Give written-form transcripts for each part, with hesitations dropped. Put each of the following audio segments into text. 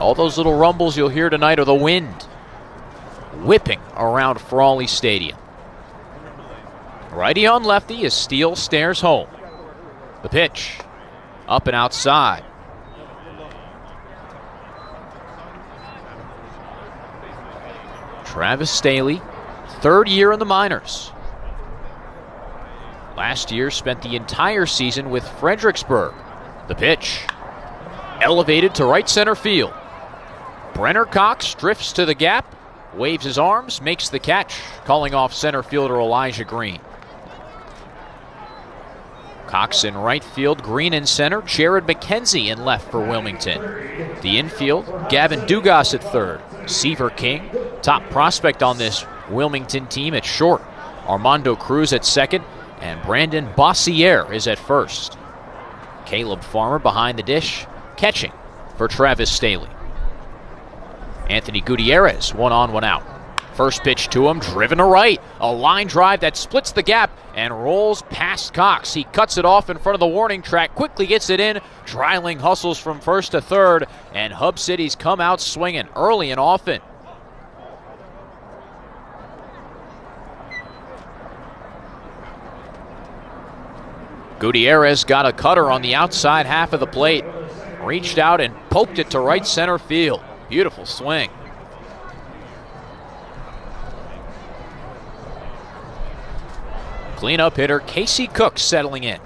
All those little rumbles you'll hear tonight are the wind whipping around Frawley Stadium. Righty on lefty as Steele stares home. The pitch, up and outside. Travis Staley, third year in the minors. Last year spent the entire season with Fredericksburg. The pitch, elevated to right center field. Brenner Cox drifts to the gap, waves his arms, makes the catch, calling off center fielder Elijah Green. Cox in right field, Green in center, Jared McKenzie in left for Wilmington. The infield, Gavin Dugas at third, Seaver King, top prospect on this Wilmington team at short, Armando Cruz at second, and Brandon Bossiere is at first. Caleb Farmer behind the dish, catching for Travis Staley. Anthony Gutierrez, one on, one out. First pitch to him, driven to right. A line drive that splits the gap and rolls past Cox. He cuts it off in front of the warning track, quickly gets it in. Dreiling hustles from first to third, and Hub City's come out swinging early and often. Gutierrez got a cutter on the outside half of the plate. Reached out and poked it to right center field. Beautiful swing. Cleanup hitter Casey Cook settling in.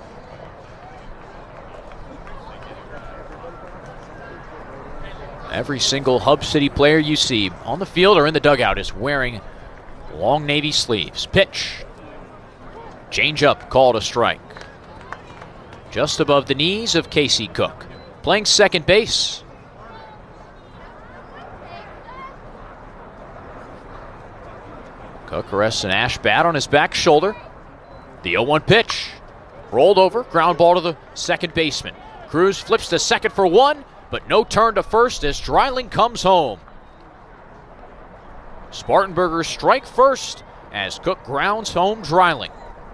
Every single Hub City player you see on the field or in the dugout is wearing long navy sleeves. Pitch. Change up, called a strike. Just above the knees of Casey Cook. Playing second base. Cook rests an ash bat on his back shoulder. The 0-1 pitch. Rolled over, ground ball to the second baseman. Cruz flips to second for one, but no turn to first as Dreiling comes home. Spartanburgers strike first as Cook grounds home Dreiling.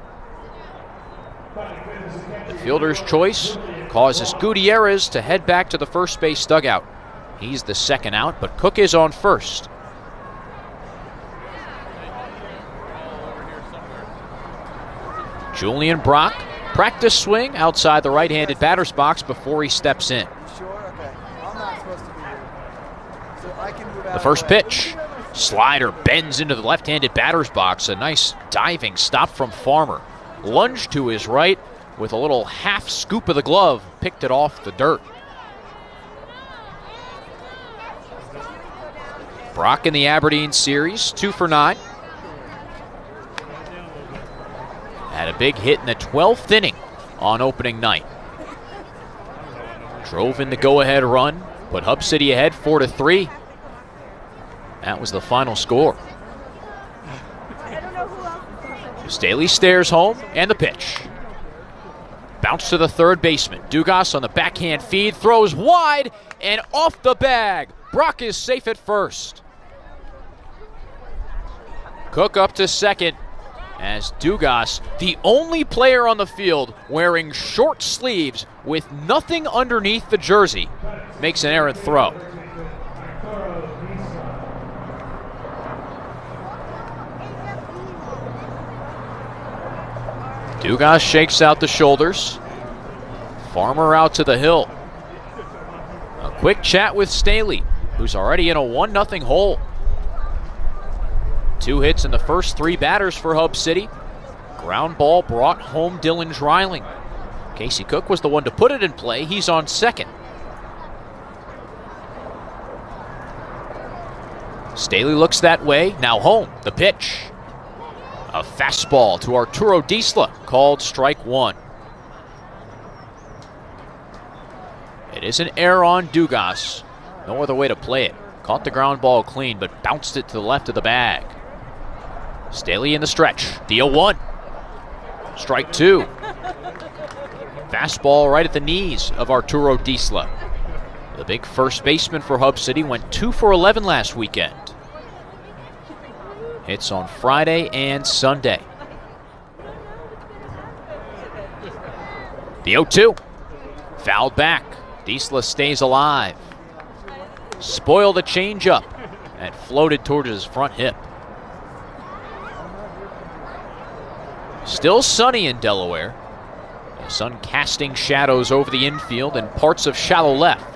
The fielder's choice causes Gutierrez to head back to the first base dugout. He's the second out, but Cook is on first. Julian Brock, practice swing outside the right-handed batter's box before he steps in. The first pitch, slider bends into the left-handed batter's box. A nice diving stop from Farmer. Lunge to his right with a little half scoop of the glove, picked it off the dirt. Brock in the Aberdeen series, 2 for 9. Had a big hit in the 12th inning on opening night. Drove in the go-ahead run, put Hub City ahead 4-3. That was the final score. Staley stares home, and the pitch. Bounce to the third baseman. Dugas on the backhand feed, throws wide and off the bag. Brock is safe at first. Cook up to second as Dugas, the only player on the field wearing short sleeves with nothing underneath the jersey, makes an errant throw. Dugas shakes out the shoulders. Farmer out to the hill. A quick chat with Staley, who's already in a 1-0 hole. 2 hits in the first 3 batters for Hub City. Ground ball brought home Dylan Dreiling. Casey Cook was the one to put it in play. He's on second. Staley looks that way. Now home. The pitch. A fastball to Arturo Diesla, called strike 1. It is an error on Dugas. No other way to play it. Caught the ground ball clean, but bounced it to the left of the bag. Staley in the stretch. The 0-1. Strike 2. Fastball right at the knees of Arturo Diesla. The big first baseman for Hub City went 2 for 11 last weekend. Hits on Friday and Sunday. The 0-2. Fouled back. Diesla stays alive. spoiled a changeup and floated towards his front hip. Still sunny in Delaware. The sun casting shadows over the infield and parts of shallow left.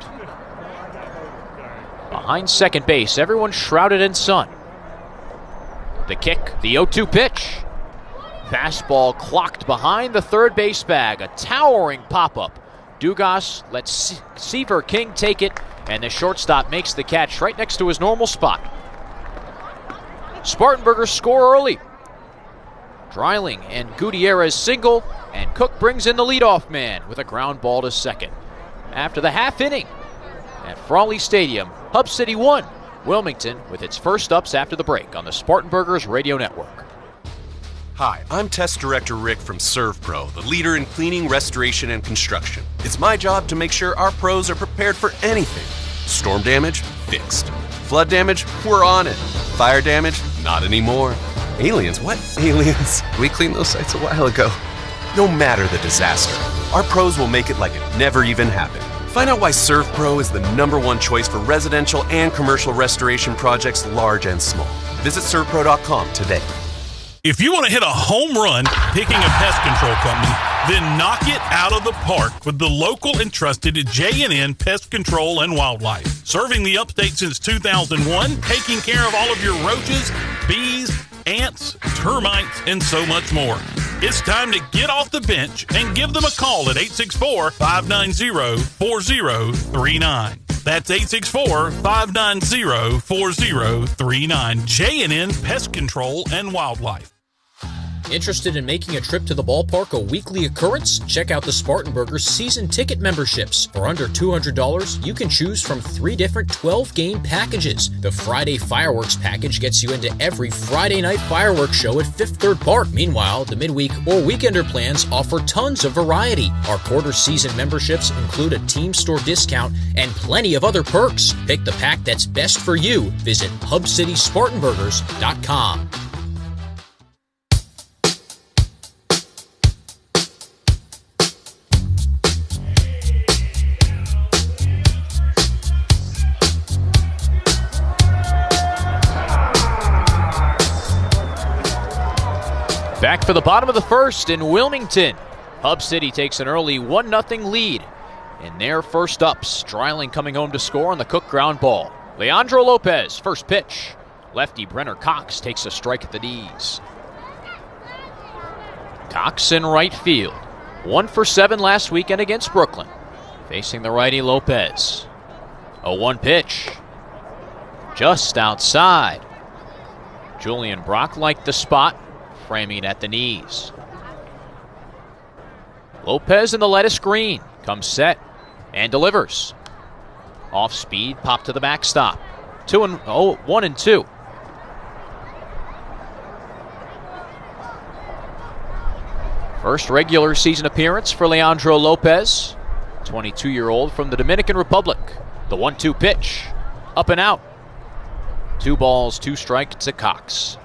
Behind second base, everyone shrouded in sun. The kick, the 0-2 pitch. Fastball clocked behind the third base bag. A towering pop-up. Dugas lets Seaver King take it, and the shortstop makes the catch right next to his normal spot. Spartanburgers score early. Dreiling and Gutierrez single, and Cook brings in the leadoff man with a ground ball to second. After the half inning at Frawley Stadium, Hub City won. Wilmington with its first ups after the break on the Spartanburgers Radio Network. Hi, I'm Test Director Rick from ServPro, the leader in cleaning, restoration, and construction. It's my job to make sure our pros are prepared for anything. Storm damage? Fixed. Flood damage? We're on it. Fire damage? Not anymore. Aliens? What? Aliens? We cleaned those sites a while ago. No matter the disaster, our pros will make it like it never even happened. Find out why ServPro is the #1 choice for residential and commercial restoration projects large and small. Visit servpro.com today. If you want to hit a home run picking a pest control company, then knock it out of the park with the local and trusted J&N Pest Control and Wildlife. Serving the upstate since 2001, taking care of all of your roaches, bees, ants, termites, and so much more. It's time to get off the bench and give them a call at 864-590-4039. That's 864-590-4039. J&N Pest Control and Wildlife. Interested in making a trip to the ballpark a weekly occurrence? Check out the Spartanburgers season ticket memberships. For under $200, you can choose from 3 different 12-game packages. The Friday Fireworks package gets you into every Friday night fireworks show at Fifth Third Park. Meanwhile, the midweek or weekender plans offer tons of variety. Our quarter season memberships include a team store discount and plenty of other perks. Pick the pack that's best for you. Visit HubCitySpartanburgers.com. Back for the bottom of the first in Wilmington. Hub City takes an early 1-0 lead in their first ups. Dreiling coming home to score on the Cook ground ball. Leandro Lopez, first pitch. Lefty Brenner Cox takes a strike at the knees. Cox in right field. 1 for 7 last weekend against Brooklyn. Facing the righty Lopez. A 1 pitch. Just outside. Julian Brock liked the spot. Framing at the knees. Lopez in the lettuce green. Comes set and delivers. Off speed, pop to the backstop. 1-2. First regular season appearance for Leandro Lopez, 22-year-old from the Dominican Republic. The 1-2 pitch. Up and out. 2 balls, 2 strikes to Cox.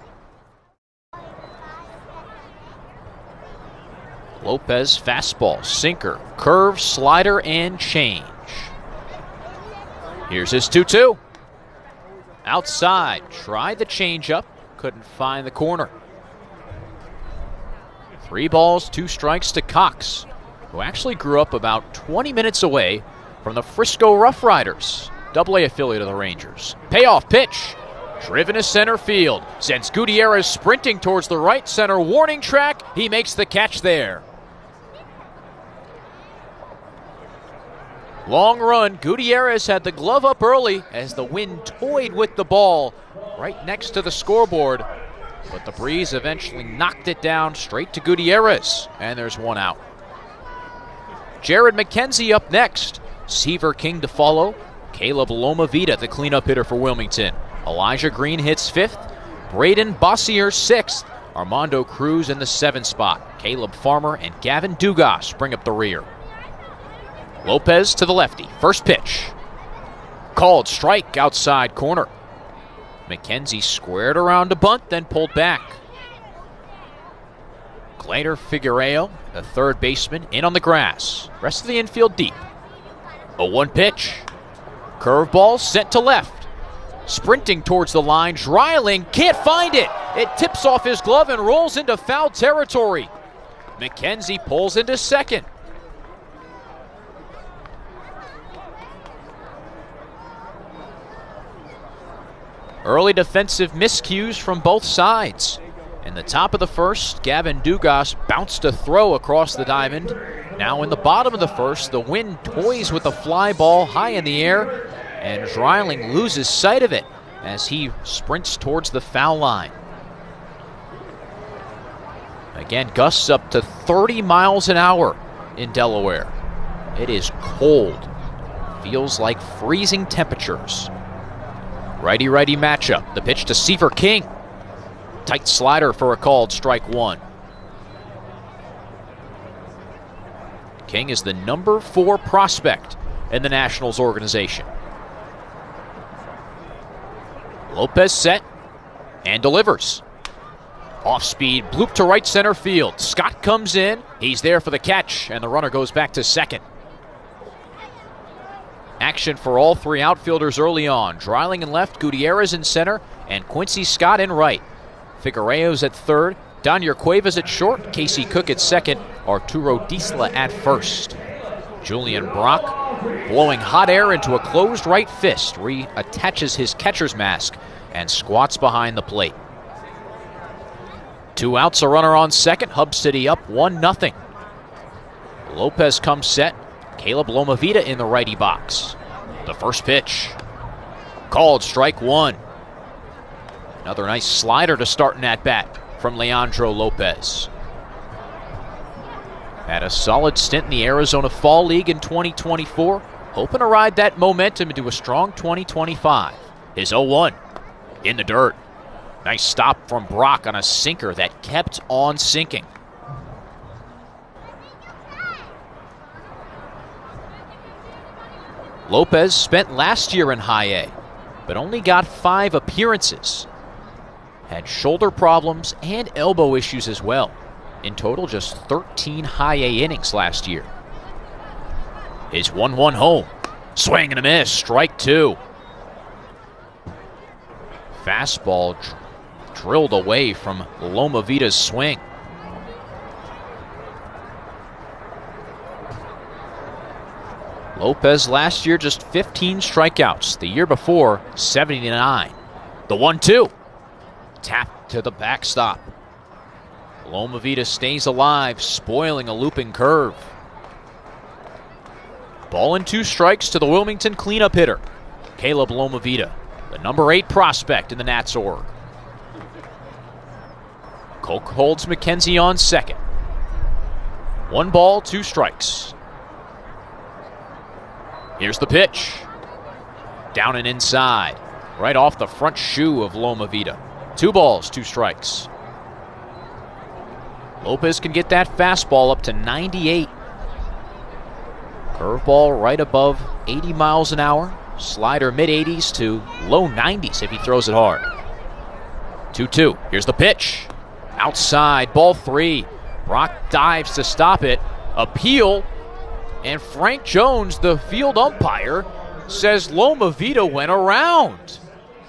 Lopez fastball, sinker, curve, slider, and change. Here's his 2-2. Outside, tried the changeup, couldn't find the corner. 3 balls, 2 strikes to Cox, who actually grew up about 20 minutes away from the Frisco Rough Riders, AA affiliate of the Rangers. Payoff pitch. Driven to center field. Sends Gutierrez sprinting towards the right center warning track. He makes the catch there. Long run. Gutierrez had the glove up early as the wind toyed with the ball right next to the scoreboard. But the breeze eventually knocked it down straight to Gutierrez. And there's 1 out. Jared McKenzie up next. Seaver King to follow. Caleb Lomavita, the cleanup hitter for Wilmington. Elijah Green hits 5th. Braden Bossier 6th. Armando Cruz in the 7th spot. Caleb Farmer and Gavin Dugas bring up the rear. Lopez to the lefty. First pitch. Called strike outside corner. McKenzie squared around to bunt, then pulled back. Glader Figueiredo, the third baseman, in on the grass. Rest of the infield deep. A 1 pitch. Curveball sent to left. Sprinting towards the line, Dreiling can't find it. It tips off his glove and rolls into foul territory. McKenzie pulls into second. Early defensive miscues from both sides. In the top of the first, Gavin Dugas bounced a throw across the diamond. Now in the bottom of the first, the wind toys with the fly ball high in the air, and Dreiling loses sight of it as he sprints towards the foul line. Again, gusts up to 30 miles an hour in Delaware. It is cold. Feels like freezing temperatures. Righty-righty matchup. The pitch to Seaver King. Tight slider for a called strike one. King is the number 4 prospect in the Nationals organization. Lopez set and delivers. Off-speed, bloop to right center field. Scott comes in. He's there for the catch, and the runner goes back to second. Action for all 3 outfielders early on. Dreiling in left, Gutierrez in center, and Quincy Scott in right. Figueroa's at third, Daniel Cuevas at short, Casey Cook at second, Arturo Disla at first. Julian Brock blowing hot air into a closed right fist, reattaches his catcher's mask and squats behind the plate. 2 outs, a runner on second, Hub City up 1-0. Lopez comes set. Caleb Lomavita in the righty box. The first pitch. Called strike one. Another nice slider to start an at-bat from Leandro Lopez. Had a solid stint in the Arizona Fall League in 2024. Hoping to ride that momentum into a strong 2025. His 0-1 in the dirt. Nice stop from Brock on a sinker that kept on sinking. Lopez spent last year in high A, but only got 5 appearances. Had shoulder problems and elbow issues as well. In total, just 13 high A innings last year. His 1-1 home. Swing and a miss, strike 2. Fastball drilled away from Lomavita's swing. Lopez last year just 15 strikeouts. The year before, 79. The 1-2. Tap to the backstop. Lomavita stays alive, spoiling a looping curve. Ball and 2 strikes to the Wilmington cleanup hitter, Caleb Lomavita, the number 8 prospect in the Nats org. Koch holds McKenzie on second. 1 ball, 2 strikes. Here's the pitch. Down and inside. Right off the front shoe of Lomavita. 2 balls, 2 strikes. Lopez can get that fastball up to 98. Curveball right above 80 miles an hour. Slider mid-80s to low 90s if he throws it hard. 2-2. Here's the pitch. Outside, ball 3. Brock dives to stop it. Appeal. And Frank Jones, the field umpire, says Lomavita went around.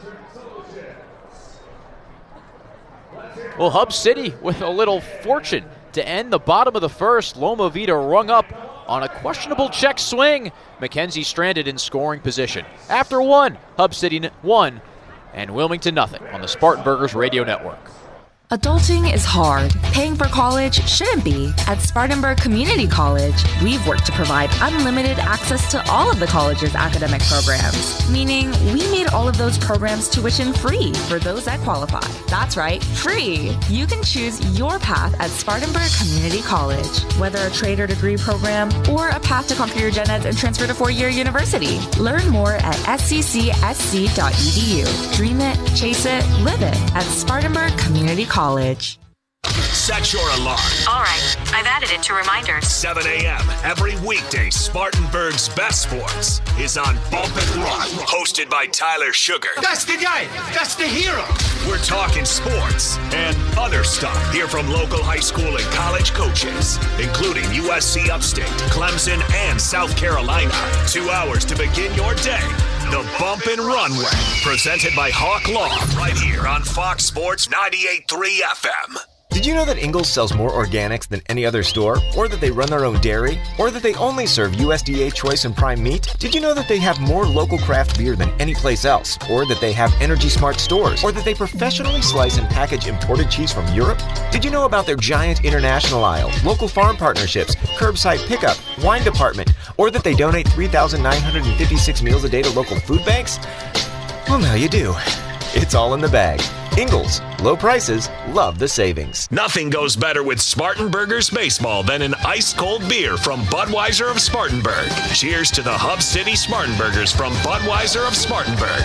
Well, Hub City with a little fortune to end the bottom of the first. Lomavita rung up on a questionable check swing. McKenzie stranded in scoring position. After 1, Hub City 1 and Wilmington 0 on the Spartanburgers Radio Network. Adulting is hard. Paying for college shouldn't be. At Spartanburg Community College, we've worked to provide unlimited access to all of the college's academic programs, meaning we made all of those programs tuition free for those that qualify. That's right, free. You can choose your path at Spartanburg Community College, whether a trade or degree program or a path to computer gen ed and transfer to 4-year university. Learn more at sccsc.edu. Dream it, chase it, live it at Spartanburg Community College. Set your alarm. All right, I've added it to reminders. 7 a.m. every weekday. Spartanburg's Best Sports is on Bump and Rock, hosted by Tyler Sugar. That's the guy. That's the hero. We're talking sports and other stuff. Hear from local high school and college coaches, including USC Upstate, Clemson, and South Carolina. 2 hours to begin your day. The Bump and Runway, presented by Hawk Law, right here on Fox Sports 98.3 FM. Did you know that Ingles sells more organics than any other store? Or that they run their own dairy? Or that they only serve USDA choice and prime meat? Did you know that they have more local craft beer than any place else? Or that they have Energy Smart stores? Or that they professionally slice and package imported cheese from Europe? Did you know about their giant international aisle, local farm partnerships, curbside pickup, wine department? Or that they donate 3,956 meals a day to local food banks? Well, now you do. It's all in the bag. Ingles, low prices, love the savings. Nothing goes better with Spartanburgers baseball than an ice-cold beer from Budweiser of Spartanburg. Cheers to the Hub City Spartanburgers from Budweiser of Spartanburg.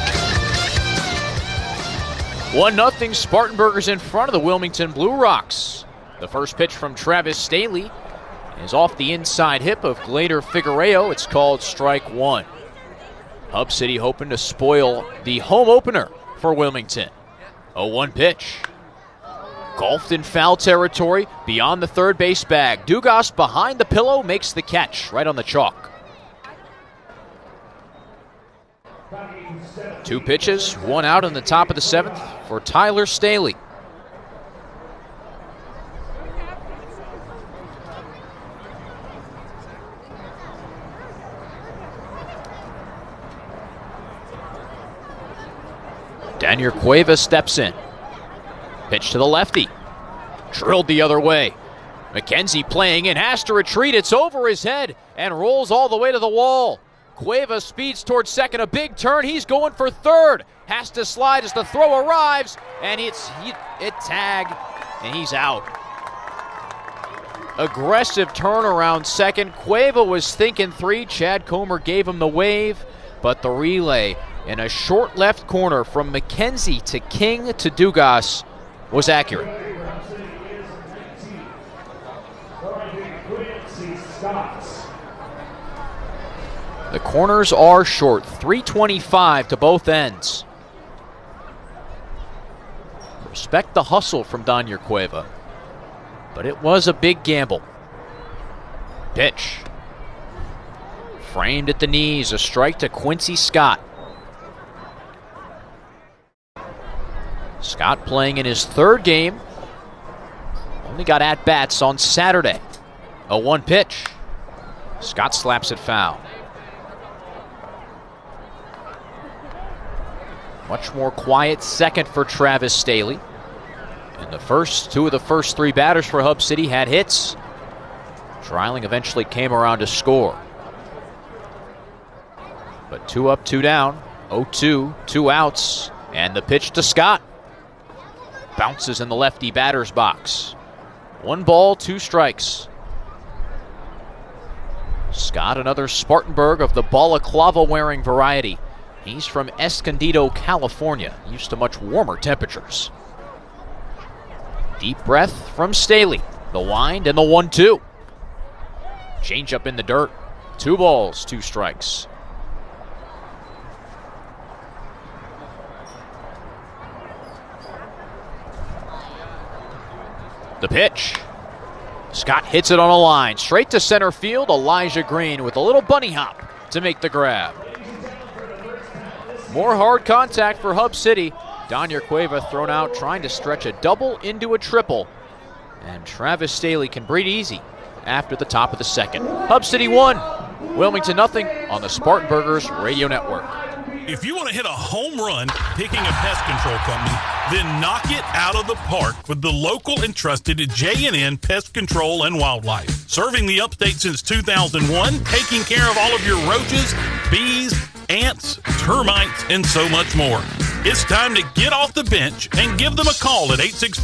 1-0 Spartanburgers in front of the Wilmington Blue Rocks. The first pitch from Travis Staley is off the inside hip of Glader Figueroa. It's called strike one. Hub City hoping to spoil the home opener for Wilmington. 0-1 pitch. Golfed in foul territory beyond the third base bag. Dugas behind the pillow makes the catch right on the chalk. 2 pitches, 1 out in the top of the 7th for Tyler Staley. Daniel Cueva steps in. Pitch to the lefty. Drilled the other way. McKenzie playing in, has to retreat. It's over his head and rolls all the way to the wall. Cueva speeds towards second. A big turn. He's going for third. Has to slide as the throw arrives. And it tagged. And he's out. Aggressive turnaround second. Cueva was thinking 3. Chad Comer gave him the wave. But the relay in a short left corner from McKenzie to King to Dugas was accurate. The corners are short, 325 to both ends. Respect the hustle from Daniel Cueva, but it was a big gamble. Pitch. Framed at the knees, a strike to Quincy Scott. Scott playing in his 3rd game. Only got at-bats on Saturday. 0-1 pitch. Scott slaps it foul. Much more quiet second for Travis Staley. And the first 2 of the first 3 batters for Hub City had hits. Dreiling eventually came around to score. But 2 up, 2 down. 0-2, 2 outs. And the pitch to Scott. Bounces in the lefty batter's box. 1 ball, 2 strikes. Scott, another Spartanburg of the balaclava-wearing variety. He's from Escondido, California, used to much warmer temperatures. Deep breath from Staley. The wind and the 1-2. Change up in the dirt. 2 balls, 2 strikes. The pitch. Scott hits it on a line. Straight to center field. Elijah Green with a little bunny hop to make the grab. More hard contact for Hub City. Daniel Cueva thrown out trying to stretch a double into a triple. And Travis Staley can breathe easy after the top of the 2nd. Hub City 1, Wilmington 0 on the Spartanburgers Radio Network. If you want to hit a home run picking a pest control company, then knock it out of the park with the local and trusted J&N Pest Control and Wildlife. Serving the upstate since 2001, taking care of all of your roaches, bees, ants, termites, and so much more. It's time to get off the bench and give them a call at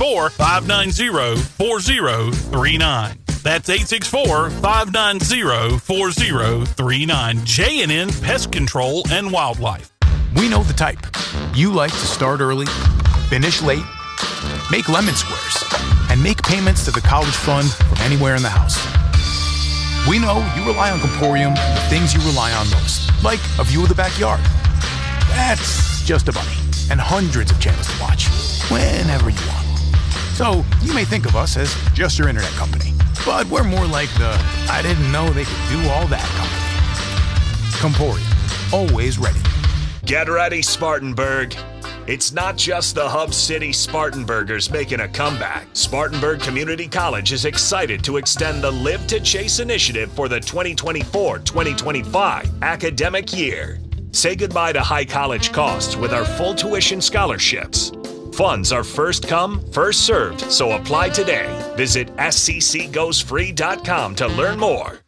864-590-4039. That's 864-590-4039. J&N Pest Control and Wildlife. We know the type. You like to start early, finish late, make lemon squares, and make payments to the college fund from anywhere in the house. We know you rely on Comporium for the things you rely on most, like a view of the backyard. That's just a bunny, and hundreds of channels to watch, whenever you want. So you may think of us as just your internet company, but we're more like the I didn't know they could do all that company. Comporium, always ready. Get ready, Spartanburg. It's not just the Hub City Spartanburgers making a comeback. Spartanburg Community College is excited to extend the Live to Chase initiative for the 2024-2025 academic year. Say goodbye to high college costs with our full tuition scholarships. Funds are first come, first served, so apply today. Visit sccgoesfree.com to learn more.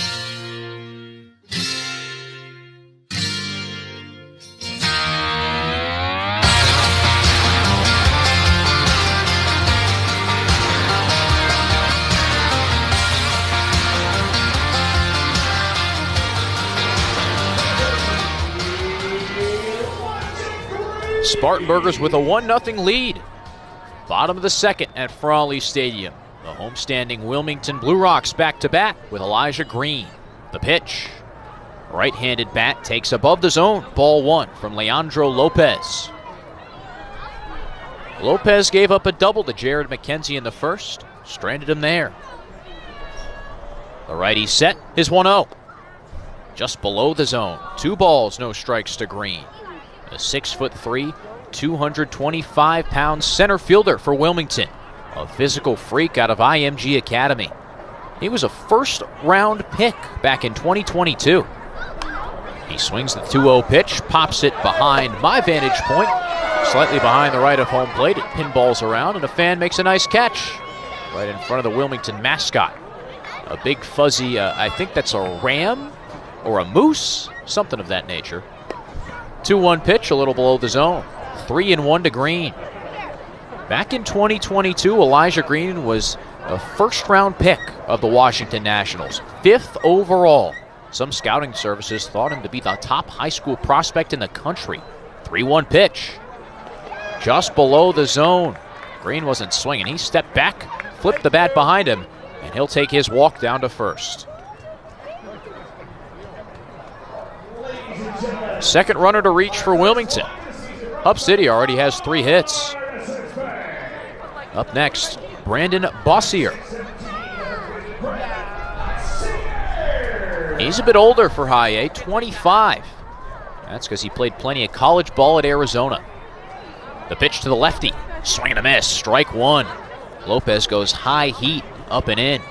Spartanburgers with a 1-0 lead. Bottom of the second at Frawley Stadium. The homestanding Wilmington Blue Rocks back to bat with Elijah Green. The pitch. Right-handed bat takes above the zone. Ball 1 from Leandro Lopez. Lopez gave up a double to Jared McKenzie in the first. Stranded him there. The righty set is 1-0. Just below the zone. 2 balls, no strikes to Green. A 6'3", 225-pound center fielder for Wilmington. A physical freak out of IMG Academy. He was a first-round pick back in 2022. He swings the 2-0 pitch, pops it behind my vantage point, slightly behind the right of home plate. It pinballs around, and a fan makes a nice catch right in front of the Wilmington mascot. A big fuzzy, I think that's a ram or a moose, something of that nature. 2-1 pitch, a little below the zone. 3-1 to Green. Back in 2022, Elijah Green was a first-round pick of the Washington Nationals. 5th overall. Some scouting services thought him to be the top high school prospect in the country. 3-1 pitch. Just below the zone. Green wasn't swinging. He stepped back, flipped the bat behind him, and he'll take his walk down to first. Second runner to reach for Wilmington. Hub City already has 3 hits. Up next, Brandon Bossier. He's a bit older for High A, 25. That's because he played plenty of college ball at Arizona. The pitch to the lefty. Swing and a miss. Strike 1. Lopez goes high heat, up and in.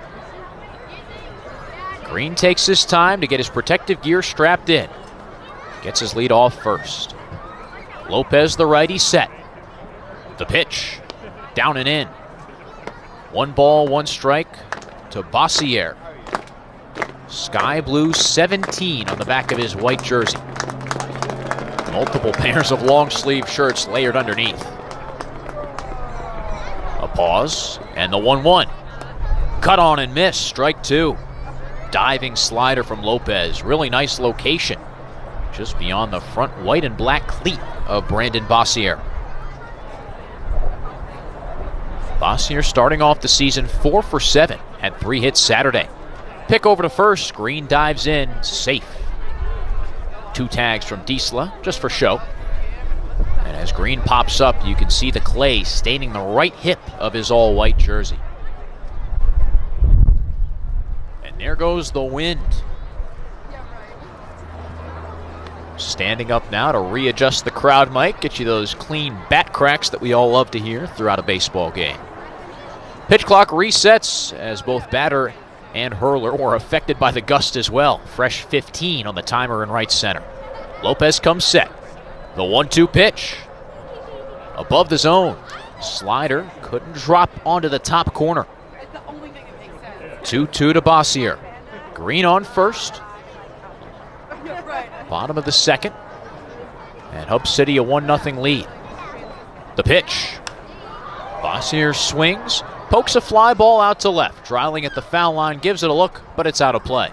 Green takes his time to get his protective gear strapped in. Gets his lead off first. Lopez, the righty, set. The pitch. Down and in. 1 ball, 1 strike to Bossier. Sky blue 17 on the back of his white jersey. Multiple pairs of long sleeve shirts layered underneath. A pause, and the 1-1. Cut on and miss, strike 2. Diving slider from Lopez. Really nice location. Just beyond the front white and black cleat of Brandon Bossier. Bossier starting off the season 4 for 7. Had 3 hits Saturday. Pick over to first. Green dives in. Safe. 2 tags from Diesla, just for show. And as Green pops up, you can see the clay staining the right hip of his all-white jersey. And there goes the wind. Standing up now to readjust the crowd mic, get you those clean bat cracks that we all love to hear throughout a baseball game. Pitch clock resets as both batter and hurler were affected by the gust as well. Fresh 15 on the timer in right center. Lopez comes set. The 1-2 pitch. Above the zone. Slider couldn't drop onto the top corner. 2-2 to Bossier. Green on first. Bottom of the second. And Hub City a 1-0 lead. The pitch. Bossier swings. Pokes a fly ball out to left. Dreiling at the foul line, gives it a look, but it's out of play.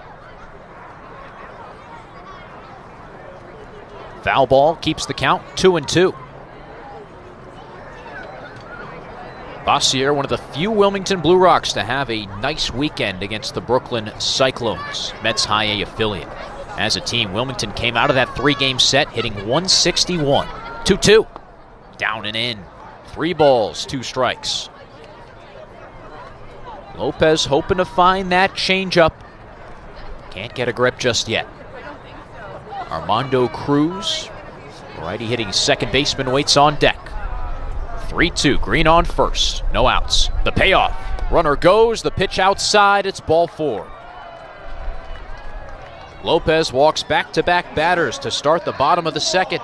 Foul ball keeps the count 2-2. Bossier, one of the few Wilmington Blue Rocks to have a nice weekend against the Brooklyn Cyclones, Mets High A affiliate. As a team, Wilmington came out of that 3-game set hitting 161. 2-2. Down and in. 3 balls, 2 strikes. Lopez hoping to find that changeup. Can't get a grip just yet. Armando Cruz, righty hitting second baseman, waits on deck. 3-2, Green on first, no outs. The payoff, runner goes, the pitch outside, it's ball 4. Lopez walks back-to-back batters to start the bottom of the second.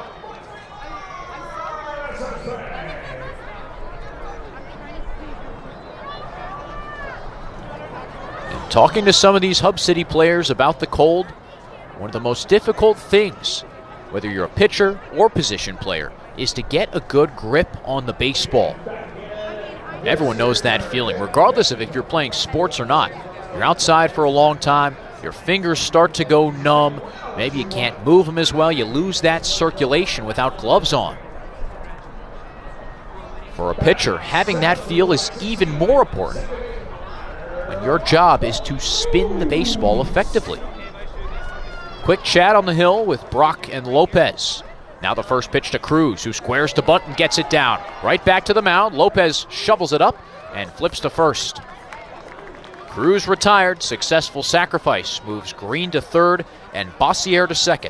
And talking to some of these Hub City players about the cold, one of the most difficult things, whether you're a pitcher or position player, is to get a good grip on the baseball. Everyone knows that feeling, regardless of if you're playing sports or not. You're outside for a long time, your fingers start to go numb, maybe you can't move them as well, you lose that circulation without gloves on. For a pitcher, having that feel is even more important when your job is to spin the baseball effectively. Quick chat on the hill with Brock and Lopez. Now the first pitch to Cruz, who squares to bunt and gets it down. Right back to the mound. Lopez shovels it up and flips to first. Cruz retired. Successful sacrifice. Moves Green to third and Bossier to second.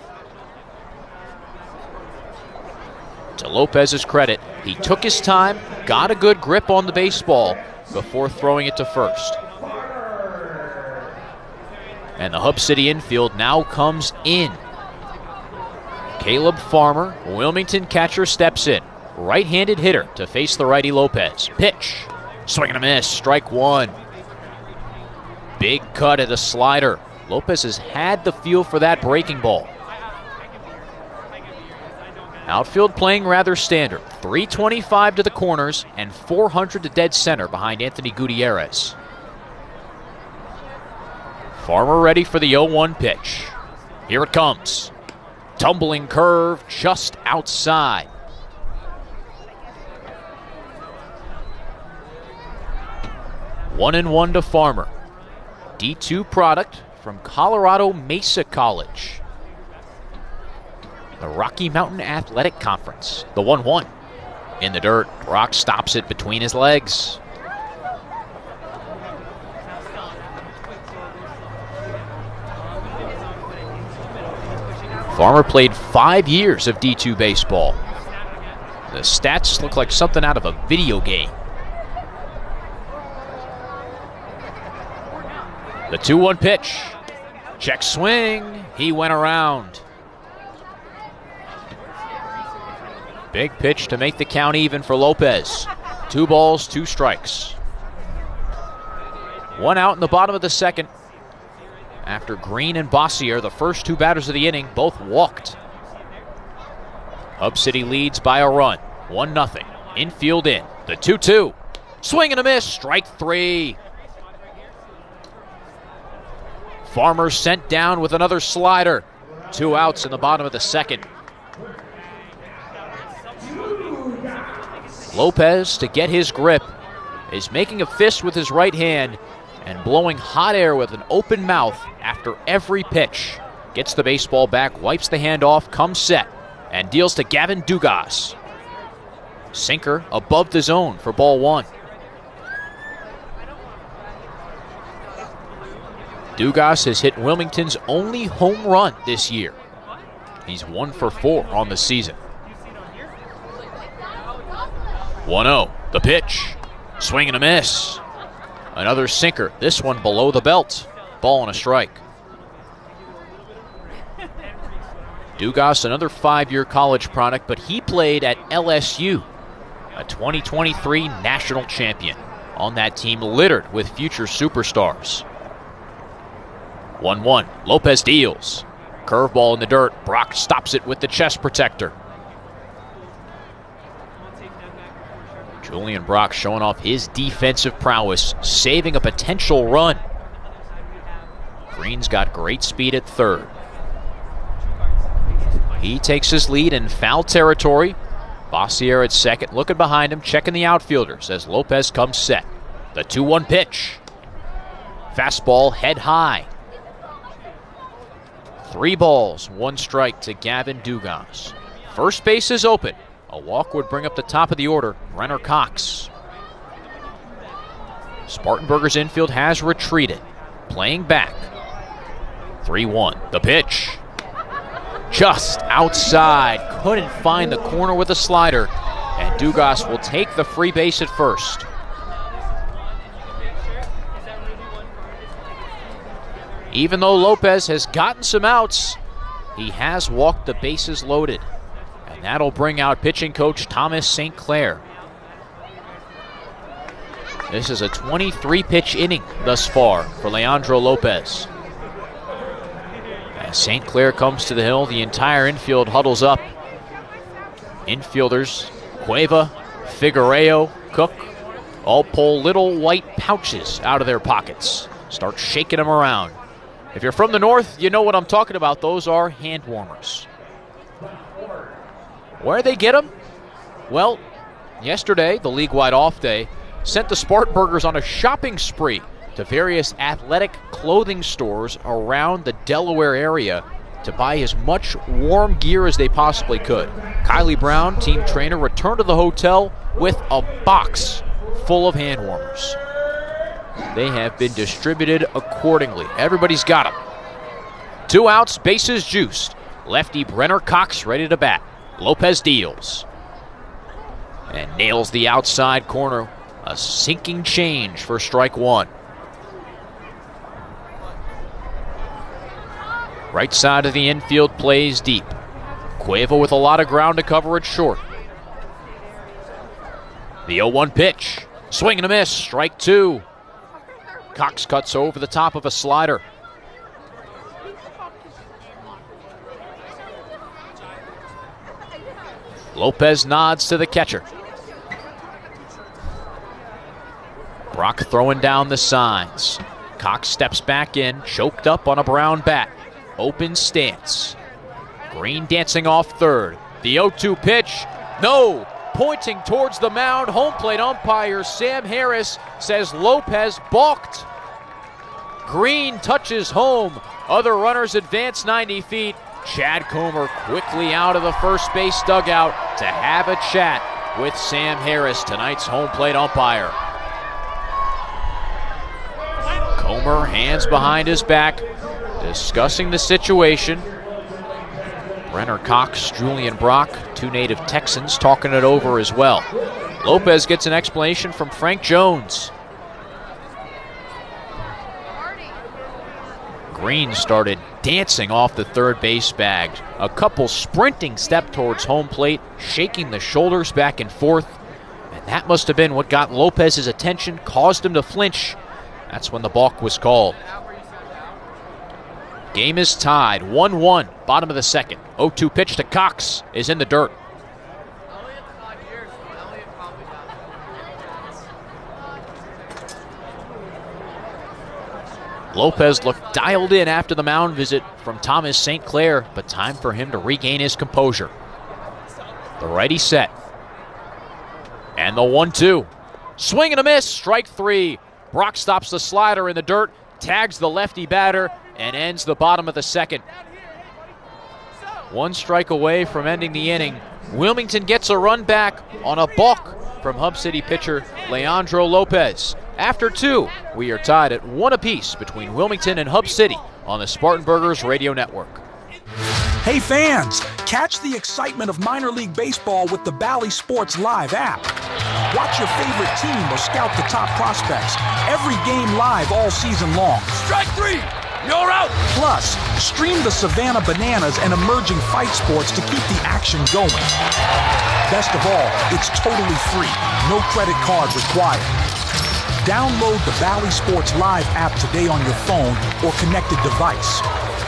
To Lopez's credit, he took his time, got a good grip on the baseball before throwing it to first. And the Hub City infield now comes in. Caleb Farmer, Wilmington catcher, steps in. Right-handed hitter to face the righty Lopez. Pitch. Swing and a miss. Strike 1. Big cut at a slider. Lopez has had the feel for that breaking ball. Outfield playing rather standard. 325 to the corners and 400 to dead center behind Anthony Gutierrez. Farmer ready for the 0-1 pitch. Here it comes. Tumbling curve just outside. One and one to Farmer. D2 product from Colorado Mesa College. The Rocky Mountain Athletic Conference. The 1-1. In the dirt, Brock stops it between his legs. Farmer played 5 years of D2 baseball. The stats look like something out of a video game. The 2-1 pitch. Check swing. He went around. Big pitch to make the count even for Lopez. 2 balls, 2 strikes. 1 out in the bottom of the second. After Green and Bossier, the first 2 batters of the inning, both walked. Hub City leads by a run. 1-0. Infield in. The 2-2. Swing and a miss. Strike 3. Farmer sent down with another slider. 2 outs in the bottom of the second. Lopez, to get his grip, is making a fist with his right hand and blowing hot air with an open mouth after every pitch. Gets the baseball back, wipes the hand off, comes set, and deals to Gavin Dugas. Sinker above the zone for ball 1. Dugas has hit Wilmington's only home run this year. He's 1 for 4 on the season. 1-0, the pitch. Swing and a miss. Another sinker, this one below the belt. Ball and a strike. Dugas, another 5-year college product, but he played at LSU, a 2023 national champion. On that team littered with future superstars. 1-1, Lopez deals. Curveball in the dirt, Brock stops it with the chest protector. Julian Brock showing off his defensive prowess, saving a potential run. Green's got great speed at third. He takes his lead in foul territory. Bossier at second, looking behind him, checking the outfielders as Lopez comes set. The 2-1 pitch. Fastball head high. 3 balls, 1 strike to Gavin Dugas. First base is open. A walk would bring up the top of the order, Brenner Cox. Spartanburgers infield has retreated. Playing back. 3-1, the pitch. just outside. Couldn't find the corner with a slider. And Dugas will take the free base at first. Even though Lopez has gotten some outs, he has walked the bases loaded. And that'll bring out pitching coach Thomas St. Clair. This is a 23-pitch inning thus far for Leandro Lopez. As St. Clair comes to the hill, the entire infield huddles up. Infielders, Cueva, Figueiredo, Cook, all pull little white pouches out of their pockets. Start shaking them around. If you're from the north, you know what I'm talking about. Those are hand warmers. Where they get them? Well, yesterday, the league-wide off day, sent the Spartanburgers on a shopping spree to various athletic clothing stores around the Delaware area to buy as much warm gear as they possibly could. Kylie Brown, team trainer, returned to the hotel with a box full of hand warmers. They have been distributed accordingly. Everybody's got them. 2 outs, bases juiced. Lefty Brenner Cox ready to bat. Lopez deals and nails the outside corner. A sinking change for strike one. Right side of the infield plays deep. Cueva with a lot of ground to cover at short. The 0-1 pitch. Swing and a miss. Strike two. Cox cuts over the top of a slider. Lopez nods to the catcher. Brock throwing down the signs. Cox steps back in, choked up on a brown bat. Open stance. Green dancing off third. The 0-2 pitch. No! Pointing towards the mound, home plate umpire Sam Harris says Lopez balked. Green touches home. Other runners advance 90 feet. Chad Comer quickly out of the first base dugout to have a chat with Sam Harris, tonight's home plate umpire. Comer, hands behind his back, discussing the situation. Brenner Cox, Julian Brock, 2 native Texans, talking it over as well. Lopez gets an explanation from Frank Jones. Green started dancing off the third base bag. A couple sprinting step towards home plate, shaking the shoulders back and forth. And that must have been what got Lopez's attention, caused him to flinch. That's when the balk was called. Game is tied, 1-1, bottom of the second. 0-2 pitch to Cox is in the dirt. Lopez looked dialed in after the mound visit from Thomas St. Clair, but time for him to regain his composure. The righty set. And the 1-2. Swing and a miss, strike three. Brock stops the slider in the dirt, tags the lefty batter, and ends the bottom of the second. 1 strike away from ending the inning. Wilmington gets a run back on a balk from Hub City pitcher Leandro Lopez. After 2, we are tied at 1 apiece between Wilmington and Hub City on the Spartanburgers Radio Network. Hey fans, catch the excitement of minor league baseball with the Bally Sports Live app. Watch your favorite team or scout the top prospects. Every game live all season long. Strike 3! You're out! Plus, stream the Savannah Bananas and emerging fight sports to keep the action going. Best of all, it's totally free. No credit card required. Download the Bally Sports Live app today on your phone or connected device.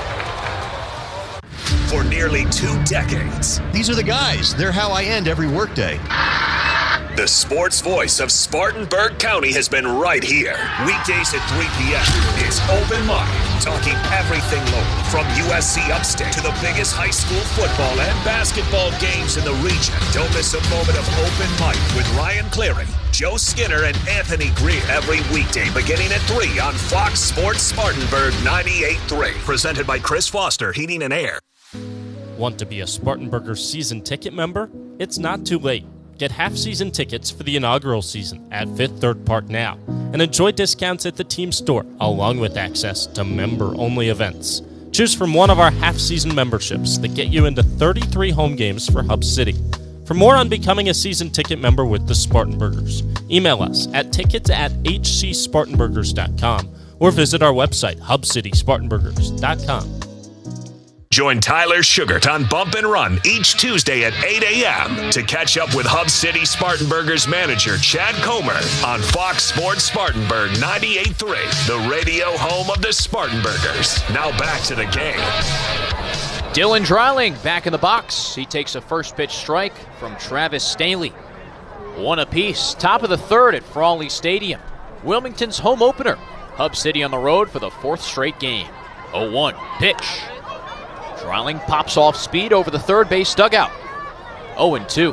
For nearly 2 decades, these are the guys. They're how I end every workday. The sports voice of Spartanburg County has been right here. Weekdays at 3 p.m. is Open Mic, talking everything local, from USC Upstate to the biggest high school football and basketball games in the region. Don't miss a moment of Open Mic with Ryan Cleary, Joe Skinner, and Anthony Greer every weekday beginning at 3 on Fox Sports Spartanburg 98.3. Presented by Chris Foster Heating and Air. Want to be a Spartanburger season ticket member? It's not too late. Get half-season tickets for the inaugural season at Fifth Third Park now and enjoy discounts at the team store along with access to member-only events. Choose from one of our half-season memberships that get you into 33 home games for Hub City. For more on becoming a season ticket member with the Spartanburgers, email us at tickets@hcspartanburgers.com or visit our website, hubcityspartanburgers.com. Join Tyler Sugart on Bump and Run each Tuesday at 8 a.m. to catch up with Hub City Spartanburgers manager Chad Comer on Fox Sports Spartanburg 98.3, the radio home of the Spartanburgers. Now back to the game. Dylan Dreiling back in the box. He takes a first pitch strike from Travis Staley. One apiece. Top of the third at Frawley Stadium. Wilmington's home opener. Hub City on the road for the fourth straight game. 0-1 pitch. Dreiling pops off speed over the third base dugout. 0-2.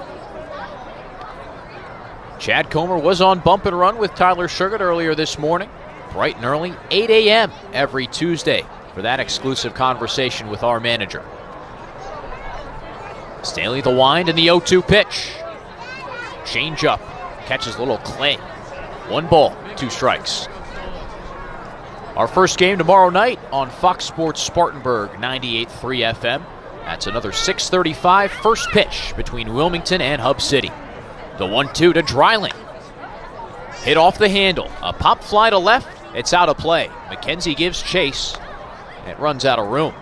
Chad Comer was on Bump and Run with Tyler Sugart earlier this morning. Bright and early, 8 a.m. every Tuesday for that exclusive conversation with our manager. Staley the wind and the 0-2 pitch. Change up. Catches little Clay. 1 ball, 2 strikes. Our first game tomorrow night on Fox Sports Spartanburg 98.3 FM. That's another 6:35 first pitch between Wilmington and Hub City. The 1-2 to Dreiling. Hit off the handle. A pop fly to left. It's out of play. McKenzie gives chase. It runs out of room.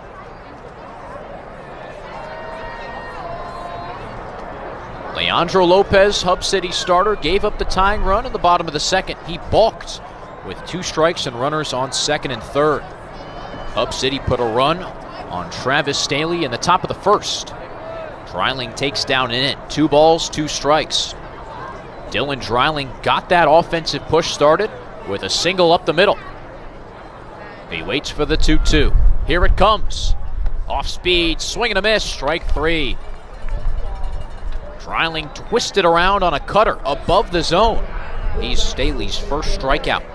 Leandro Lopez, Hub City starter, gave up the tying run in the bottom of the second. He balked with 2 strikes and runners on second and third. Hub City put a run on Travis Staley in the top of the first. Dreiling takes down in it. 2 balls, 2 strikes. Dylan Dreiling got that offensive push started with a single up the middle. He waits for the 2-2. Here it comes. Off speed, swing and a miss, strike 3. Dreiling twisted around on a cutter above the zone. He's Staley's first strikeout.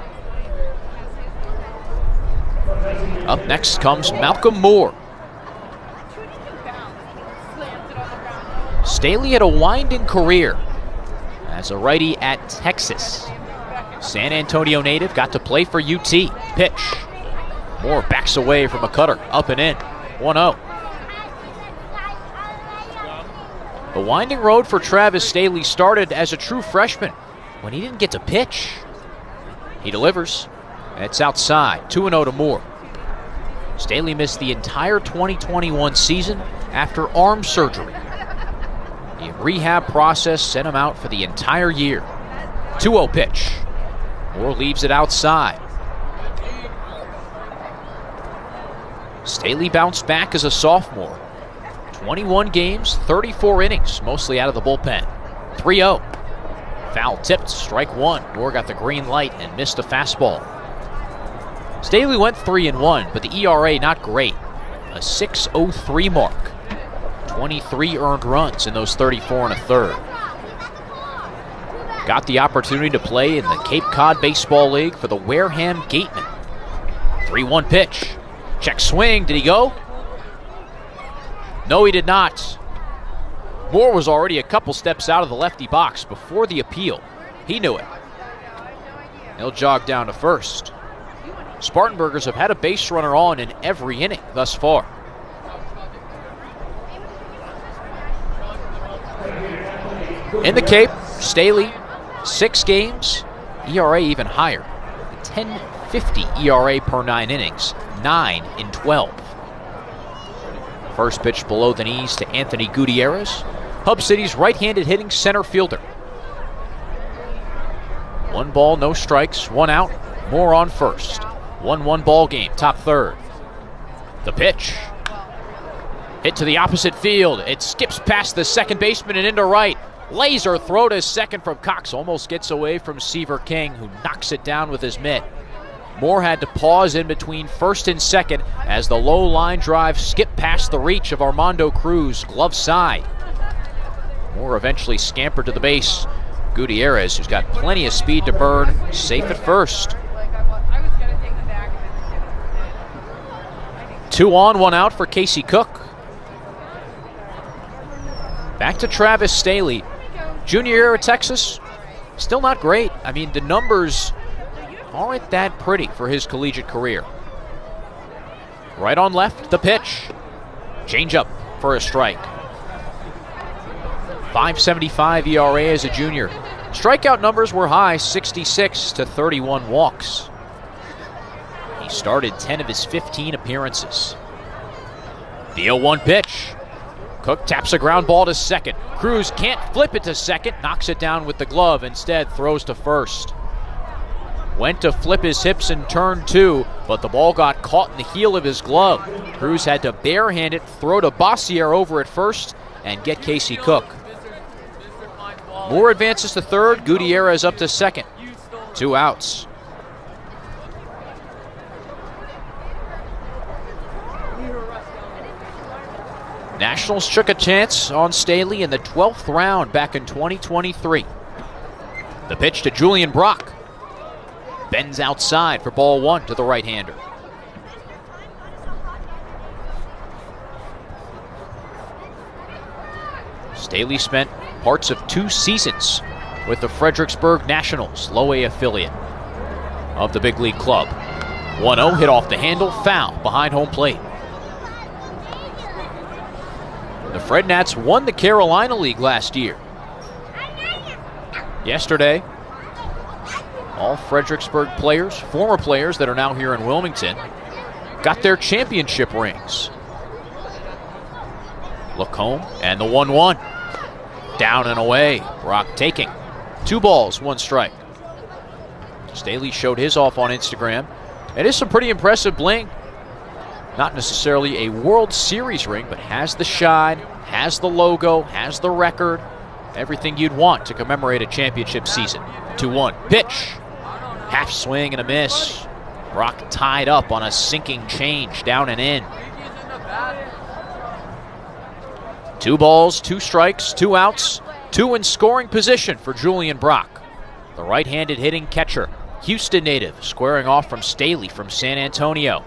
Up next comes Malcolm Moore. Staley had a winding career as a righty at Texas. San Antonio native, got to play for UT. Pitch. Moore backs away from a cutter, up and in. 1-0. The winding road for Travis Staley started as a true freshman when he didn't get to pitch. He delivers. It's outside. 2-0 to Moore. Staley missed the entire 2021 season after arm surgery. The rehab process sent him out for the entire year. 2-0 pitch. Moore leaves it outside. Staley bounced back as a sophomore. 21 games, 34 innings, mostly out of the bullpen. 3-0. Foul tipped, strike 1. Moore got the green light and missed a fastball. Staley went 3-1, but the ERA not great. A 6.03 mark. 23 earned runs in those 34 1/3. Got the opportunity to play in the Cape Cod Baseball League for the Wareham Gatemen. 3-1 pitch. Check swing. Did he go? No, he did not. Moore was already a couple steps out of the lefty box before the appeal. He knew it. He'll jog down to first. Spartanburgers have had a base runner on in every inning thus far. In the Cape, Staley, 6 games, ERA even higher. 10.50 ERA per 9 innings, 9 in 12. First pitch below the knees to Anthony Gutierrez, Hub City's right-handed hitting center fielder. 1 ball, no strikes, 1 out, Moore on first. 1-1 ball game, top third. The pitch. Hit to the opposite field. It skips past the second baseman and into right. Laser throw to second from Cox. Almost gets away from Seaver King, who knocks it down with his mitt. Moore had to pause in between first and second as the low line drive skipped past the reach of Armando Cruz, glove side. Moore eventually scampered to the base. Gutierrez, who's got plenty of speed to burn, safe at first. 2 on, 1 out for Casey Cook. Back to Travis Staley. Junior year at Texas, still not great. I mean, the numbers aren't that pretty for his collegiate career. Right on left, the pitch. Change up for a strike. .575 ERA as a junior. Strikeout numbers were high, 66 to 31 walks. He started 10 of his 15 appearances. The 0-1 pitch. Cook taps a ground ball to second. Cruz can't flip it to second, knocks it down with the glove, instead throws to first. Went to flip his hips in turn 2, but the ball got caught in the heel of his glove. Cruz had to barehand it, throw to Bossier over at first, and get Casey Cook. Moore advances to third, Gutierrez up to second. 2 outs. Nationals took a chance on Staley in the 12th round back in 2023. The pitch to Julian Brock. Bends outside for ball 1 to the right-hander. Staley spent parts of 2 seasons with the Fredericksburg Nationals, low A affiliate of the big league club. 1-0 hit off the handle, foul behind home plate. The Fred Nats won the Carolina League last year. Yesterday, all Fredericksburg players, former players that are now here in Wilmington, got their championship rings. Lacombe and the 1-1. Down and away. Brock taking. 2 balls, 1 strike. Staley showed his off on Instagram. It is some pretty impressive bling. Not necessarily a World Series ring, but has the shine, has the logo, has the record. Everything you'd want to commemorate a championship season. 2-1. Pitch. Half swing and a miss. Brock tied up on a sinking change, down and in. 2 balls, 2 strikes, 2 outs, 2 in scoring position for Julian Brock. The right-handed hitting catcher, Houston native, squaring off from Staley from San Antonio.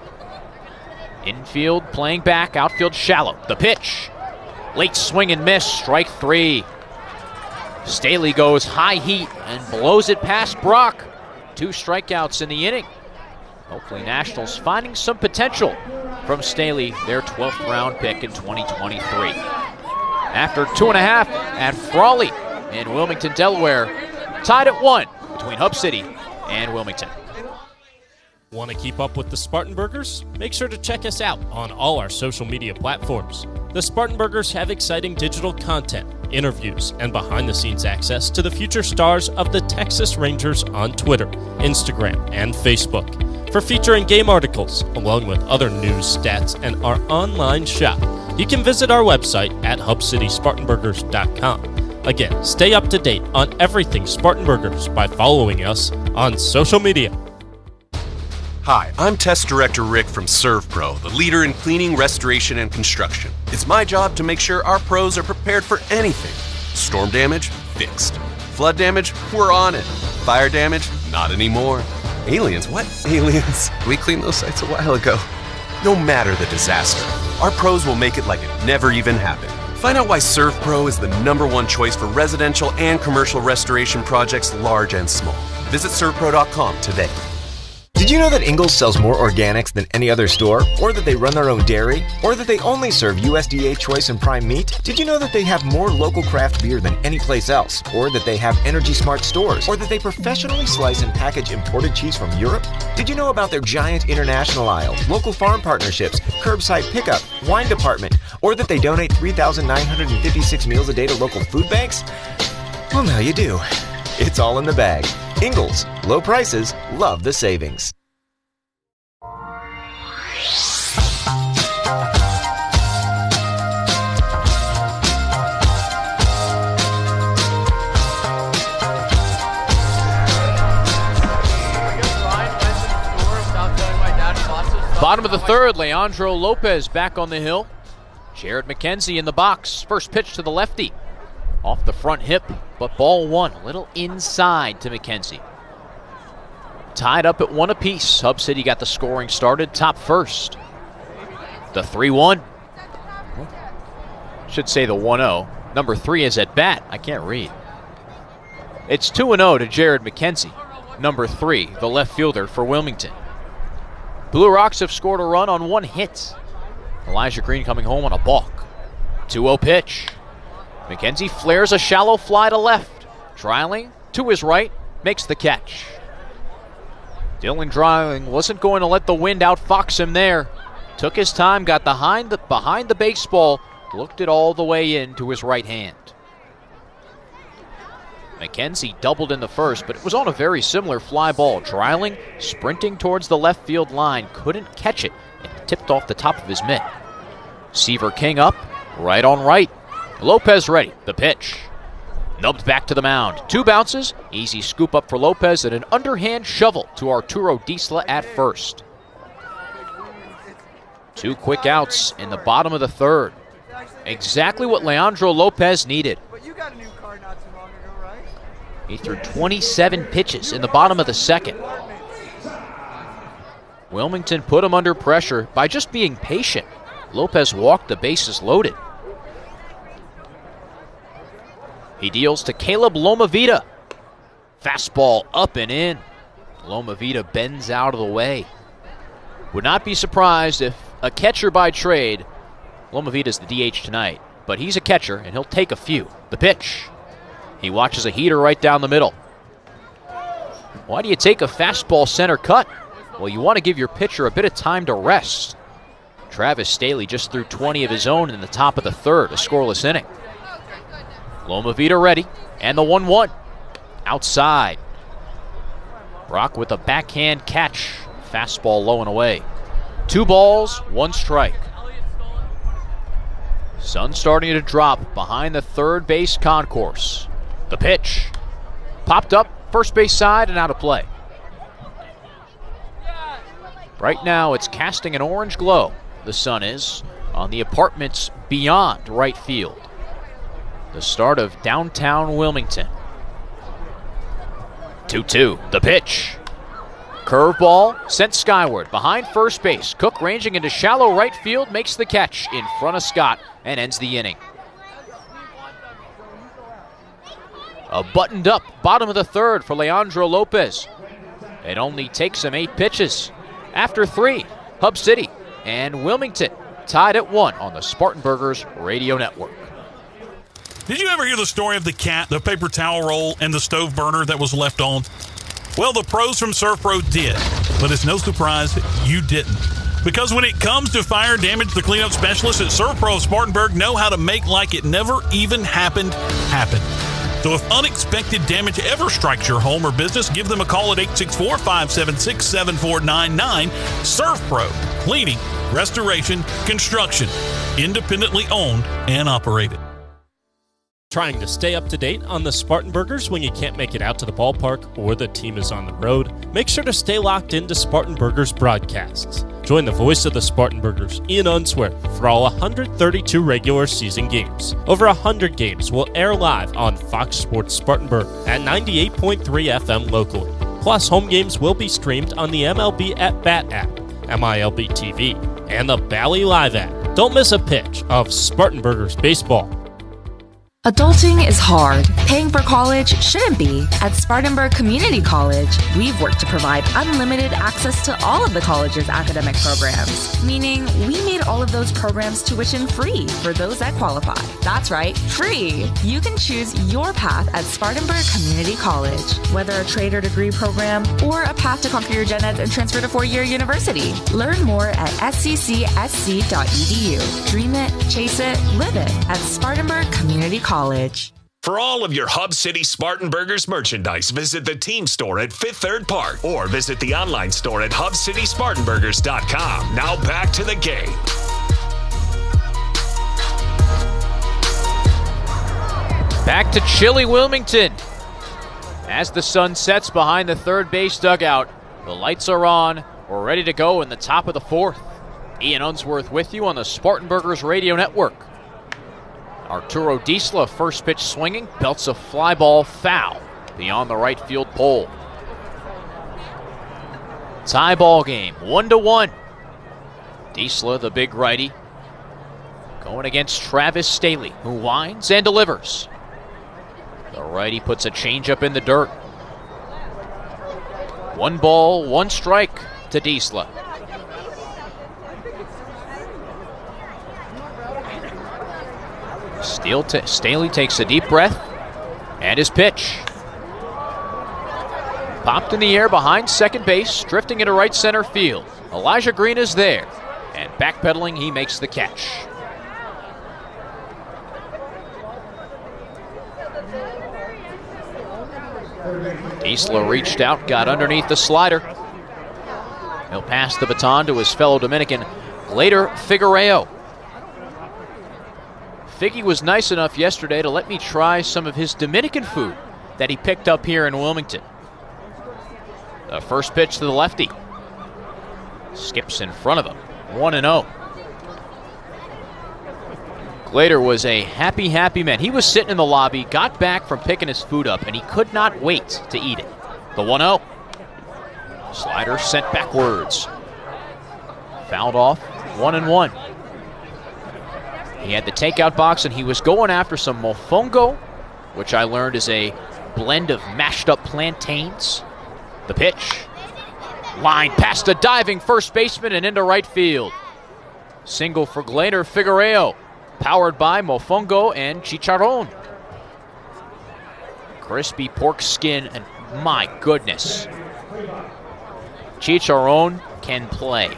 Infield playing back, outfield shallow. The pitch. Late swing and miss, strike 3. Staley goes high heat and blows it past Brock. 2 strikeouts in the inning. Hopefully Nationals finding some potential from Staley, their 12th round pick in 2023. After 2.5 at Frawley in Wilmington, Delaware, tied at 1 between Hub City and Wilmington. Want to keep up with the Spartanburgers? Make sure to check us out on all our social media platforms. The Spartanburgers have exciting digital content, interviews, and behind-the-scenes access to the future stars of the Texas Rangers on Twitter, Instagram, and Facebook. For feature and game articles, along with other news, stats, and our online shop, you can visit our website at hubcityspartanburgers.com. Again, stay up to date on everything Spartanburgers by following us on social media. Hi, I'm Test Director Rick from ServPro, the leader in cleaning, restoration, and construction. It's my job to make sure our pros are prepared for anything. Storm damage? Fixed. Flood damage? We're on it. Fire damage? Not anymore. Aliens? What aliens? We cleaned those sites a while ago. No matter the disaster, our pros will make it like it never even happened. Find out why ServPro is the #1 choice for residential and commercial restoration projects large and small. Visit servpro.com today. Did you know that Ingles sells more organics than any other store? Or that they run their own dairy? Or that they only serve USDA choice and prime meat? Did you know that they have more local craft beer than any place else? Or that they have Energy Smart stores? Or that they professionally slice and package imported cheese from Europe? Did you know about their giant international aisle, local farm partnerships, curbside pickup, wine department? Or that they donate 3,956 meals a day to local food banks? Well, now you do. It's all in the bag. Ingles. Low prices. Love the savings. Bottom of the third, Leandro Lopez back on the hill. Jared McKenzie in the box. First pitch to the lefty. Off the front hip, but ball 1, a little inside to McKenzie. Tied up at 1 apiece. Hub City got the scoring started, top first. The 3-1. Should say the 1-0. Number 3 is at bat. I can't read. It's 2-0 to Jared McKenzie. Number 3, the left fielder for Wilmington. Blue Rocks have scored a run on one hit. Elijah Green coming home on a balk. 2-0 pitch. McKenzie flares a shallow fly to left. Dreiling to his right, makes the catch. Dylan Dreiling wasn't going to let the wind outfox him there. Took his time, got behind the baseball, looked it all the way in to his right hand. McKenzie doubled in the first, but it was on a very similar fly ball. Dreiling sprinting towards the left field line, couldn't catch it, and tipped off the top of his mitt. Seaver King up, right on right. Lopez ready, the pitch. Nubbed back to the mound. 2 bounces, easy scoop up for Lopez, and an underhand shovel to Arturo Diesla at first. 2 quick outs in the bottom of the third. Exactly what Leandro Lopez needed. He threw 27 pitches in the bottom of the second. Wilmington put him under pressure by just being patient. Lopez walked the bases loaded. He deals to Caleb Lomavita. Fastball up and in. Lomavita bends out of the way. Would not be surprised if a catcher by trade, Lomavita's the DH tonight, but he's a catcher and he'll take a few. The pitch. He watches a heater right down the middle. Why do you take a fastball center cut? Well, you want to give your pitcher a bit of time to rest. Travis Staley just threw 20 of his own in the top of the third, a scoreless inning. Lomavita ready, and the 1-1. Outside. Brock with a backhand catch. Fastball low and away. 2 balls, 1 strike. Sun starting to drop behind the third base concourse. The pitch. Popped up, first base side, and out of play. Right now, it's casting an orange glow, the sun is, on the apartments beyond right field. The start of downtown Wilmington. 2-2, the pitch. Curveball sent skyward behind first base. Cook ranging into shallow right field makes the catch in front of Scott and ends the inning. A buttoned up bottom of the third for Leandro Lopez. It only takes him 8 pitches. After 3, Hub City and Wilmington tied at 1 on the Spartanburgers Radio Network. Did you ever hear the story of the cat, the paper towel roll, and the stove burner that was left on? Well, the pros from ServPro did, but it's no surprise you didn't. Because when it comes to fire damage, the cleanup specialists at ServPro of Spartanburg know how to make like it never even happened happen. So if unexpected damage ever strikes your home or business, give them a call at 864-576-7499. ServPro, cleaning, restoration, construction, independently owned and operated. Trying to stay up to date on the Spartanburgers when you can't make it out to the ballpark or the team is on the road? Make sure to stay locked into Spartanburgers broadcasts. Join the voice of the Spartanburgers, Ian Unsworth, for all 132 regular season games. Over 100 games will air live on Fox Sports Spartanburg at 98.3 FM locally. Plus, home games will be streamed on the MLB at Bat app, MILB TV, and the Bally Live app. Don't miss a pitch of Spartanburgers baseball. Adulting is hard. Paying for college shouldn't be. At Spartanburg Community College, we've worked to provide unlimited access to all of the college's academic programs, meaning we made all of those programs tuition free for those that qualify. That's right, free. You can choose your path at Spartanburg Community College, whether a trade or degree program or a path to conquer your gen ed and transfer to 4-year university. Learn more at sccSC.edu. Dream it, chase it, live it at Spartanburg Community College. For all of your Hub City Spartanburgers merchandise, visit the team store at Fifth Third Park or visit the online store at HubCitySpartanburgers.com. Now back to the game. Back to chilly Wilmington. As the sun sets behind the third base dugout, the lights are on. We're ready to go in the top of the 4th. Ian Unsworth with you on the Spartanburgers Radio Network. Arturo Diesla, first pitch swinging, belts a fly ball foul beyond the right field pole. Tie ball game, 1-1. Diesla, the big righty, going against Travis Staley, who winds and delivers. The righty puts a changeup in the dirt. 1 ball, 1 strike to Diesla. Staley takes a deep breath, and his pitch. Popped in the air behind second base, drifting into right center field. Elijah Green is there, and backpedaling, he makes the catch. Isla reached out, got underneath the slider. He'll pass the baton to his fellow Dominican, Glader Figueroa. Figgy was nice enough yesterday to let me try some of his Dominican food that he picked up here in Wilmington. The first pitch to the lefty. Skips in front of him, 1-0. Glader was a happy man. He was sitting in the lobby, got back from picking his food up, and he could not wait to eat it. The 1-0. Slider sent backwards. Fouled off, 1-1. He had the takeout box, and he was going after some mofongo, which I learned is a blend of mashed up plantains. The pitch. Line past a diving first baseman and into right field. Single for Glader Figueroa, powered by mofongo and chicharron. Crispy pork skin, and my goodness, chicharron can play.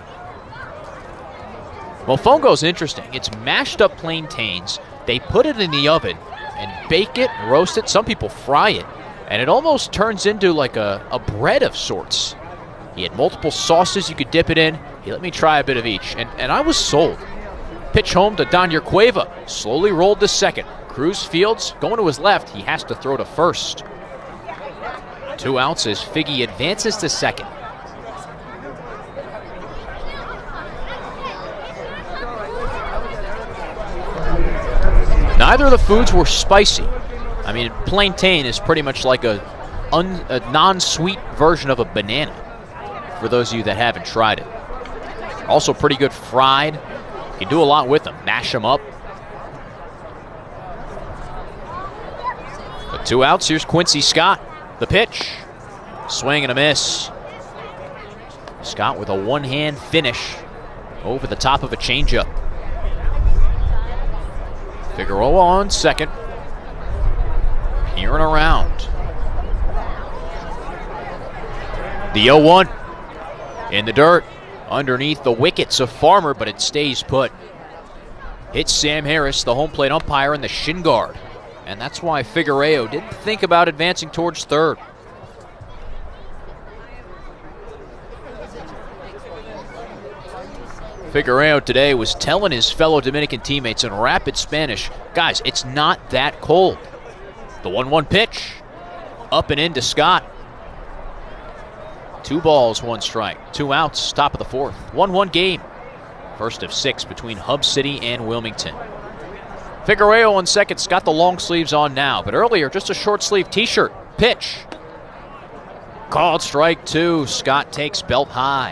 Mofongo's interesting. It's mashed up plantains. They put it in the oven and bake it, roast it. Some people fry it, and it almost turns into like a bread of sorts. He had multiple sauces you could dip it in. He let me try a bit of each, and I was sold. Pitch home to Daniel Cueva. Slowly rolled to second. Cruz Fields going to his left. He has to throw to first. 2 outs as Figgy advances to second. Neither of the foods were spicy. I mean, plantain is pretty much like a non-sweet version of a banana, for those of you that haven't tried it. Also pretty good fried. You can do a lot with them. Mash them up. With 2 outs, here's Quincy Scott. The pitch. Swing and a miss. Scott with a one-hand finish over the top of a changeup. Figueroa on second. Peering around. The 0-1 in the dirt underneath the wickets of Farmer, but it stays put. Hits Sam Harris, the home plate umpire, in the shin guard. And that's why Figueroa didn't think about advancing towards third. Figueroa today was telling his fellow Dominican teammates in rapid Spanish, guys, it's not that cold. The 1-1 pitch. Up and into Scott. 2 balls, 1 strike. 2 outs, top of the fourth. 1-1 game. First of 6 between Hub City and Wilmington. Figueroa on second. Got the long sleeves on now, but earlier just a short sleeve t-shirt. Pitch. Called strike 2. Scott takes belt high.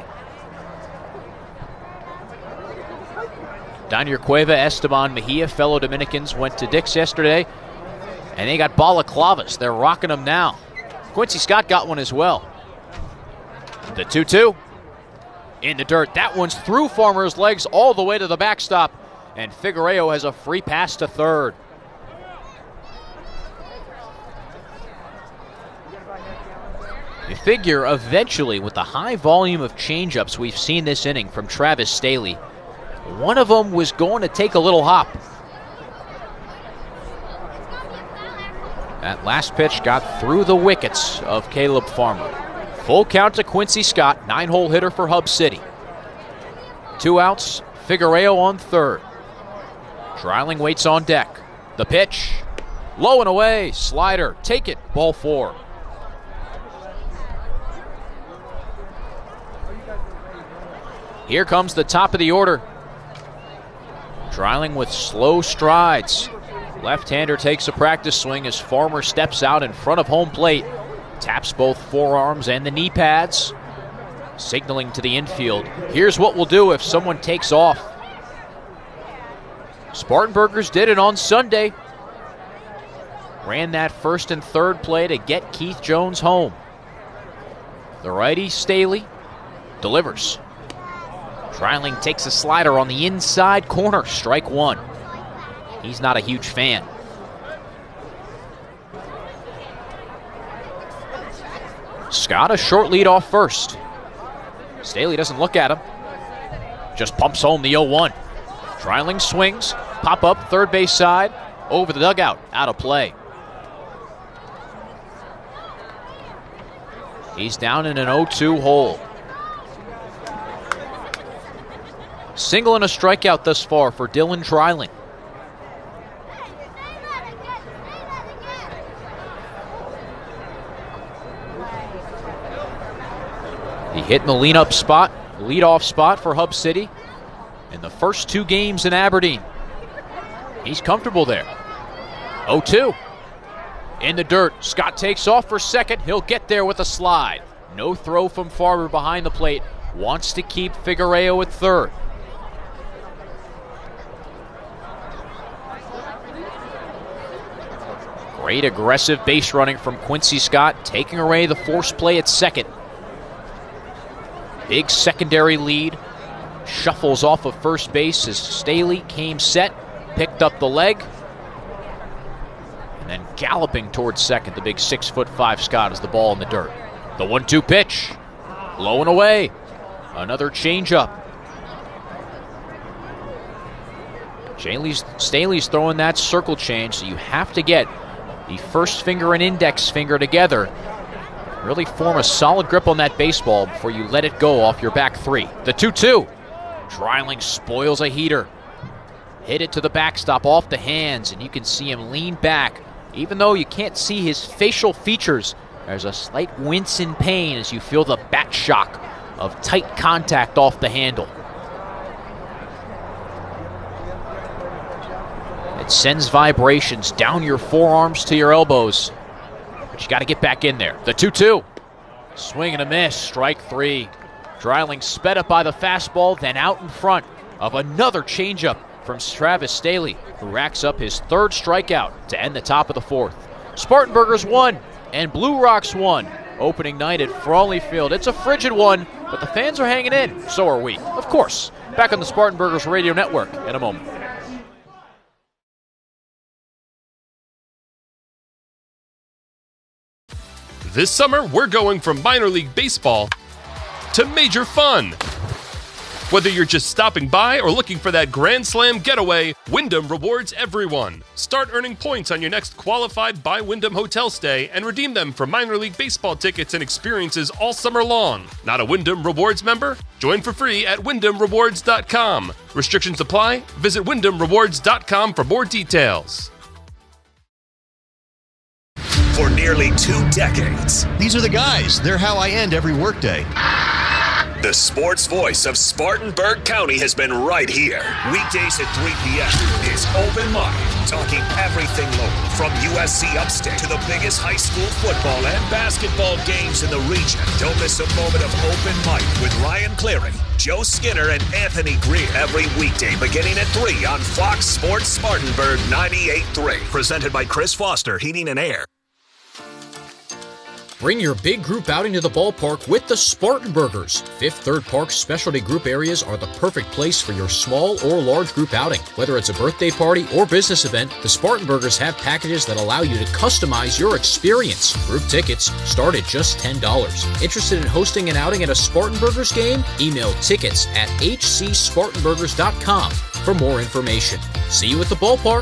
Daniel Cueva, Esteban Mejia, fellow Dominicans, went to Dick's yesterday, and they got balaclavas. They're rocking them now. Quincy Scott got one as well. The 2-2 in the dirt. That one's through Farmer's legs all the way to the backstop, and Figueroa has a free pass to third. You figure eventually, with the high volume of changeups we've seen this inning from Travis Staley, one of them was going to take a little hop. That last pitch got through the wickets of Caleb Farmer. Full count to Quincy Scott, 9-hole hitter for Hub City. 2 outs, Figueroa on third. Dreiling waits on deck. The pitch, low and away, slider, take it, ball 4. Here comes the top of the order. Dreiling with slow strides. Left-hander takes a practice swing as Farmer steps out in front of home plate. Taps both forearms and the knee pads, signaling to the infield. Here's what we'll do if someone takes off. Spartanburgers did it on Sunday. Ran that first and third play to get Keith Jones home. The righty, Staley, delivers. Dreiling takes a slider on the inside corner, strike 1. he's not a huge fan. Scott a short lead off first. Staley doesn't look at him. Just pumps home the 0-1. Dreiling swings, pop up third base side, over the dugout, out of play. He's down in an 0-2 hole. Single and a strikeout thus far for Dylan Dreiling. He hit in the lead-off spot for Hub City in the first 2 games in Aberdeen. He's comfortable there. 0-2. In the dirt, Scott takes off for second. He'll get there with a slide. No throw from Farber behind the plate. Wants to keep Figueroa at third. Great aggressive base running from Quincy Scott, taking away the force play at second. Big secondary lead. Shuffles off of first base as Staley came set, picked up the leg, and then galloping towards second, the big 6'5" Scott as the ball in the dirt. The 1-2 pitch, low and away. Another changeup. Staley's throwing that circle change, so you have to get the first finger and index finger together. Really form a solid grip on that baseball before you let it go off your back 3. The 2-2. Dreiling spoils a heater. Hit it to the backstop off the hands, and you can see him lean back. Even though you can't see his facial features, there's a slight wince in pain as you feel the bat shock of tight contact off the handle. It sends vibrations down your forearms to your elbows, but you got to get back in there. The 2-2. Swing and a miss, strike 3. Dreiling sped up by the fastball, then out in front of another changeup from Travis Staley, who racks up his 3rd strikeout to end the top of the 4th. Spartanburgers won, and Blue Rocks won. Opening night at Frawley Field. It's a frigid one, but the fans are hanging in. So are we, of course. Back on the Spartanburgers Radio Network in a moment. This summer, we're going from minor league baseball to major fun. Whether you're just stopping by or looking for that Grand Slam getaway, Wyndham rewards everyone. Start earning points on your next qualified by Wyndham hotel stay and redeem them for minor league baseball tickets and experiences all summer long. Not a Wyndham Rewards member? Join for free at WyndhamRewards.com. Restrictions apply. Visit WyndhamRewards.com for more details. For nearly 2 decades. These are the guys. They're how I end every workday. The sports voice of Spartanburg County has been right here. Weekdays at 3 p.m. is Open Mic, talking everything local from USC Upstate to the biggest high school football and basketball games in the region. Don't miss a moment of Open Mic with Ryan Cleary, Joe Skinner, and Anthony Greer every weekday beginning at 3 on Fox Sports Spartanburg 98.3. Presented by Chris Foster Heating and Air. Bring your big group outing to the ballpark with the Spartanburgers. Fifth Third Park specialty group areas are the perfect place for your small or large group outing. Whether it's a birthday party or business event, the Spartanburgers have packages that allow you to customize your experience. Group tickets start at just $10. Interested in hosting an outing at a Spartanburgers game? Email tickets at hcspartanburgers.com for more information. See you at the ballpark.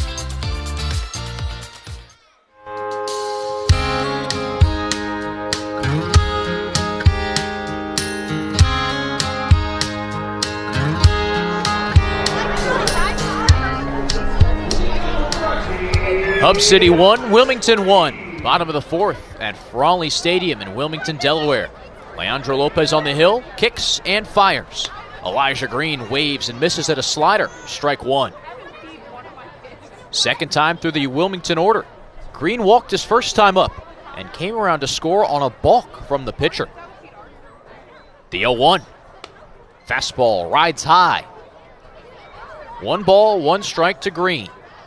Hub City 1, Wilmington 1. Bottom of the 4th at Frawley Stadium in Wilmington, Delaware. Leandro Lopez on the hill, kicks and fires. Elijah Green waves and misses at a slider, strike 1. Second time through the Wilmington order. Green walked his first time up and came around to score on a balk from the pitcher. The 0-1. Fastball rides high. 1 ball, 1 strike to Green.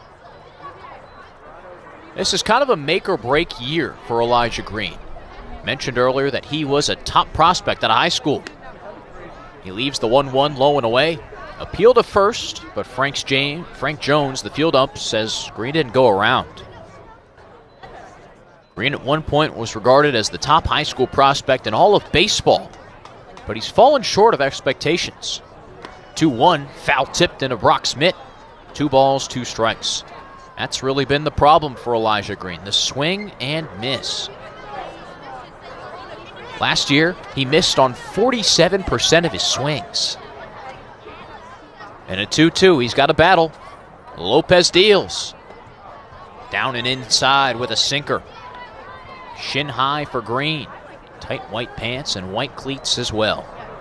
This is kind of a make-or-break year for Elijah Green. Mentioned earlier that he was a top prospect out of high school. He leaves the 1-1 low and away. Appeal to first, but Frank Jones, the field ump, says Green didn't go around. Green at one point was regarded as the top high school prospect in all of baseball, but he's fallen short of expectations. 2-1, foul tipped into Brock's mitt. 2 balls, 2 strikes. That's really been the problem for Elijah Green, the swing and miss. Last year, he missed on 47% of his swings. And at 2-2, he's got a battle. Lopez deals. Down and inside with a sinker. Shin high for Green. Tight white pants and white cleats as well.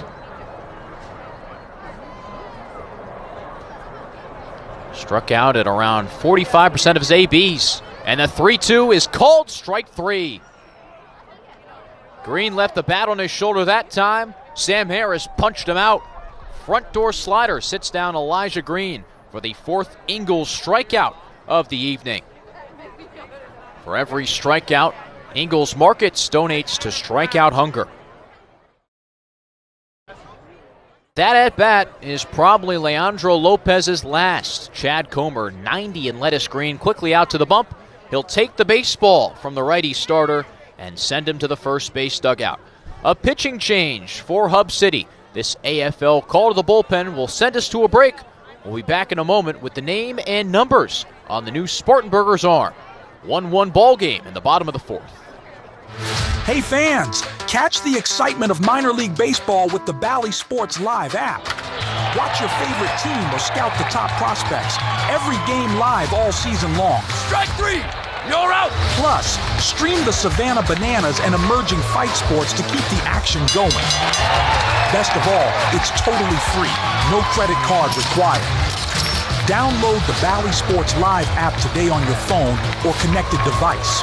Struck out at around 45% of his ABs. And the 3-2 is called strike 3. Green left the bat on his shoulder that time. Sam Harris punched him out. Front door slider sits down Elijah Green for the 4th Ingles strikeout of the evening. For every strikeout, Ingles Markets donates to Strikeout Hunger. That at-bat is probably Leandro Lopez's last. Chad Comer, 90 in lettuce green, quickly out to the bump. He'll take the baseball from the righty starter and send him to the first base dugout. A pitching change for Hub City. This AFL call to the bullpen will send us to a break. We'll be back in a moment with the name and numbers on the new Spartanburgers arm. 1-1 ball game in the bottom of the 4th. Hey fans, catch the excitement of minor league baseball with the Bally Sports Live app. Watch your favorite team or scout the top prospects. Every game live all season long. Strike 3! You're out! Plus, stream the Savannah Bananas and emerging fight sports to keep the action going. Best of all, it's totally free. No credit card required. Download the Bally Sports Live app today on your phone or connected device.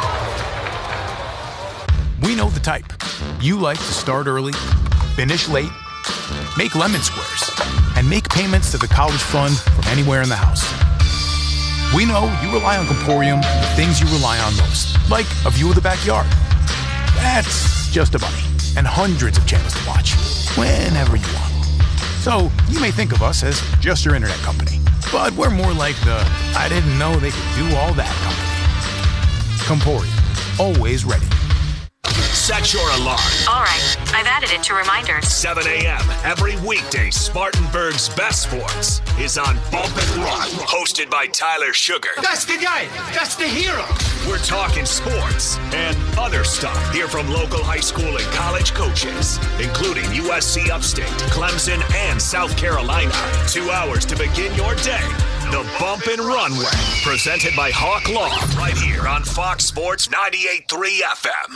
We know the type. You like to start early, finish late, make lemon squares, and make payments to the college fund from anywhere in the house. We know you rely on Comporium for the things you rely on most, like a view of the backyard. That's just a bunny, and hundreds of channels to watch, whenever you want. So you may think of us as just your internet company, but we're more like the I didn't know they could do all that company. Comporium, always ready. Set your alarm. All right, I've added it to reminders. 7 a.m. every weekday, Spartanburg's Best Sports is on Bump and Run, hosted by Tyler Sugar. That's the guy. That's the hero. We're talking sports and other stuff. Hear from local high school and college coaches, including USC Upstate, Clemson, and South Carolina. 2 hours to begin your day. The Bump and Run Way, presented by Hawk Law, right here on Fox Sports 98.3 FM.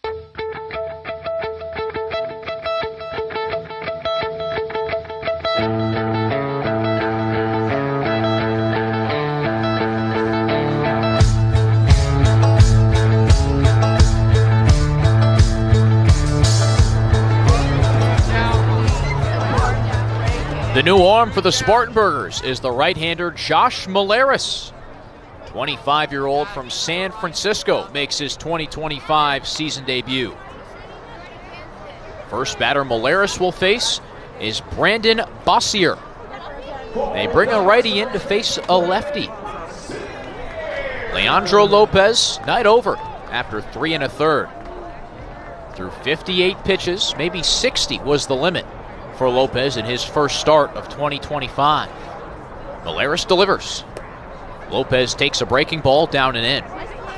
The new arm for the Spartanburgers is the right-hander Josh Maleris. 25-year-old from San Francisco makes his 2025 season debut. First batter Maleris will face is Brandon Bossier. They bring a righty in to face a lefty. Leandro Lopez, night over after 3 1/3. Through 58 pitches, maybe 60 was the limit for Lopez in his first start of 2025. Maleris delivers. Lopez takes a breaking ball down and in.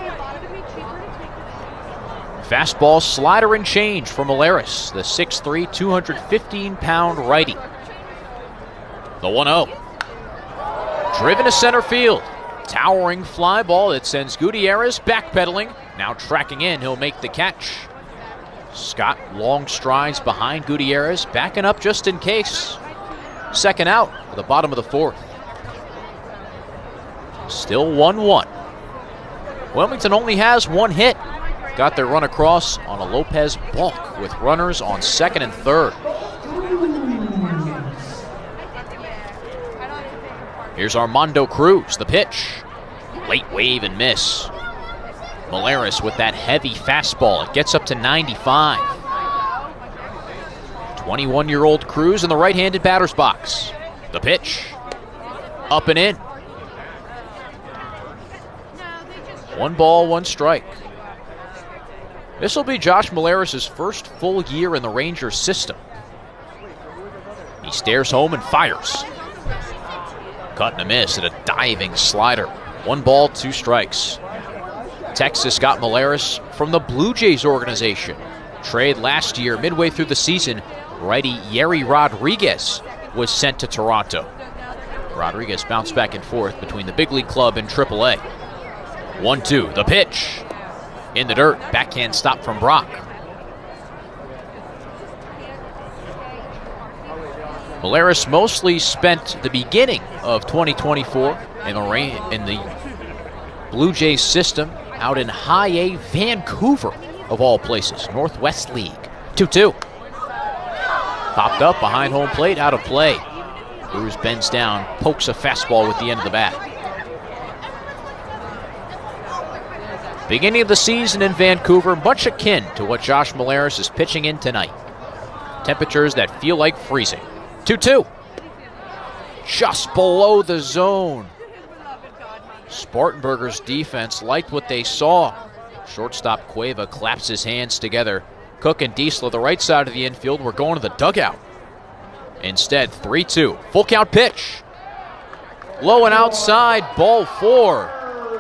Fastball, slider, and change for Maleris, the 6'3", 215-pound righty. The 1-0. Driven to center field. Towering fly ball that sends Gutierrez backpedaling. Now tracking in, he'll make the catch. Scott long strides behind Gutierrez, backing up just in case. Second out at the bottom of the 4th. Still 1-1. Wilmington only has 1 hit. Got their run across on a Lopez balk with runners on second and third. Here's Armando Cruz, the pitch. Late wave and miss. Maleris with that heavy fastball. It gets up to 95. 21-year-old Cruz in the right-handed batter's box. The pitch. Up and in. 1 ball, 1 strike. This will be Josh Molares' first full year in the Rangers system. He stares home and fires. Cut and a miss at a diving slider. 1 ball, 2 strikes. Texas got Molares from the Blue Jays organization. Trade last year, midway through the season, righty Yerry Rodriguez was sent to Toronto. Rodriguez bounced back and forth between the big league club and AAA. 1-2, the pitch. In the dirt, backhand stop from Brock. Molares mostly spent the beginning of 2024 in the Blue Jays system out in High A, Vancouver, of all places, Northwest League. 2-2. Popped up behind home plate, out of play. Cruz bends down, pokes a fastball with the end of the bat. Beginning of the season in Vancouver, much akin to what Josh Molares is pitching in tonight. Temperatures that feel like freezing. 2-2. Just below the zone. Spartanburgers defense liked what they saw. Shortstop Cueva claps his hands together. Cook and Diesel, the right side of the infield, were going to the dugout. Instead, 3-2. Full count pitch. Low and outside, ball 4.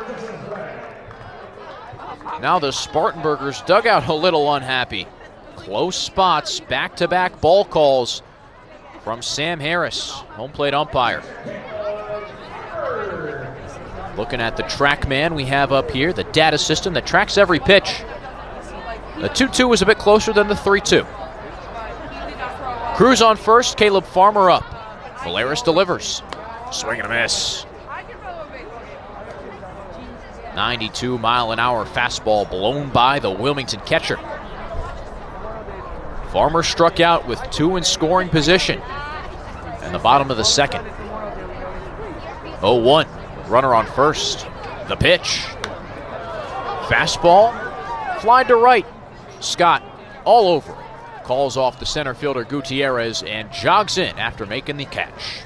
Now the Spartanburgers dugout a little unhappy. Close spots, back-to-back ball calls from Sam Harris, home plate umpire. Looking at the TrackMan we have up here, the data system that tracks every pitch. The 2-2 was a bit closer than the 3-2. Cruz on first, Caleb Farmer up. Molares delivers. Swing and a miss. 92-mile-an-hour fastball blown by the Wilmington catcher. Farmer struck out with 2 in scoring position in the bottom of the second. 0-1. Runner on first. The pitch. Fastball. Fly to right. Scott all over it. Calls off the center fielder Gutierrez and jogs in after making the catch.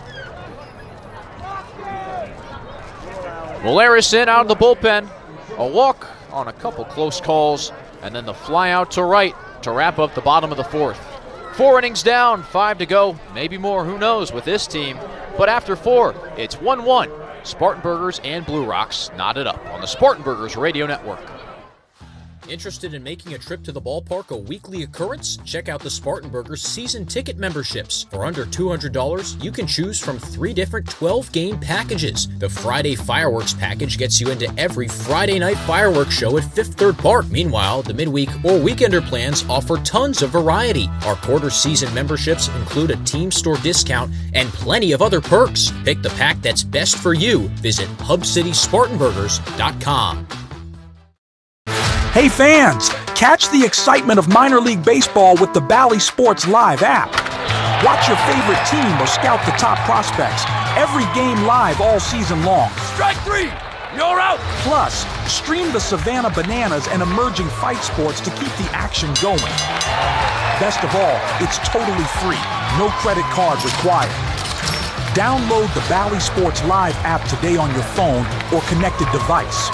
Molares in out of the bullpen. A walk on a couple close calls, and then the fly out to right to wrap up the bottom of the 4th. 4 innings down, 5 to go. Maybe more, who knows, with this team. But after 4, it's 1-1. Spartanburgers and Blue Rocks knotted up on the Spartanburgers Radio Network. Interested in making a trip to the ballpark a weekly occurrence? Check out the Spartanburgers season ticket memberships. For under $200, you can choose from 3 different 12-game packages. The Friday Fireworks package gets you into every Friday night fireworks show at Fifth Third Park. Meanwhile, the midweek or weekender plans offer tons of variety. Our quarter season memberships include a team store discount and plenty of other perks. Pick the pack that's best for you. Visit HubCitySpartanburgers.com. Hey fans, catch the excitement of minor league baseball with the Bally Sports Live app. Watch your favorite team or scout the top prospects. Every game live all season long. Strike 3! You're out! Plus, stream the Savannah Bananas and emerging fight sports to keep the action going. Best of all, it's totally free. No credit card required. Download the Bally Sports Live app today on your phone or connected device.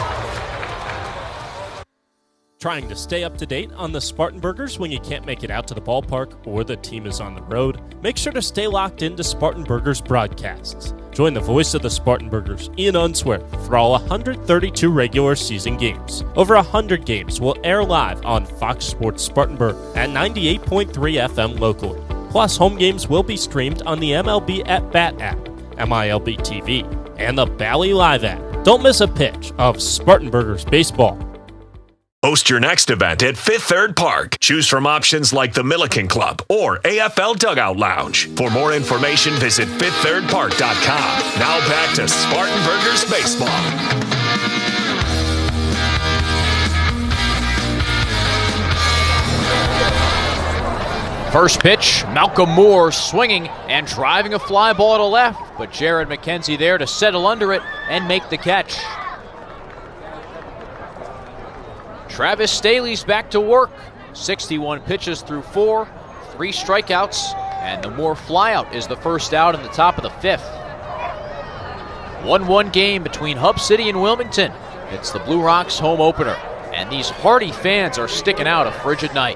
Trying to stay up to date on the Spartanburgers when you can't make it out to the ballpark or the team is on the road? Make sure to stay locked into Spartanburgers broadcasts. Join the voice of the Spartanburgers, Ian Unsworth, for all 132 regular season games. Over 100 games will air live on Fox Sports Spartanburg at 98.3 FM locally. Plus, home games will be streamed on the MLB at Bat app, MILB TV, and the Bally Live app. Don't miss a pitch of Spartanburgers baseball. Host your next event at Fifth Third Park. Choose from options like the Milliken Club or AFL Dugout Lounge. For more information, visit FifthThirdPark.com. Now back to Spartanburgers baseball. First pitch, Malcolm Moore swinging and driving a fly ball to left, but Jared McKenzie there to settle under it and make the catch. Travis Staley's back to work. 61 pitches through 4, 3 strikeouts, And the Moore flyout is the first out in the top of the 5th. 1-1 game between Hub City and Wilmington. It's the Blue Rocks home opener. And these hardy fans are sticking out a frigid night.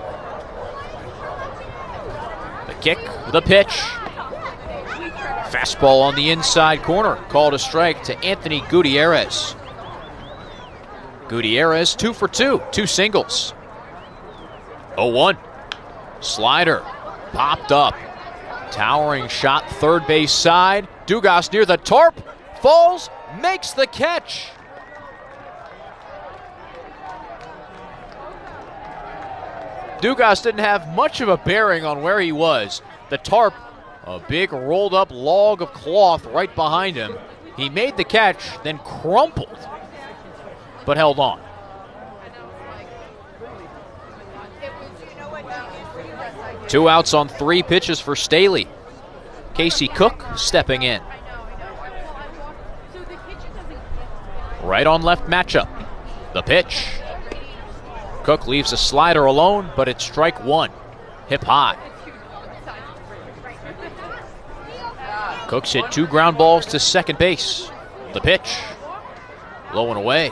The kick, the pitch. Fastball on the inside corner. Called a strike to Anthony Gutierrez. Gutierrez 2 for 2. 2 singles. 0-1. Slider. Popped up. Towering shot third base side. Dugas near the tarp. Falls. Makes the catch. Dugas didn't have much of a bearing on where he was. The tarp, a big rolled up log of cloth right behind him. He made the catch, then crumpled, but held on. Two outs on 3 pitches for Staley. Casey Cook stepping in. Right on left matchup. The pitch. Cook leaves a slider alone, but it's strike 1. Hip high. Cook's hit 2 ground balls to second base. The pitch. Low and away.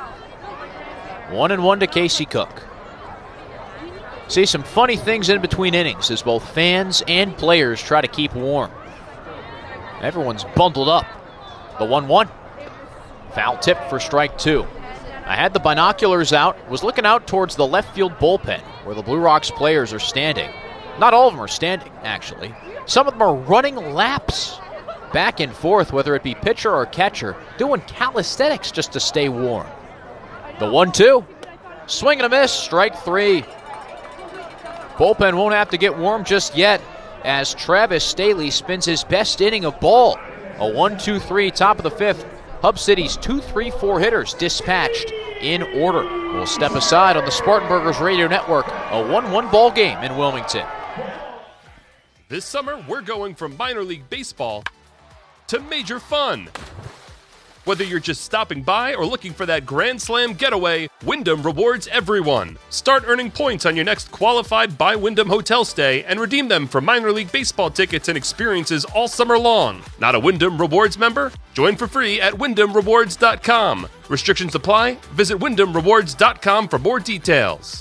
1-1 to Casey Cook. See some funny things in between innings as both fans and players try to keep warm. Everyone's bundled up. The 1-1. Foul tip for strike 2. I had the binoculars out, was looking out towards the left field bullpen where the Blue Rocks players are standing. Not all of them are standing, actually. Some of them are running laps back and forth, whether it be pitcher or catcher, doing calisthenics just to stay warm. The 1-2. Swing and a miss, strike 3. Bullpen won't have to get warm just yet as Travis Staley spins his best inning of ball. A 1-2-3, top of the 5th. Hub City's 2-3-4 hitters dispatched in order. We'll step aside on the Spartanburgers Radio Network. A 1-1 ball game in Wilmington. This summer, we're going from minor league baseball to major fun. Whether you're just stopping by or looking for that Grand Slam getaway, Wyndham rewards everyone. Start earning points on your next qualified by Wyndham hotel stay and redeem them for minor league baseball tickets and experiences all summer long. Not a Wyndham Rewards member? Join for free at WyndhamRewards.com. Restrictions apply. Visit WyndhamRewards.com for more details.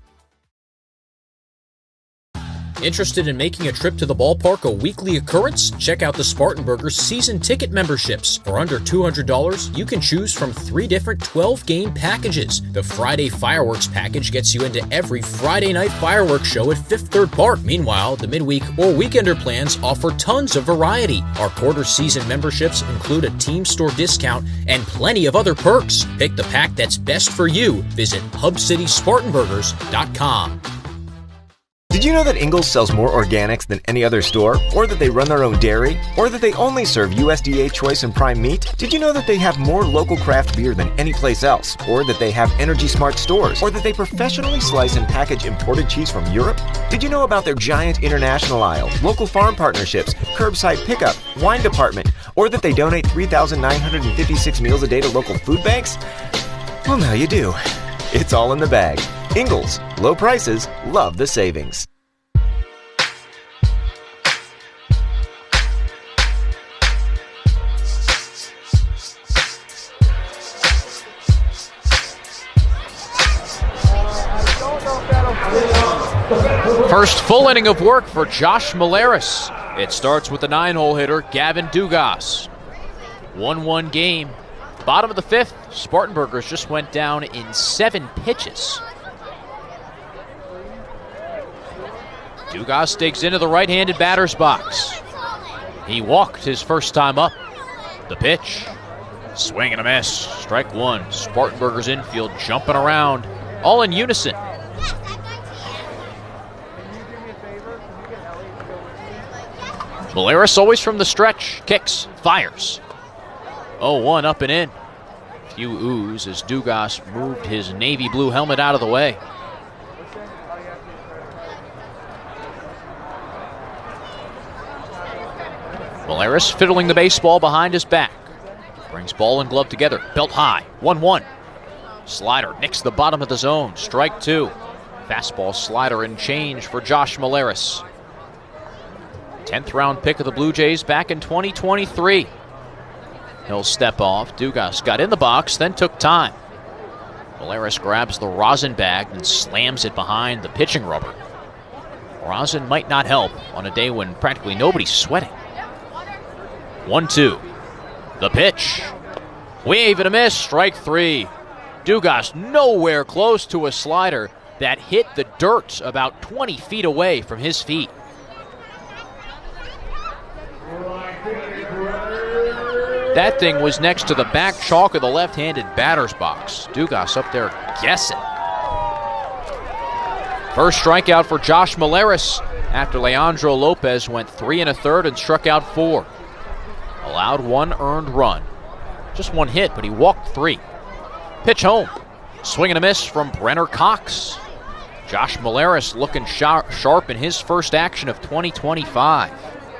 Interested in making a trip to the ballpark a weekly occurrence? Check out the Spartanburgers season ticket memberships. For under $200, you can choose from 3 different 12-game packages. The Friday Fireworks package gets you into every Friday night fireworks show at Fifth Third Park. Meanwhile, the midweek or weekender plans offer tons of variety. Our quarter season memberships include a team store discount and plenty of other perks. Pick the pack that's best for you. Visit HubCitySpartanburgers.com. Did you know that Ingles sells more organics than any other store? Or that they run their own dairy? Or that they only serve USDA choice and prime meat? Did you know that they have more local craft beer than any place else? Or that they have Energy Smart stores? Or that they professionally slice and package imported cheese from Europe? Did you know about their giant international aisle, local farm partnerships, curbside pickup, wine department? Or that they donate 3,956 meals a day to local food banks? Well, now you do. It's all in the bag. Ingles, low prices, love the savings. First full inning of work for Josh Maleris. It starts with the 9-hole hitter, Gavin Dugas. 1-1 game. Bottom of the 5th, Spartanburgers just went down in 7 pitches. Dugas digs into the right-handed batter's box. He walked his first time up. The pitch. Swing and a miss. Strike 1. Spartanburgers infield jumping around. All in unison. Maleris always from the stretch. Kicks. Fires. 0-1 up and in. Few oohs as Dugas moved his navy blue helmet out of the way. Maleris fiddling the baseball behind his back. Brings ball and glove together. Belt high. 1-1. Slider nicks the bottom of the zone. Strike 2. Fastball, slider, and change for Josh Maleris. 10th round pick of the Blue Jays back in 2023. He'll step off. Dugas got in the box, then took time. Millares grabs the rosin bag and slams it behind the pitching rubber. Rosin might not help on a day when practically nobody's sweating. 1-2. The pitch. Wave and a miss. Strike 3. Dugas nowhere close to a slider that hit the dirt about 20 feet away from his feet. That thing was next to the back chalk of the left-handed batter's box. Dugas up there guessing. First strikeout for Josh Millares after Leandro Lopez went 3 1/3 and struck out 4. Allowed 1 earned run. Just 1 hit, but he walked 3. Pitch home. Swing and a miss from Brenner Cox. Josh Millares looking sharp in his first action of 2025.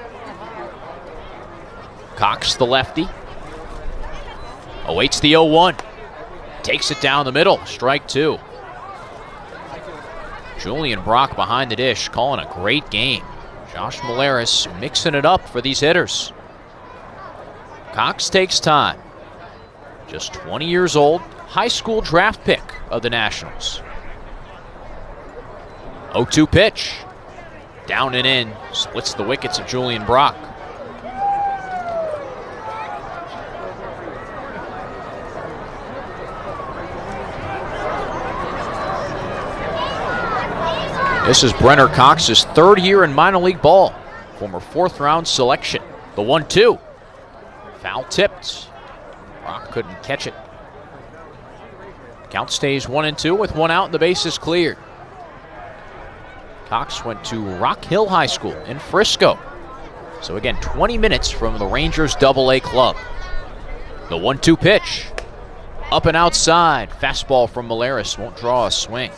Cox, the lefty, awaits the 0-1. Takes it down the middle. Strike 2. Julian Brock behind the dish, calling a great game. Josh Millares mixing it up for these hitters. Cox takes time. Just 20 years old, high school draft pick of the Nationals. 0-2 pitch. Down and in, splits the wickets of Julian Brock. This is Brenner Cox's 3rd year in minor league ball. Former 4th round selection. The 1-2. Foul tipped. Brock couldn't catch it. Count stays 1-2 with 1 out and the bases cleared. Cox went to Rock Hill High School in Frisco. So again, 20 minutes from the Rangers AA club. The 1-2 pitch. Up and outside. Fastball from Millares won't draw a swing.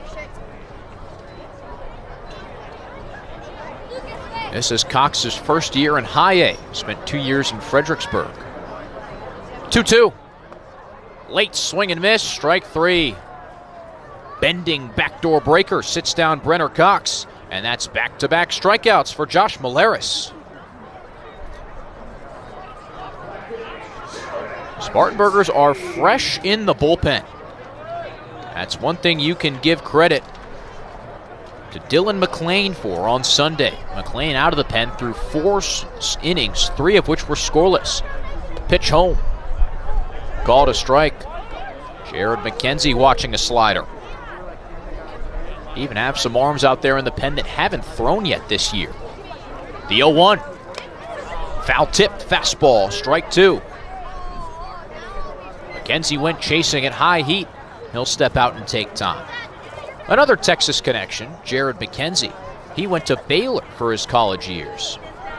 This is Cox's first year in High A. Spent 2 years in Fredericksburg. 2-2. Late swing and miss. Strike 3. Bending backdoor breaker sits down Brenner Cox. And that's back-to-back strikeouts for Josh Millares. Spartanburgers are fresh in the bullpen. That's one thing you can give credit to Dylan McLean for on Sunday. McLean out of the pen through 4 innings, 3 of which were scoreless. Pitch home. Called a strike. Jared McKenzie watching a slider. Even have some arms out there in the pen that haven't thrown yet this year. The 0-1. Foul tipped fastball, strike 2. McKenzie went chasing at high heat. He'll step out and take time. Another Texas connection, Jared McKenzie. He went to Baylor for his college years.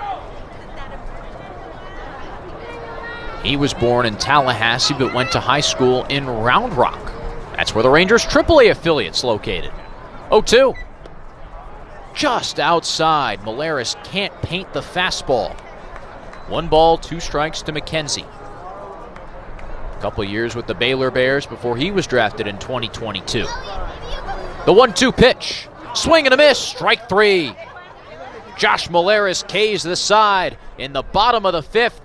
He was born in Tallahassee but went to high school in Round Rock. That's where the Rangers AAA affiliate's located. 0-2. Just outside. Millares can't paint the fastball. 1 ball, 2 strikes to McKenzie. A couple years with the Baylor Bears before he was drafted in 2022. The 1-2 pitch. Swing and a miss. Strike 3. Josh Millares K's the side in the bottom of the 5th.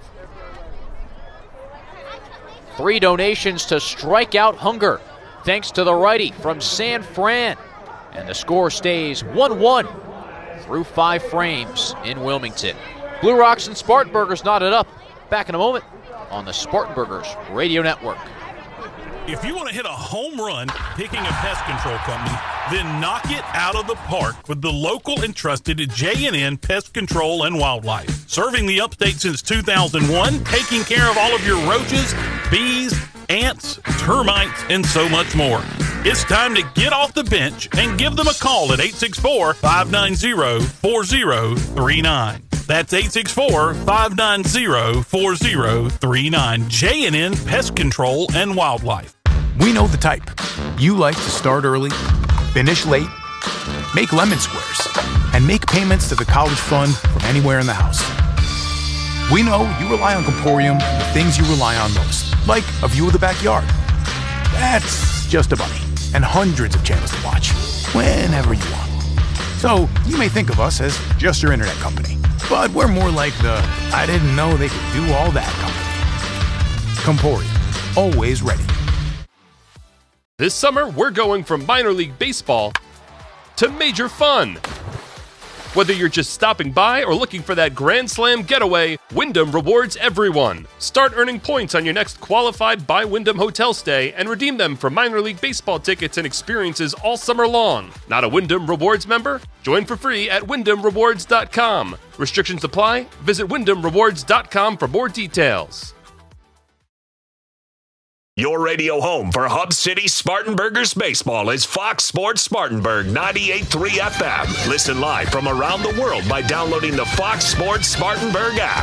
3 donations to strike out hunger, thanks to the righty from San Fran. And the score stays 1-1 through 5 frames in Wilmington. Blue Rocks and Spartanburgers knotted up. Back in a moment on the Spartanburgers Radio Network. If you want to hit a home run picking a pest control company, then knock it out of the park with the local and trusted J&N Pest Control and Wildlife. Serving the upstate since 2001, taking care of all of your roaches, bees, ants, termites, and so much more. It's time to get off the bench and give them a call at 864-590-4039. That's 864-590-4039. J&N Pest Control and Wildlife. We know the type. You like to start early, finish late, make lemon squares, and make payments to the college fund from anywhere in the house. We know you rely on Comporium for the things you rely on most, like a view of the backyard. That's just a bunny, and hundreds of channels to watch, whenever you want. So you may think of us as just your internet company. But we're more like the I didn't know they could do all that company. Comporium, always ready. This summer, we're going from minor league baseball to major fun. Whether you're just stopping by or looking for that Grand Slam getaway, Wyndham rewards everyone. Start earning points on your next qualified by Wyndham hotel stay and redeem them for minor league baseball tickets and experiences all summer long. Not a Wyndham Rewards member? Join for free at WyndhamRewards.com. Restrictions apply. Visit WyndhamRewards.com for more details. Your radio home for Hub City Spartanburgers baseball is Fox Sports Spartanburg 98.3 FM. Listen live from around the world by downloading the Fox Sports Spartanburg app.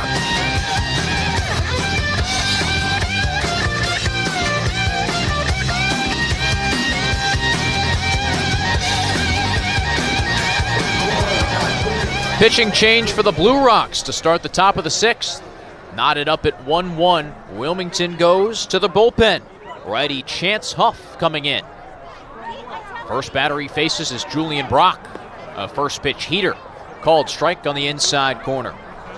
Pitching change for the Blue Rocks to start the top of the sixth. Knotted up at 1-1, Wilmington goes to the bullpen. Righty Chance Huff coming in. First batter he faces is Julian Brock. A first pitch heater, called strike on the inside corner.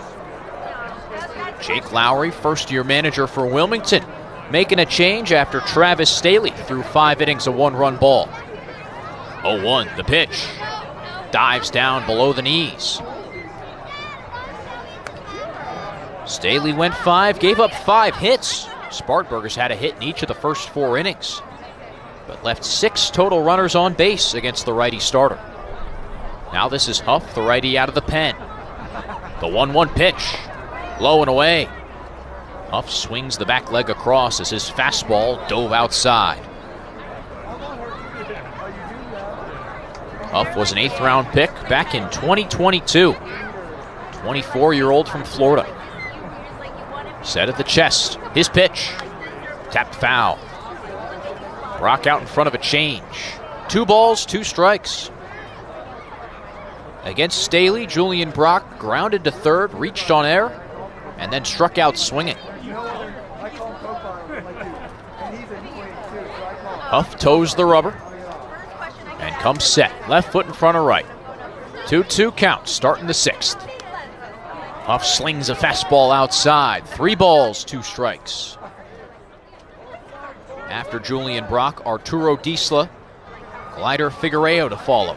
Jake Lowry, first-year manager for Wilmington, making a change after Travis Staley threw 5 innings of 1-run ball. 0-1, the pitch. Dives down below the knees. Staley went 5, gave up 5 hits. Spartanburgers had a hit in each of the first 4 innings, but left 6 total runners on base against the righty starter. Now this is Huff, the righty out of the pen. The 1-1 pitch, low and away. Huff swings the back leg across as his fastball dove outside. Huff was an 8th-round pick back in 2022. 24-year-old from Florida. Set at the chest. His pitch. Tapped foul. Brock out in front of a change. 2 balls, 2 strikes. Against Staley, Julian Brock grounded to third, reached on air, and then struck out swinging. Huff toes the rubber and comes set. Left foot in front of right. 2-2 count, starting the 6th. Huff slings a fastball outside. 3 balls, 2 strikes. After Julian Brock, Arturo Disla, Glider Figueiredo to follow.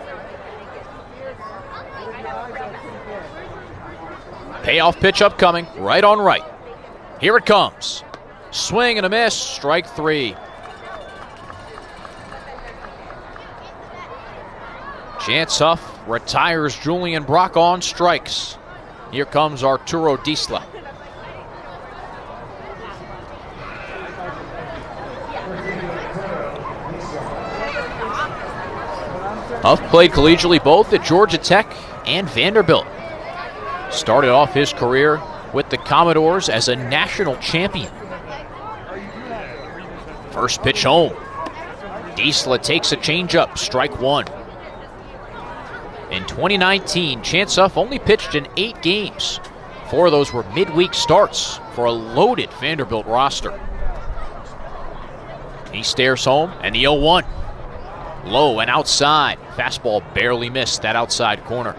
Payoff pitch upcoming, right on right. Here it comes. Swing and a miss, strike 3. Chance Huff retires Julian Brock on strikes. Here comes Arturo Disla. Huff played collegiately both at Georgia Tech and Vanderbilt. Started off his career with the Commodores as a national champion. First pitch home. Disla takes a changeup, strike 1. In 2019, Chance Huff only pitched in 8 games. 4 of those were midweek starts for a loaded Vanderbilt roster. He stares home, and the 0-1. Low and outside. Fastball barely missed that outside corner.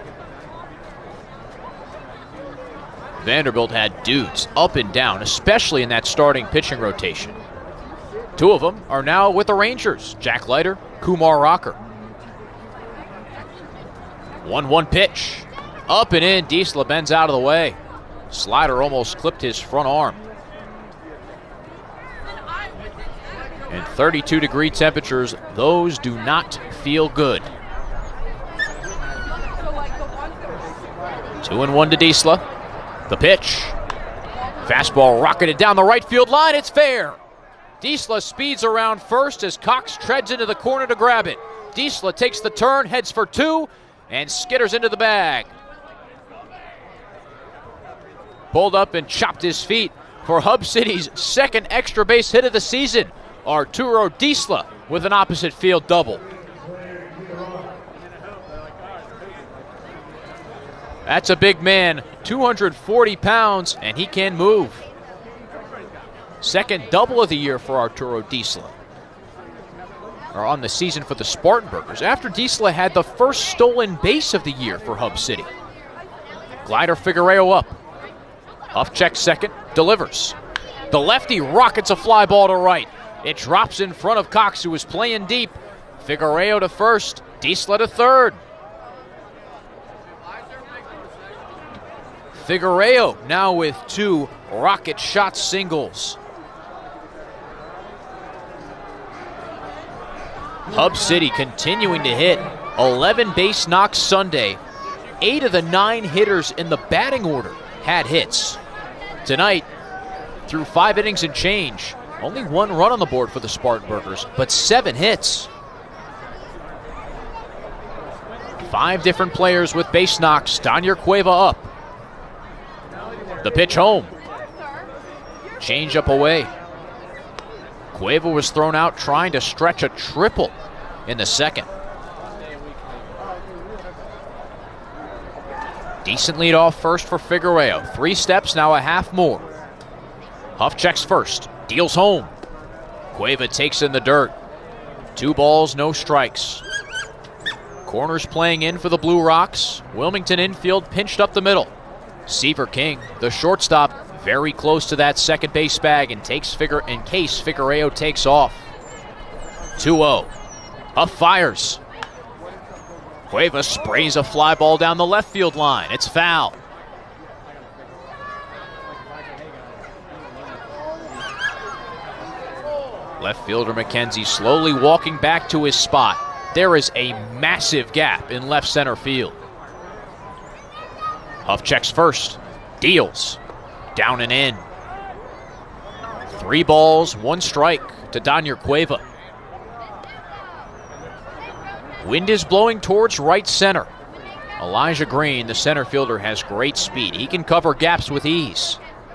Vanderbilt had dudes up and down, especially in that starting pitching rotation. 2 of them are now with the Rangers, Jack Leiter, Kumar Rocker. 1-1 pitch. Up and in. Disla bends out of the way. Slider almost clipped his front arm. And 32-degree temperatures, those do not feel good. 2-1 to Disla. The pitch. Fastball rocketed down the right field line. It's fair. Disla speeds around first as Cox treads into the corner to grab it. Disla takes the turn, heads for 2, and skitters into the bag. Pulled up and chopped his feet for Hub City's 2nd extra base hit of the season. Arturo Disla with an opposite field double. That's a big man, 240 pounds, and he can move. 2nd double of the year for Arturo Disla. Or on the season for the Spartanburgers, after Disla had the first stolen base of the year for Hub City. Glider Figueroa up. Huff checks second, delivers. The lefty rockets a fly ball to right. It drops in front of Cox, who was playing deep. Figueroa to first, Diesla to third. Figueroa now with 2 rocket shot singles. Hub City continuing to hit. 11 base knocks Sunday. 8 of the 9 hitters in the batting order had hits. Tonight, through 5 innings and change, only 1 run on the board for the Spartanburgers, but 7 hits. 5 different players with base knocks. Daniel Cueva up. The pitch home. Change up away. Cueva was thrown out trying to stretch a triple in the second. Decent lead off first for Figueroa. 3 steps, now a half more. Huff checks first, deals home. Cueva takes in the dirt. 2 balls, no strikes. Corners playing in for the Blue Rocks. Wilmington infield pinched up the middle. Seaver King, the shortstop, very close to that second base bag and takes in case Figueroa takes off. 2-0. Huff fires. Cueva sprays a fly ball down the left field line. It's foul. Left fielder McKenzie slowly walking back to his spot. There is a massive gap in left center field. Huff checks first, deals, down and in. 3 balls, 1 strike to Daniel Cueva. Wind is blowing towards right center. Elijah Green, the center fielder, has great speed. He can cover gaps with ease.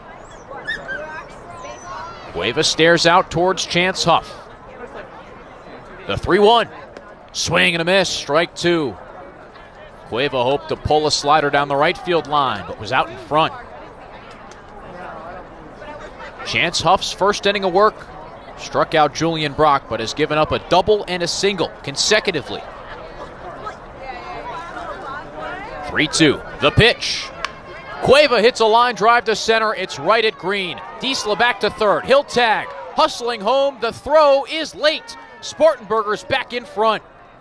Cueva stares out towards Chance Huff. The 3-1. Swing and a miss, strike 2. Cueva hoped to pull a slider down the right field line, but was out in front. Chance Huff's first inning of work struck out Julian Brock, but has given up a double and a single consecutively. 3-2, the pitch. Cueva hits a line drive to center. It's right at Green. Diesla back to third. He'll tag. Hustling home. The throw is late. Spartanburgers back in front.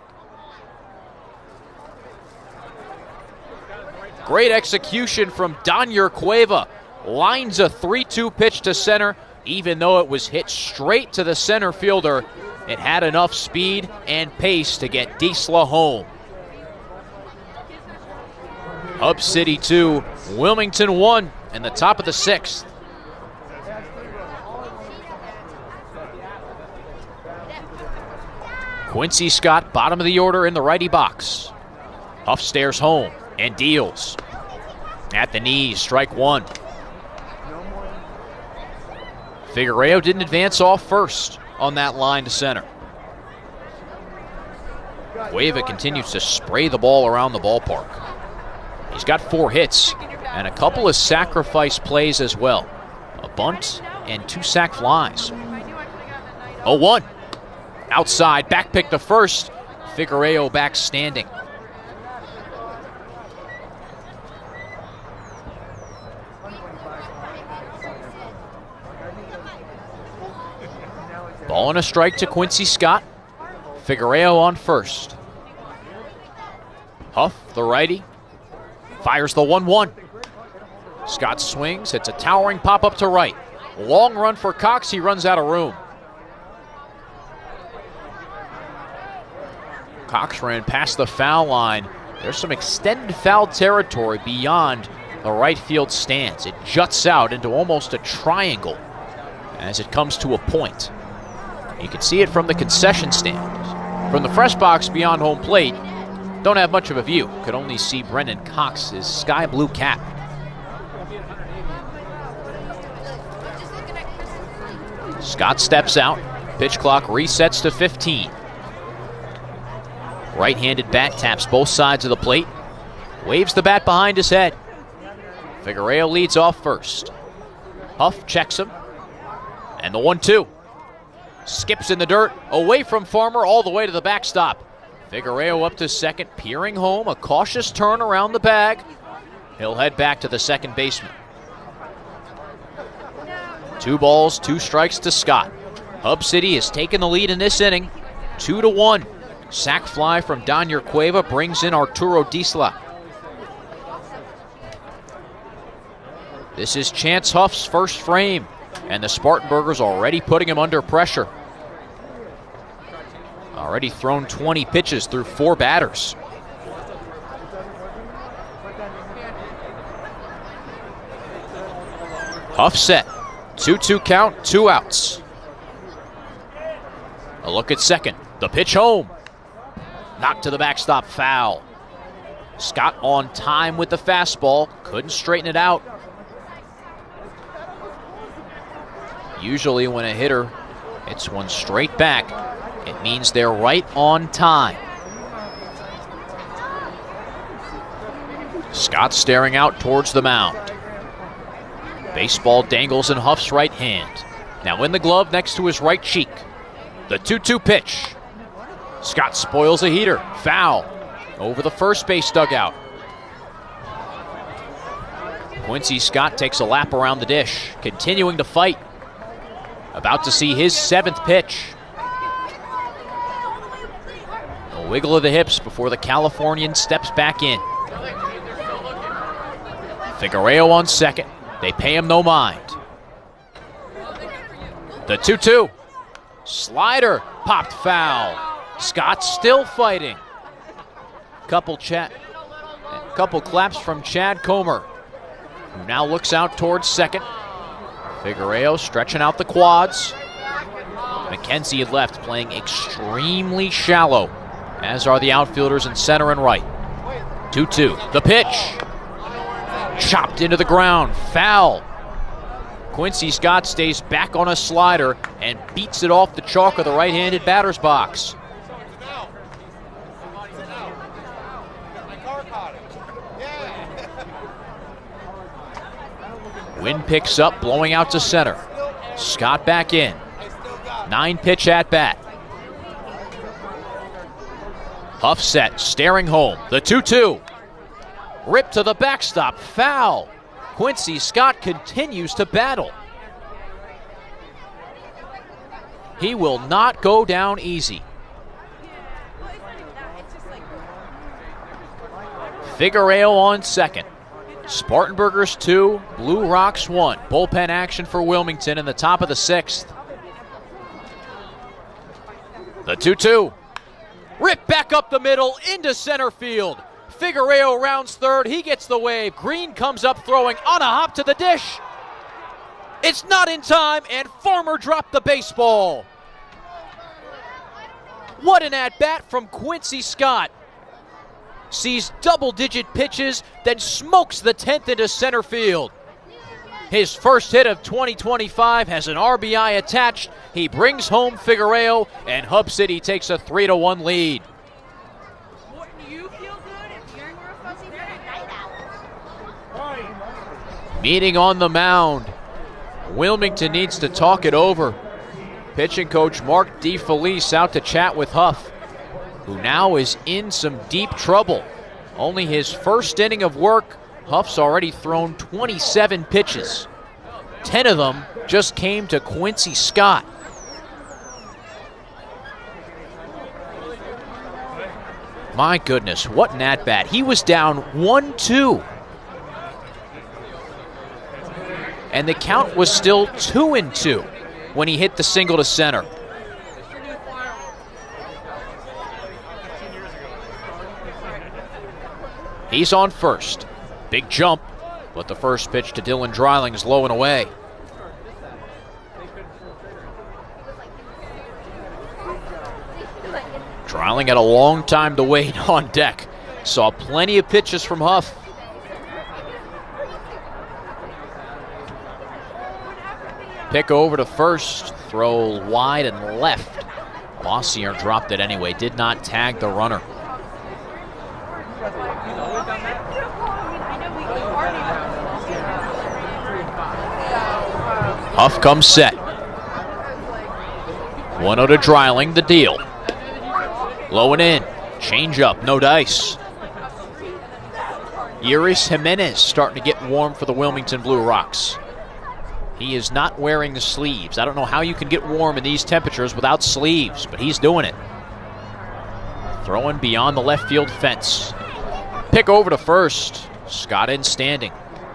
Great execution from Daniel Cueva. Lines a 3-2 pitch to center. Even though it was hit straight to the center fielder, it had enough speed and pace to get Diesla home. Hub City 2, Wilmington 1 in the top of the 6th. Quincy Scott, bottom of the order in the righty box. Huff stares home and deals. At the knees, strike 1. Figueroa didn't advance off first on that line to center. Cueva continues to spray the ball around the ballpark. He's got 4 hits and a couple of sacrifice plays as well. A bunt and 2 sac flies. 0-1. Outside, back pick to first. Figueroa back standing. Ball and a strike to Quincy Scott. Figueroa on first. Huff, the righty, fires the 1-1. Scott swings. It's a towering pop-up to right. Long run for Cox. He runs out of room. Cox ran past the foul line. There's some extended foul territory beyond the right field stands. It juts out into almost a triangle as it comes to a point. You can see it from the concession stand. From the press box beyond home plate, don't have much of a view. Could only see Brendan Cox's sky blue cap. Scott steps out. Pitch clock resets to 15. Right-handed bat taps both sides of the plate. Waves the bat behind his head. Figueroa leads off first. Huff checks him. And the 1-2. Skips in the dirt, away from Farmer, all the way to the backstop. Figueroa up to second, peering home, a cautious turn around the bag. He'll head back to the second baseman. 2 balls, 2 strikes to Scott. Hub City has taken the lead in this inning, 2-1. Sac fly from Daniel Cueva brings in Arturo Disla. This is Chance Huff's first frame, and the Spartanburgers already putting him under pressure. Already thrown 20 pitches through 4 batters. Huff set. 2-2 count, 2 outs. A look at second. The pitch home. Knocked to the backstop, foul. Scott on time with the fastball. Couldn't straighten it out. Usually when a hitter hits one straight back, it means they're right on time. Scott staring out towards the mound. Baseball dangles in Huff's right hand. Now in the glove next to his right cheek. The 2-2 pitch. Scott spoils a heater. Foul. Over the first base dugout. Quincy Scott takes a lap around the dish, continuing to fight. About to see his 7th pitch. A wiggle of the hips before the Californian steps back in. Figueroa on second. They pay him no mind. The 2-2. Slider popped foul. Scott still fighting. Couple claps from Chad Comer, who now looks out towards second. Figueroa stretching out the quads. McKenzie at left playing extremely shallow, as are the outfielders in center and right. 2-2. The pitch. Chopped into the ground. Foul. Quincy Scott stays back on a slider and beats it off the chalk of the right-handed batter's box. Wind picks up, blowing out to center. Scott back in. 9-pitch at bat. Huff set, staring home. The 2-2. Ripped to the backstop, foul. Quincy Scott continues to battle. He will not go down easy. Figueroa on second. Spartanburgers 2, Blue Rocks 1. Bullpen action for Wilmington in the top of the 6th. The 2-2. Ripped back up the middle into center field. Figueroa rounds third. He gets the wave. Green comes up throwing on a hop to the dish. It's not in time, and Farmer dropped the baseball. What an at-bat from Quincy Scott. Sees double-digit pitches, then smokes the 10th into center field. His first hit of 2025 has an RBI attached. He brings home Figueroa, and Hub City takes a 3-1 lead. Meeting on the mound. Wilmington needs to talk it over. Pitching coach Mark DeFelice out to chat with Huff, who now is in some deep trouble. Only his first inning of work, Huff's already thrown 27 pitches. 10 of them just came to Quincy Scott. My goodness, what an at-bat. He was down 1-2. And the count was still 2-2 when he hit the single to center. He's on first. Big jump, but the first pitch to Dylan Dreiling is low and away. Dreiling had a long time to wait on deck. Saw plenty of pitches from Huff. Pick over to first, throw wide and left. Bossier dropped it anyway, did not tag the runner. Huff comes set. 1-0 to Dreiling, the deal. Low and in, change up, no dice. Iris Jimenez starting to get warm for the Wilmington Blue Rocks. He is not wearing the sleeves. I don't know how you can get warm in these temperatures without sleeves, but he's doing it. Throwing beyond the left field fence. Pick over to first. Scott in standing.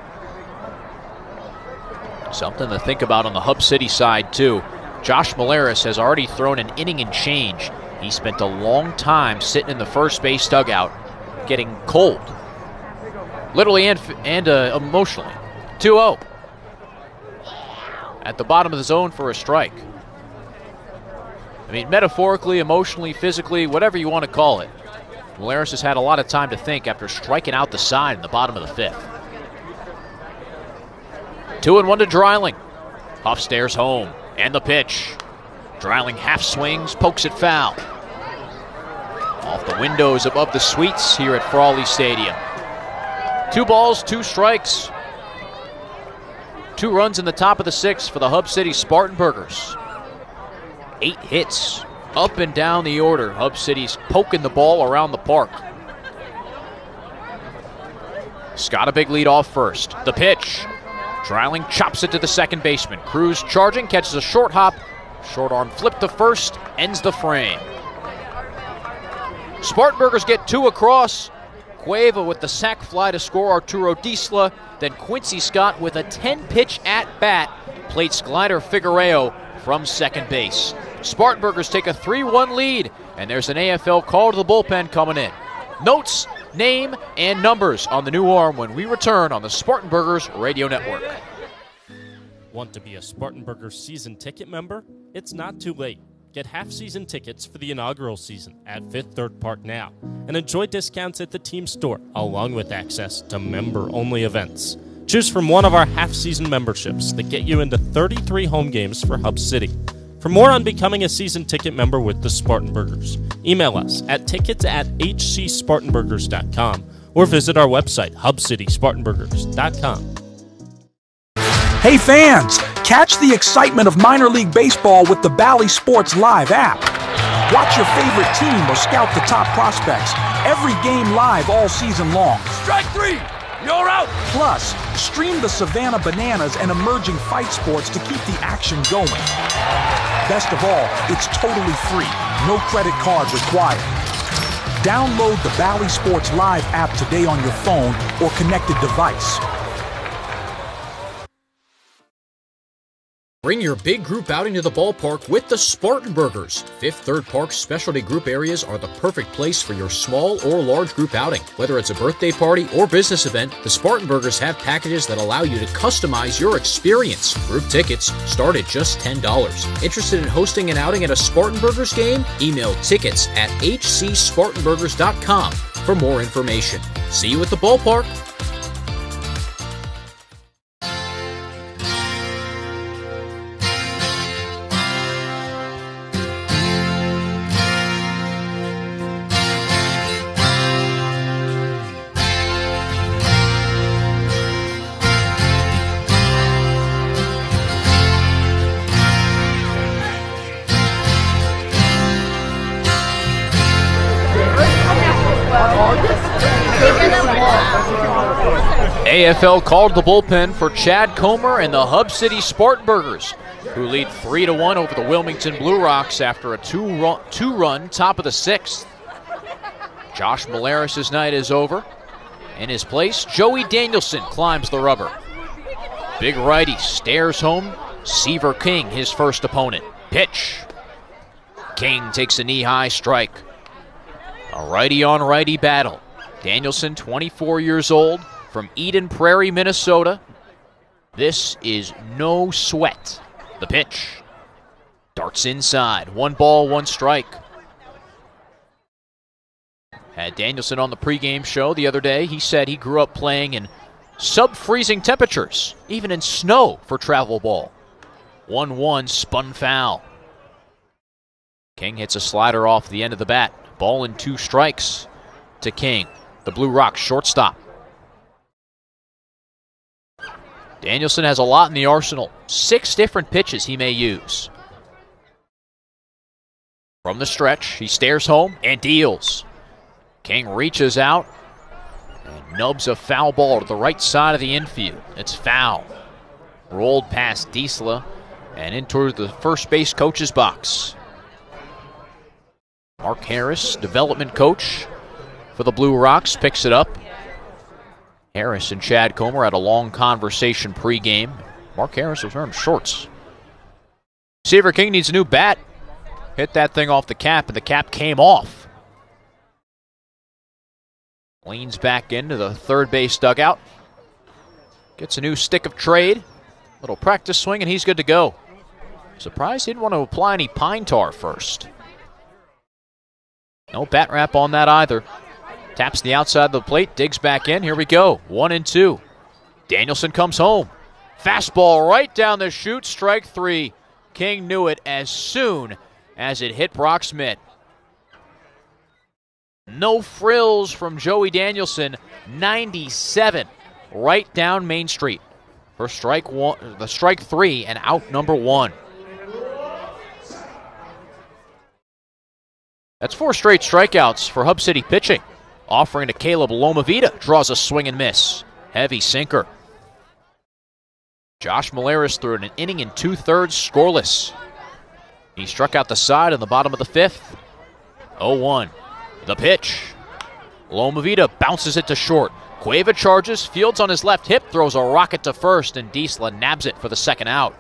Something to think about on the Hub City side, too. Josh Maleris has already thrown an inning and change. He spent a long time sitting in the first base dugout, getting cold. Literally and emotionally. 2-0. At the bottom of the zone for a strike. I mean, metaphorically, emotionally, physically, whatever you want to call it. Maleris has had a lot of time to think after striking out the side in the bottom of the fifth. 2-1 to Dreiling. Huff stares home. And the pitch. Dreiling half swings, pokes it foul. Off the windows above the suites here at Frawley Stadium. 2 balls, 2 strikes. 2 runs in the top of the 6th for the Hub City Spartanburgers. 8 hits up and down the order. Hub City's poking the ball around the park. Scott a big lead off first. The pitch. Dreiling chops it to the second baseman. Cruz charging, catches a short hop. Short arm flip to first, ends the frame. Spartanburgers get 2 across. Cueva with the sac fly to score Arturo Disla. Then Quincy Scott with a 10-pitch at-bat plates Glider Figueroa from second base. Spartanburgers take a 3-1 lead, and there's an AFL call to the bullpen coming in. Notes, name, and numbers on the new arm when we return on the Spartanburgers Radio Network. Want to be a Spartanburgers season ticket member? It's not too late. Get half-season tickets for the inaugural season at Fifth Third Park now and enjoy discounts at the team store along with access to member-only events. Choose from one of our half-season memberships that get you into 33 home games for Hub City. For more on becoming a season ticket member with the Spartanburgers, email us at tickets@hcspartanburgers.com or visit our website, hubcityspartanburgers.com. Hey fans, catch the excitement of minor league baseball with the Bally Sports Live app. Watch your favorite team or scout the top prospects. Every game live all season long. Strike 3! You're out! Plus, stream the Savannah Bananas and emerging fight sports to keep the action going. Best of all, it's totally free. No credit card required. Download the Bally Sports Live app today on your phone or connected device. Bring your big group outing to the ballpark with the Spartanburgers. Fifth Third Park's specialty group areas are the perfect place for your small or large group outing. Whether it's a birthday party or business event, the Spartanburgers have packages that allow you to customize your experience. Group tickets start at just $10. Interested in hosting an outing at a Spartanburgers game? Email tickets@hcspartanburgers.com for more information. See you at the ballpark. AFL called the bullpen for Chad Comer and the Hub City Spartanburgers, who lead 3-1 over the Wilmington Blue Rocks after a two-run top of the 6th. Josh Maleris' night is over. In his place, Joey Danielson climbs the rubber. Big righty stares home. Seaver King, his first opponent. Pitch. King takes a knee-high strike. A righty-on-righty battle. Danielson, 24 years old, from Eden Prairie, Minnesota. This is no sweat. The pitch. Darts inside. 1 ball, 1 strike. Had Danielson on the pregame show the other day. He said he grew up playing in sub-freezing temperatures, even in snow for travel ball. 1-1, spun foul. King hits a slider off the end of the bat. Ball and 2 strikes to King, the Blue Rocks shortstop. Danielson has a lot in the arsenal. 6 different pitches he may use. From the stretch, he stares home and deals. King reaches out And nubs a foul ball to the right side of the infield. It's foul. Rolled past Diesla and into the first base coach's box. Mark Harris, development coach for the Blue Rocks, picks it up. Harris and Chad Comer had a long conversation pregame. Mark Harris was wearing shorts. Seaver King needs a new bat. Hit that thing off the cap, and the cap came off. Leans back into the third base dugout. Gets a new stick of trade. Little practice swing, and he's good to go. Surprised he didn't want to apply any pine tar first. No bat wrap on that either. Taps the outside of the plate, digs back in. Here we go. 1-2. Danielson comes home. Fastball right down the chute, strike 3. King knew it as soon as it hit Brock's mitt. No frills from Joey Danielson. 97 right down Main Street for strike 3 and out number 1. That's 4 straight strikeouts for Hub City pitching. Offering to Caleb Lomavita, draws a swing and miss. Heavy sinker. Josh Malaris threw an inning and 2/3 scoreless. He struck out the side in the bottom of the 5th. 0-1. The pitch. Lomavita bounces it to short. Cueva charges, fields on his left hip, throws a rocket to first, and Diesla nabs it for the second out.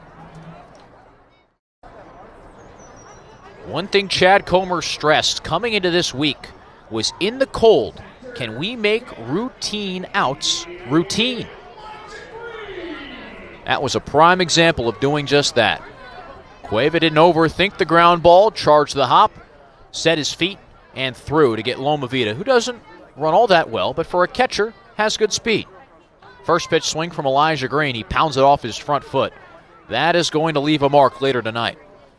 One thing Chad Comer stressed coming into this week was in the cold, can we make routine outs routine? That was a prime example of doing just that. Cueva didn't overthink the ground ball, charged the hop, set his feet, and threw to get Lomavita, who doesn't run all that well, but for a catcher, has good speed. First pitch swing from Elijah Green. He pounds it off his front foot. That is going to leave a mark later tonight.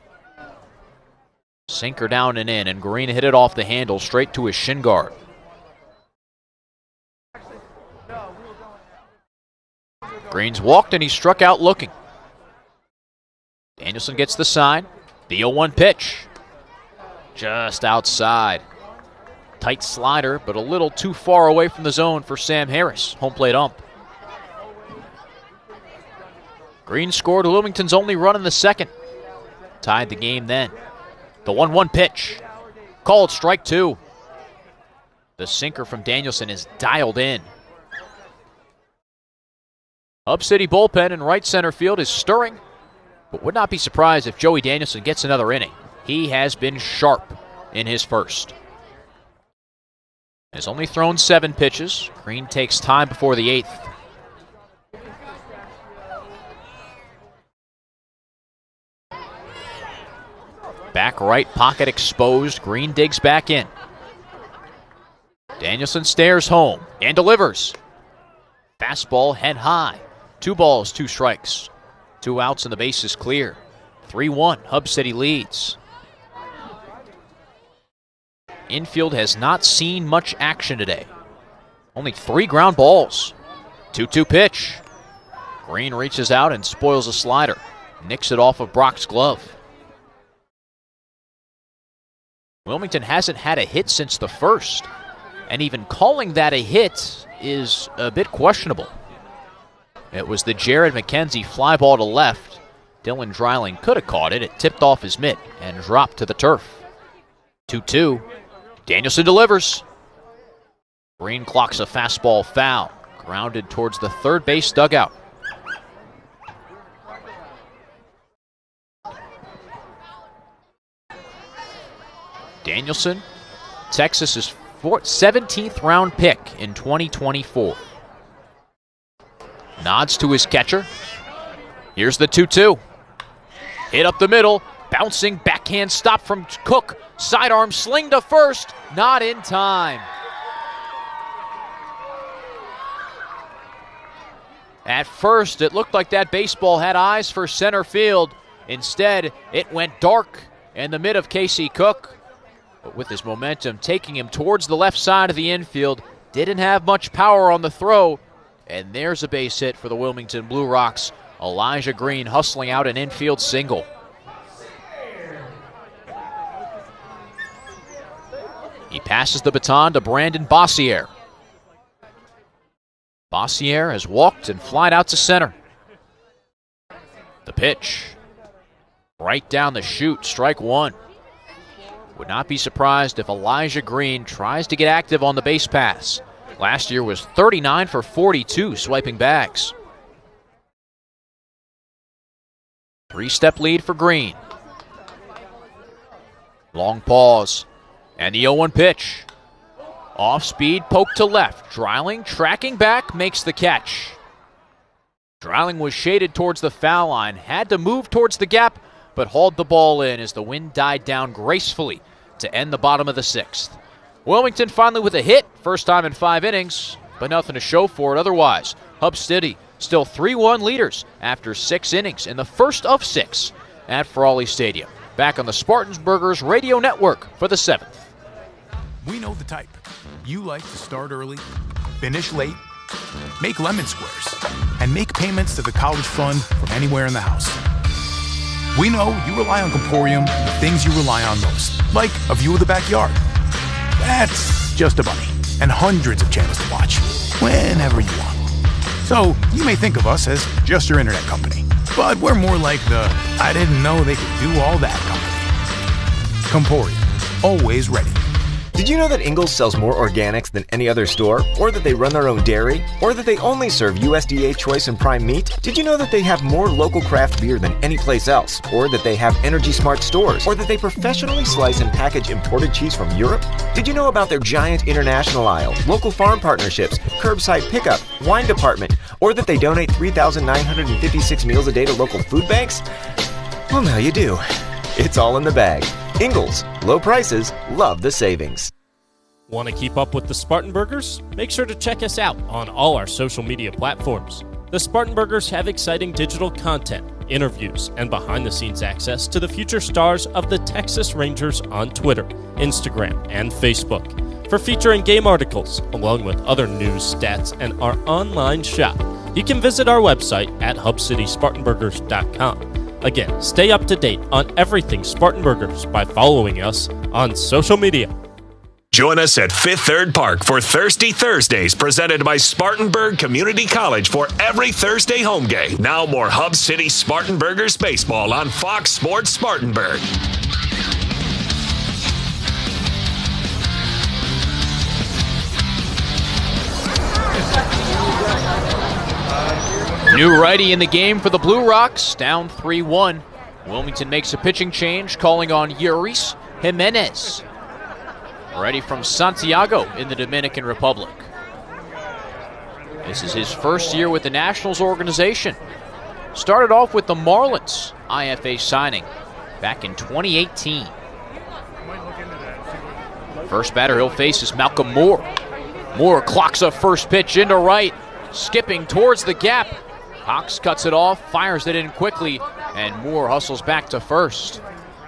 Sinker down and in, and Green hit it off the handle straight to his shin guard. Green's walked and he struck out looking. Danielson gets the sign. The 0-1 pitch. Just outside. Tight slider, but a little too far away from the zone for Sam Harris. Home plate ump. Green scored Wilmington's only run in the second. Tied the game then. The 1-1 pitch. Called strike 2. The sinker from Danielson is dialed in. Hub City bullpen in right center field is stirring, but would not be surprised if Joey Danielson gets another inning. He has been sharp in his first. Has only thrown 7 pitches. Green takes time before the 8th. Back right, pocket exposed. Green digs back in. Danielson stares home and delivers. Fastball head high. 2 balls, 2 strikes. 2 outs and the base is clear. 3-1, Hub City leads. Infield has not seen much action today. Only 3 ground balls. 2-2 pitch. Green reaches out and spoils a slider. Nicks it off of Brock's glove. Wilmington hasn't had a hit since the first, and even calling that a hit is a bit questionable. It was the Jared McKenzie fly ball to left. Dylan Dreiling could have caught it. It tipped off his mitt and dropped to the turf. 2-2. Danielson delivers. Green clocks a fastball foul. Grounded towards the third base dugout. Danielson, Texas's 17th round pick in 2024. Nods to his catcher. Here's the 2-2. Hit up the middle. Bouncing backhand stop from Cook. Sidearm sling to first. Not in time. At first, it looked like that baseball had eyes for center field. Instead, it went dark in the mid of Casey Cook. But with his momentum taking him towards the left side of the infield, didn't have much power on the throw. And there's a base hit for the Wilmington Blue Rocks. Elijah Green hustling out an infield single. He passes the baton to Brandon Bossier. Bossier has walked and flied out to center. The pitch. Right down the chute, strike one. Would not be surprised if Elijah Green tries to get active on the base pass. Last year was 39 for 42 swiping bags. 3-step lead for Green. Long pause. And the 0-1 pitch. Off speed, poke to left. Dreiling tracking back, makes the catch. Dreiling was shaded towards the foul line, had to move towards the gap, but hauled the ball in as the wind died down gracefully to end the bottom of the 6th. Wilmington finally with a hit, first time in 5 innings, but nothing to show for it otherwise. Hub City still 3-1 leaders after 6 innings in the first of 6 at Frawley Stadium. Back on the Spartanburgers Radio Network for the 7th. We know the type. You like to start early, finish late, make lemon squares, and make payments to the college fund from anywhere in the house. We know you rely on Comporium for the things you rely on most, like a view of the backyard. That's just a bunny, and hundreds of channels to watch, whenever you want. So you may think of us as just your internet company, but we're more like the I didn't know they could do all that company. Comporium, always ready. Did you know that Ingles sells more organics than any other store? Or that they run their own dairy? Or that they only serve USDA choice and prime meat? Did you know that they have more local craft beer than any place else? Or that they have Energy Smart stores? Or that they professionally slice and package imported cheese from Europe? Did you know about their giant international aisle, local farm partnerships, curbside pickup, wine department? Or that they donate 3,956 meals a day to local food banks? Well, now you do. It's all in the bag. Ingles, low prices, love the savings. Want to keep up with the Spartanburgers? Make sure to check us out on all our social media platforms. The Spartanburgers have exciting digital content, interviews, and behind-the-scenes access to the future stars of the Texas Rangers on Twitter, Instagram, and Facebook. For feature and game articles, along with other news, stats, and our online shop, you can visit our website at hubcityspartanburgers.com. Again, stay up to date on everything Spartanburgers by following us on social media. Join us at Fifth Third Park for Thirsty Thursdays, presented by Spartanburg Community College for every Thursday home game. Now more Hub City Spartanburgers baseball on Fox Sports Spartanburg. New righty in the game for the Blue Rocks, down 3-1. Wilmington makes a pitching change, calling on Yuris Jimenez. Ready from Santiago in the Dominican Republic. This is his first year with the Nationals organization. Started off with the Marlins IFA signing back in 2018. First batter he'll face is Malcolm Moore. Moore clocks a first pitch into right, skipping towards the gap. Cox cuts it off, fires it in quickly, and Moore hustles back to first.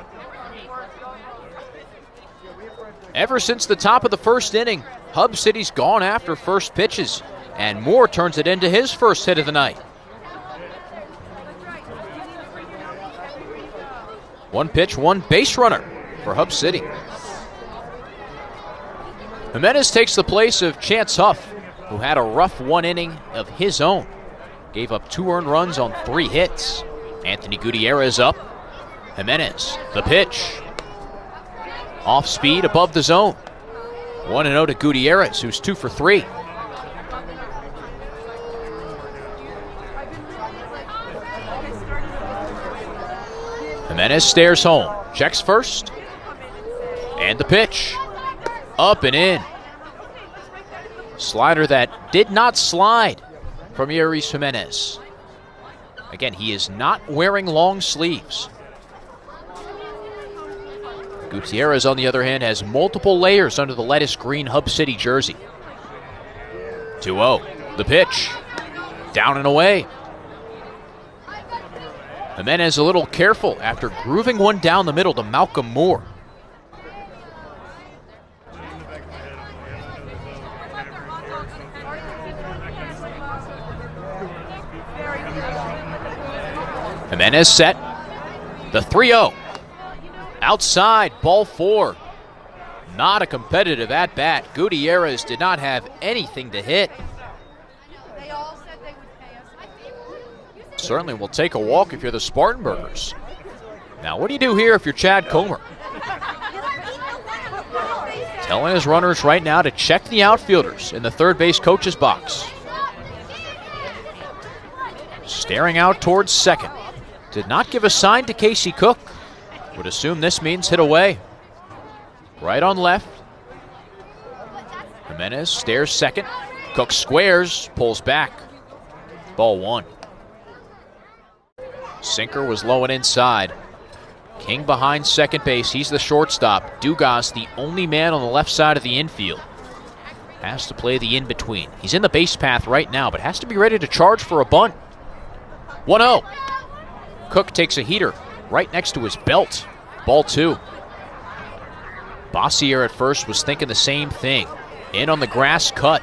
Ever since the top of the first inning, Hub City's gone after first pitches, and Moore turns it into his first hit of the night. One pitch, one base runner for Hub City. Jimenez takes the place of Chance Huff, who had a rough one inning of his own. Gave up 2 earned runs on 3 hits. Anthony Gutierrez up. Jimenez, the pitch. Off speed, above the zone. 1-0 to Gutierrez, who's 2 for 3. Jimenez stares home. Checks first. And the pitch. Up and in. Slider that did not slide from Yuris Jimenez. Again, he is not wearing long sleeves. Gutierrez, on the other hand, has multiple layers under the lettuce green Hub City jersey. 2-0. The pitch. Down and away. Jimenez a little careful after grooving one down the middle to Malcolm Moore. Jimenez set. The 3-0. Outside, ball 4. Not a competitive at-bat. Gutierrez did not have anything to hit. Certainly will take a walk if you're the Spartanburgers. Now, what do you do here if you're Chad Comer? Telling his runners right now to check the outfielders in the third base coach's box. Staring out towards second. Did not give a sign to Casey Cook. Would assume this means hit away. Right on left. Jimenez stares second. Cook squares, pulls back. Ball one. Sinker was low and inside. King behind second base. He's the shortstop. Dugas, the only man on the left side of the infield. Has to play the in-between. He's in the base path right now, but has to be ready to charge for a bunt. 1-0. Cook takes a heater right next to his belt. Ball two. Bossier at first was thinking the same thing. In on the grass cut.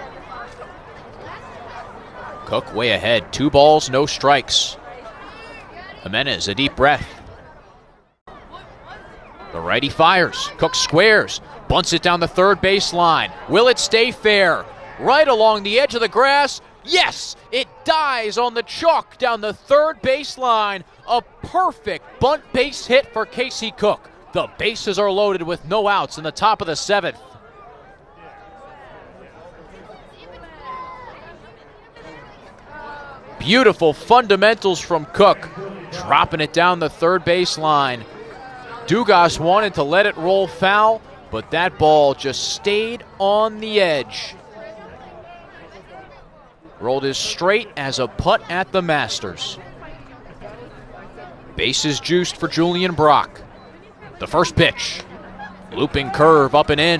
Cook way ahead. 2 balls, no strikes. Jimenez, a deep breath. The righty fires. Cook squares. Bunts it down the third baseline. Will it stay fair? Right along the edge of the grass. Yes, it dies on the chalk down the third baseline. A perfect bunt base hit for Casey Cook. The bases are loaded with no outs in the top of the 7th. Beautiful fundamentals from Cook. Dropping it down the third baseline. Dugas wanted to let it roll foul, but that ball just stayed on the edge. Rolled as straight as a putt at the Masters. Bases juiced for Julian Brock. The first pitch. Looping curve up and in.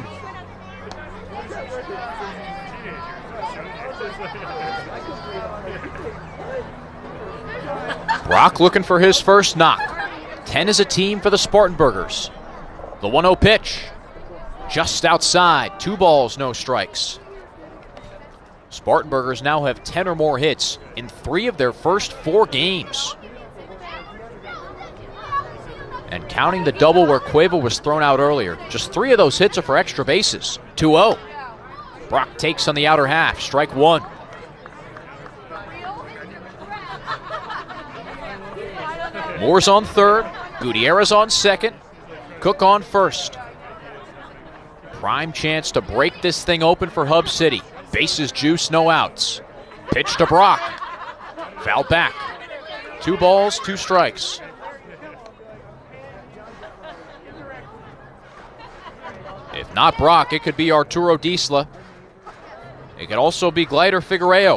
Brock looking for his first knock. 10 as a team for the Spartanburgers. The 1-0 pitch. Just outside. 2 balls, no strikes. Spartanburgers now have 10 or more hits in 3 of their first 4 games. And counting the double where Cueva was thrown out earlier, just 3 of those hits are for extra bases. 2-0. Brock takes on the outer half. Strike 1. Moore's on third. Gutierrez on second. Cook on first. Prime chance to break this thing open for Hub City. Bases juice, no outs. Pitch to Brock. Foul back. 2 balls, 2 strikes. If not Brock, it could be Arturo Disla. It could also be Glider Figueiredo.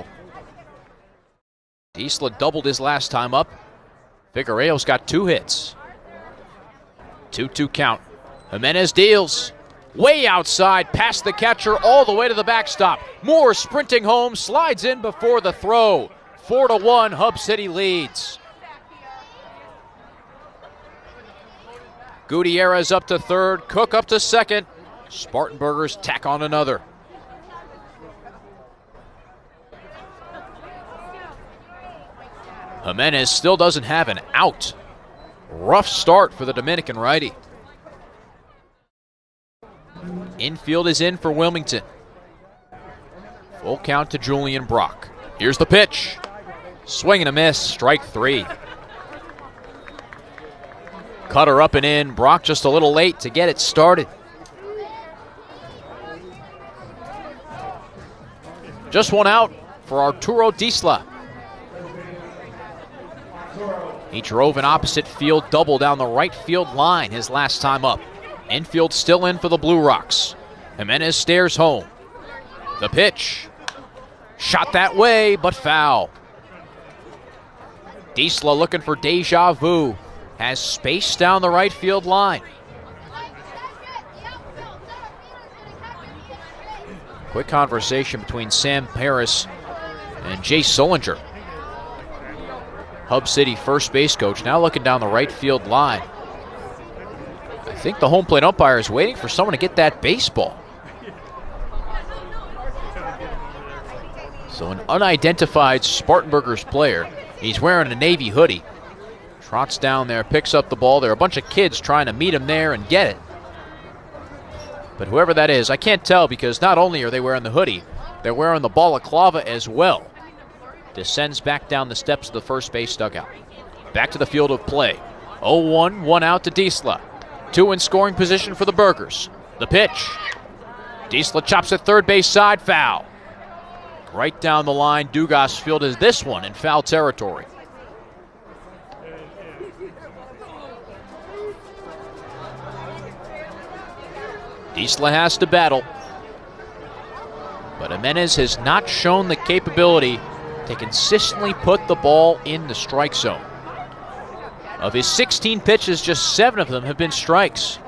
Disla doubled his last time up. Figueiredo's got 2 hits. 2-2 count. Jimenez deals. Way outside, past the catcher, all the way to the backstop. Moore sprinting home, slides in before the throw. 4-1, Hub City leads. Gutierrez up to third, Cook up to second. Spartanburgers tack on another. Jimenez still doesn't have an out. Rough start for the Dominican righty. Infield is in for Wilmington. Full count to Julian Brock. Here's the pitch. Swing and a miss, strike 3. Cutter up and in. Brock just a little late to get it started. Just one out for Arturo Disla. He drove an opposite field double down the right field line his last time up. Infield still in for the Blue Rocks. Jimenez stares home. The pitch. Shot that way, but foul. Disla looking for deja vu. Has space down the right field line. Quick conversation between Sam Paris and Jay Sullinger. Hub City first base coach now looking down the right field line. I think the home plate umpire is waiting for someone to get that baseball. So an unidentified Spartanburgers player, he's wearing a Navy hoodie, trots down there, picks up the ball. There are a bunch of kids trying to meet him there and get it. But whoever that is, I can't tell because not only are they wearing the hoodie, they're wearing the balaclava as well. descends back down the steps of the first base dugout. Back to the field of play. 0-1, one out to Diesla. 2 in scoring position for the Burghers. The pitch. Diesla chops at third base side, foul. Right down the line, Dugas fielded this one in foul territory. Diesla has to battle, but Jimenez has not shown the capability to consistently put the ball in the strike zone. Of his 16 pitches, just 7 of them have been strikes.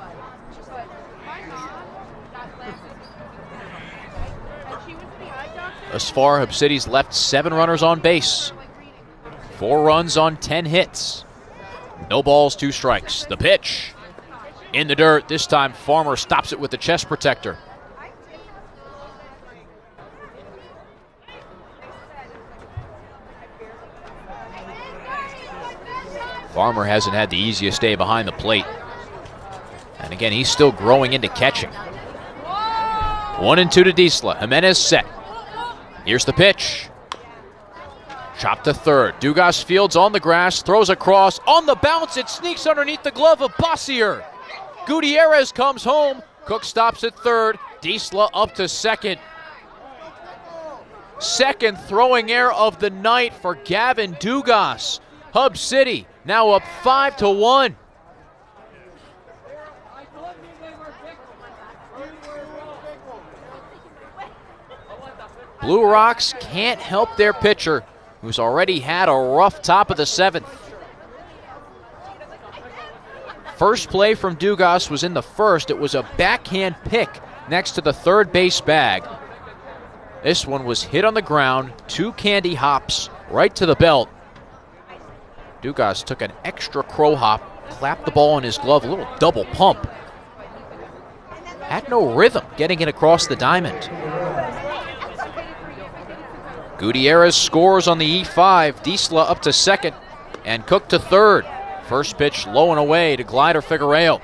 Thus far, Hub City's left 7 runners on base. 4 runs on 10 hits. No balls, 2 strikes. The pitch. In the dirt. This time, Farmer stops it with the chest protector. Farmer hasn't had the easiest day behind the plate. And again, he's still growing into catching. 1-2 to Diesla. Jimenez set. Here's the pitch. Chopped to third. Dugas fields on the grass, throws across. On the bounce, it sneaks underneath the glove of Bossier. Gutierrez comes home. Cook stops at third. Diesla up to second. Second throwing error of the night for Gavin Dugas. Hub City now up 5-1. Blue Rocks can't help their pitcher, who's already had a rough top of the 7th. First play from Dugas was in the first. It was a backhand pick next to the third base bag. This one was hit on the ground, 2 candy hops right to the belt. Dugas took an extra crow hop, clapped the ball in his glove, a little double pump. Had no rhythm getting it across the diamond. Gutierrez scores on the E5. Diesla up to second and Cook to third. First pitch low and away to Glider Figueroa.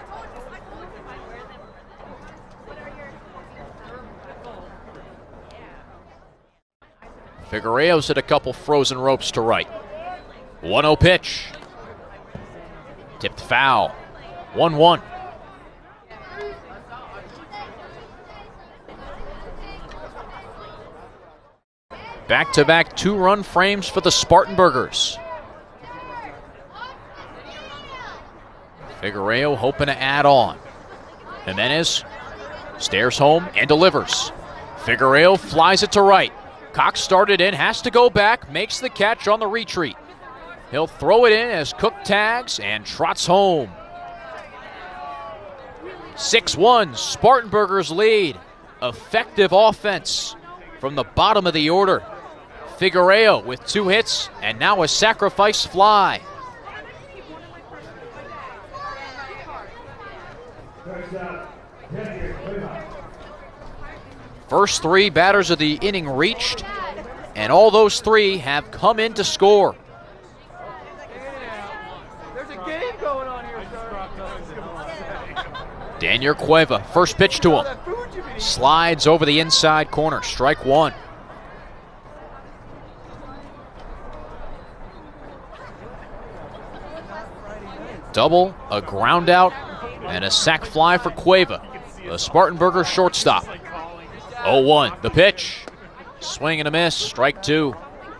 Figueroa's hit a couple frozen ropes to right. 1-0 pitch. Tipped foul. 1-1. Back-to-back 2-run frames for the Spartanburgers. Figueroa hoping to add on. Jimenez stares home and delivers. Figueroa flies it to right. Cox started in, has to go back, makes the catch on the retreat. He'll throw it in as Cook tags and trots home. 6-1, Spartanburgers lead. Effective offense from the bottom of the order. Figueroa with 2 hits and now a sacrifice fly. First 3 batters of the inning reached, and all those 3 have come in to score. There's a game going on here, sir. Daniel Cueva, first pitch to him. Slides over the inside corner, strike 1. Double, a ground out, and a sac fly for Cueva, the Spartanburger shortstop. 0-1, the pitch. Swing and a miss, strike 2.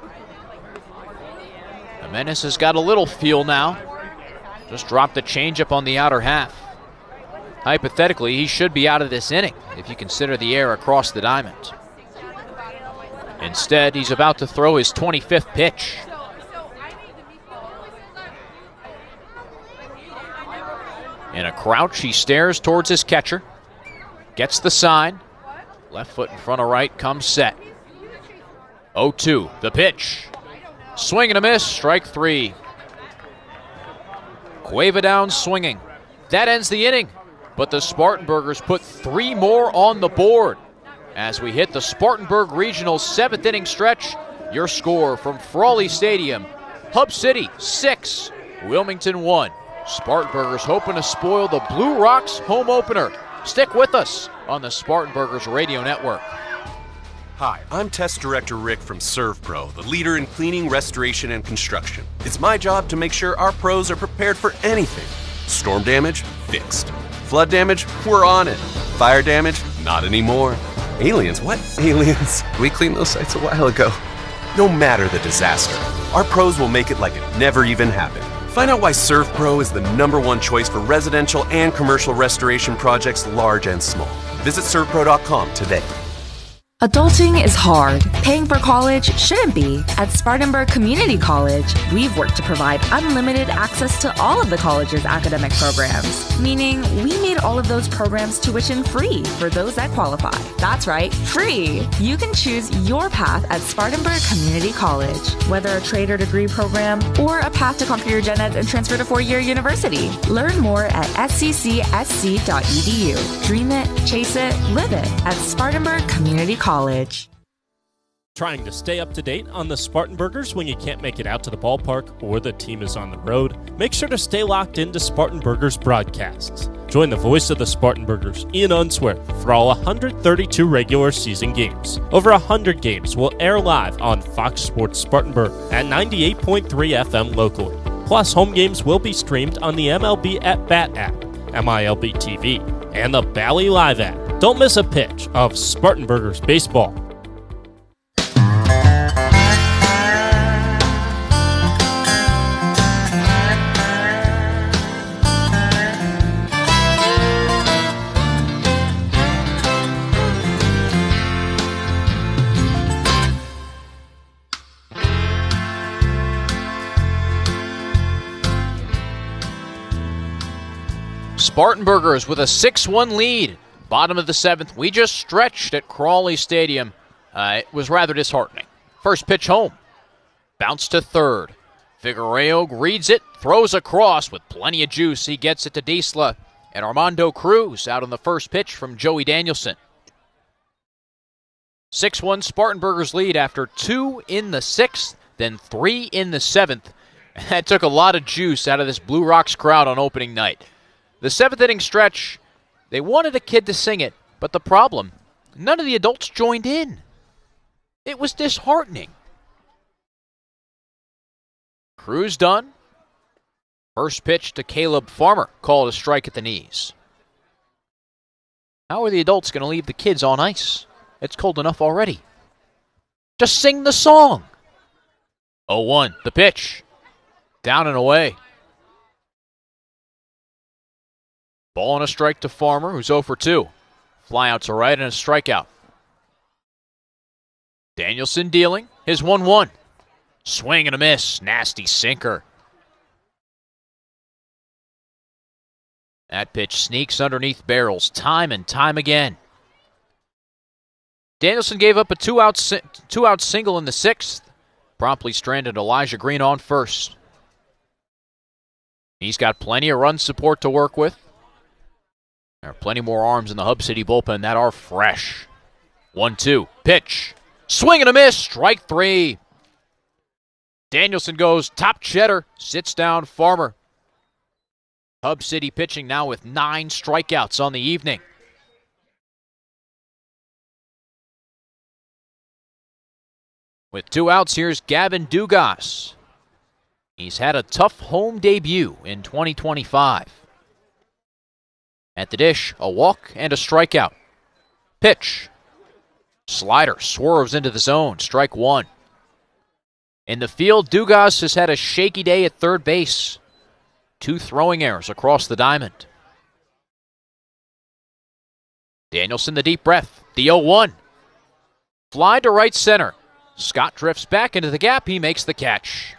Jimenez has got a little feel now. Just dropped the changeup on the outer half. Hypothetically, he should be out of this inning if you consider the air across the diamond. Instead, he's about to throw his 25th pitch. In a crouch, he stares towards his catcher. Gets the sign. Left foot in front of right, comes set. 0-2, the pitch. Swing and a miss, strike 3. Cueva down swinging. That ends the inning, but the Spartanburgers put 3 more on the board. As we hit the Spartanburg Regional 7th inning stretch, your score from Frawley Stadium, Hub City 6, Wilmington 1. Spartanburgers hoping to spoil the Blue Rocks home opener. Stick with us on the Spartanburgers Radio Network. Hi, I'm Test Director Rick from ServPro, the leader in cleaning, restoration, and construction. It's my job to make sure our pros are prepared for anything. Storm damage? Fixed. Flood damage? We're on it. Fire damage? Not anymore. Aliens? What aliens? We cleaned those sites a while ago. No matter the disaster, our pros will make it like it never even happened. Find out why ServPro is the #1 choice for residential and commercial restoration projects large and small. Visit servpro.com today. Adulting is hard. Paying for college shouldn't be. At Spartanburg Community College, we've worked to provide unlimited access to all of the college's academic programs, meaning we made all of those programs tuition-free for those that qualify. That's right, free! You can choose your path at Spartanburg Community College, whether a trade or degree program or a path to complete your gen ed and transfer to four-year university. Learn more at sccsc.edu. Dream it, chase it, live it at Spartanburg Community College. Trying to stay up to date on the Spartanburgers when you can't make it out to the ballpark or the team is on the road? Make sure to stay locked into Spartanburgers broadcasts. Join the voice of the Spartanburgers, Ian Unsworth, for all 132 regular season games. Over 100 games will air live on Fox Sports Spartanburg at 98.3 FM locally. Plus, home games will be streamed on the MLB at Bat app, MILB TV, and the Bally Live app. Don't miss a pitch of Spartanburgers baseball. Spartanburgers with a 6-1 lead. Bottom of the 7th. We just stretched at Crawley Stadium. It was rather disheartening. First pitch home. Bounce to third. Figueroa reads it, throws across with plenty of juice. He gets it to Diesla. And Armando Cruz out on the first pitch from Joey Danielson. 6-1 Spartanburgers lead after 2 in the 6th, then 3 in the 7th. And that took a lot of juice out of this Blue Rocks crowd on opening night. The 7th inning stretch, they wanted a kid to sing it, but the problem, none of the adults joined in. It was disheartening. Cruz done. First pitch to Caleb Farmer, called a strike at the knees. How are the adults going to leave the kids on ice? It's cold enough already. Just sing the song. 0-1, the pitch. Down and away. Ball and a strike to Farmer, who's 0 for 2. Fly out to right and a strikeout. Danielson dealing his 1-1. Swing and a miss. Nasty sinker. That pitch sneaks underneath barrels time and time again. Danielson gave up a two-out single in the 6th. Promptly stranded Elijah Green on first. He's got plenty of run support to work with. There are plenty more arms in the Hub City bullpen that are fresh. 1-2, pitch. Swing and a miss, strike 3. Danielson goes top cheddar, sits down Farmer. Hub City pitching now with 9 strikeouts on the evening. With 2 outs, here's Gavin Dugas. He's had a tough home debut in 2025. At the dish, a walk and a strikeout. Pitch. Slider swerves into the zone. Strike 1. In the field, Dugas has had a shaky day at third base. 2 throwing errors across the diamond. Danielson, the deep breath. The 0-1. Fly to right center. Scott drifts back into the gap. He makes the catch.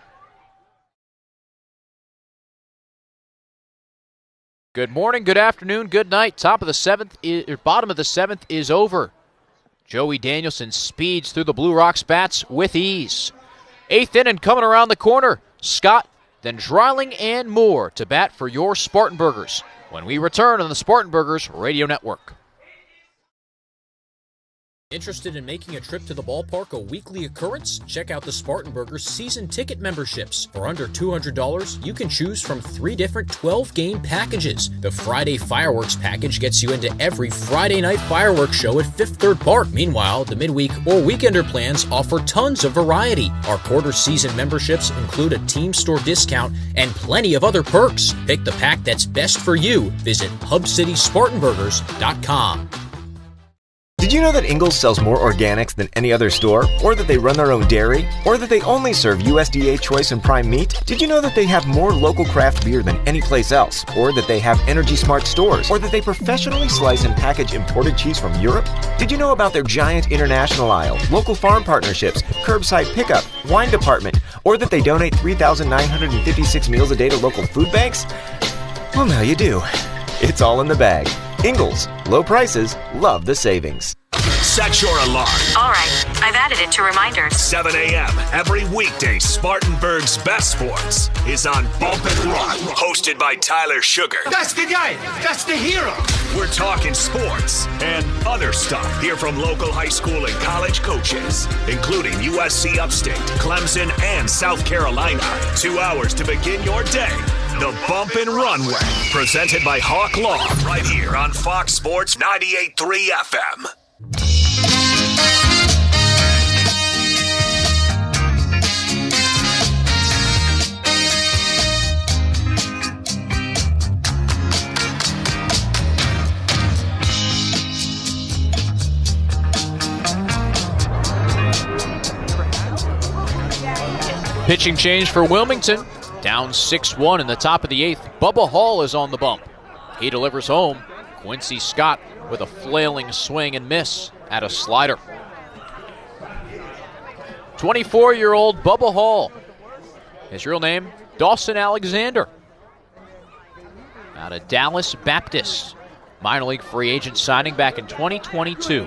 Good morning, good afternoon, good night. Bottom of the 7th is over. Joey Danielson speeds through the Blue Rocks bats with ease. 8th inning coming around the corner. Scott, then Dreiling and Moore to bat for your Spartanburgers when we return on the Spartanburgers Radio Network. Interested in making a trip to the ballpark a weekly occurrence? Check out the Spartanburgers season ticket memberships. For under $200, you can choose from 3 different 12-game packages. The Friday Fireworks package gets you into every Friday night fireworks show at Fifth Third Park. Meanwhile, the midweek or weekender plans offer tons of variety. Our quarter season memberships include a team store discount and plenty of other perks. Pick the pack that's best for you. Visit HubCitySpartanburgers.com. Did you know that Ingles sells more organics than any other store? Or that they run their own dairy? Or that they only serve USDA choice and prime meat? Did you know that they have more local craft beer than any place else? Or that they have Energy Smart stores? Or that they professionally slice and package imported cheese from Europe? Did you know about their giant international aisle, local farm partnerships, curbside pickup, wine department? Or that they donate 3,956 meals a day to local food banks? Well, now you do. It's all in the bag. Ingles. Low prices. Love the savings. Set your alarm. All right, I've added it to reminders. 7 a.m. every weekday, Spartanburg's Best Sports is on Bump and Run, hosted by Tyler Sugar. That's the guy. That's the hero. We're talking sports and other stuff. Hear from local high school and college coaches, including USC Upstate, Clemson, and South Carolina. 2 hours to begin your day. The Bump and Run Way, presented by Hawk Law, right here on Fox Sports 98.3 FM. Pitching change for Wilmington. Down 6-1 in the top of the 8th. Bubba Hall is on the bump. He delivers home. Quincy Scott with a flailing swing and miss at a slider. 24-year-old Bubba Hall. His real name, Dawson Alexander. Out of Dallas Baptist. Minor league free agent signing back in 2022.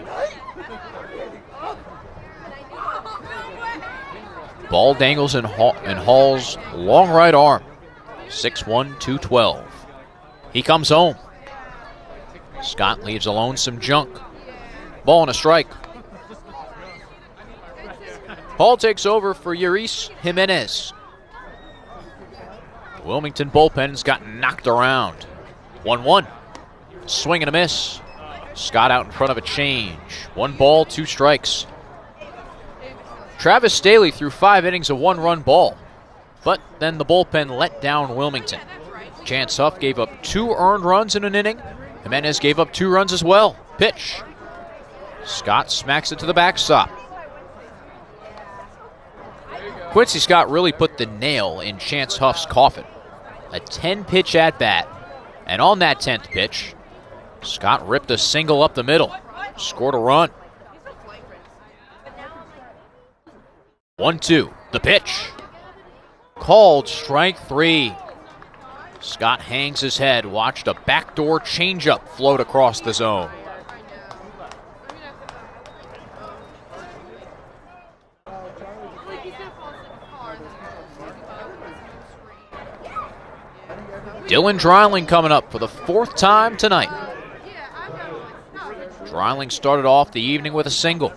Ball dangles in Hall's long right arm. 6'1", 212. He comes home. Scott leaves alone some junk. Ball and a strike. Hall takes over for Uris Jimenez. Wilmington bullpen's got knocked around. 1-1. Swing and a miss. Scott out in front of a change. 1 ball, 2 strikes. Travis Staley threw 5 innings of 1-run ball, but then the bullpen let down Wilmington. Chance Huff gave up 2 earned runs in an inning. Jimenez gave up 2 runs as well. Pitch. Scott smacks it to the backstop. Quincy Scott really put the nail in Chance Huff's coffin. A 10-pitch at-bat, and on that 10th pitch, Scott ripped a single up the middle, scored a run. 1-2, the pitch. Called strike 3. Scott hangs his head, watched a backdoor changeup float across the zone. Dylan Dreiling coming up for the 4th time tonight. Dreiling started off the evening with a single.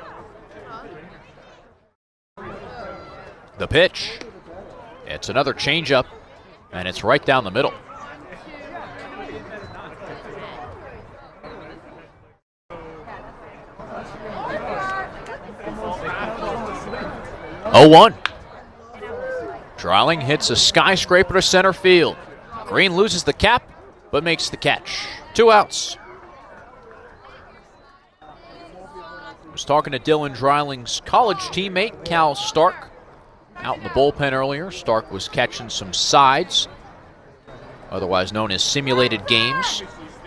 The pitch. It's another changeup, and it's right down the middle. Oh, 1. Dreiling hits a skyscraper to center field. Green loses the cap, but makes the catch. 2 outs. I was talking to Dylan Dreiling's college teammate, Cal Stark. Out in the bullpen earlier, Stark was catching some sides, otherwise known as simulated games.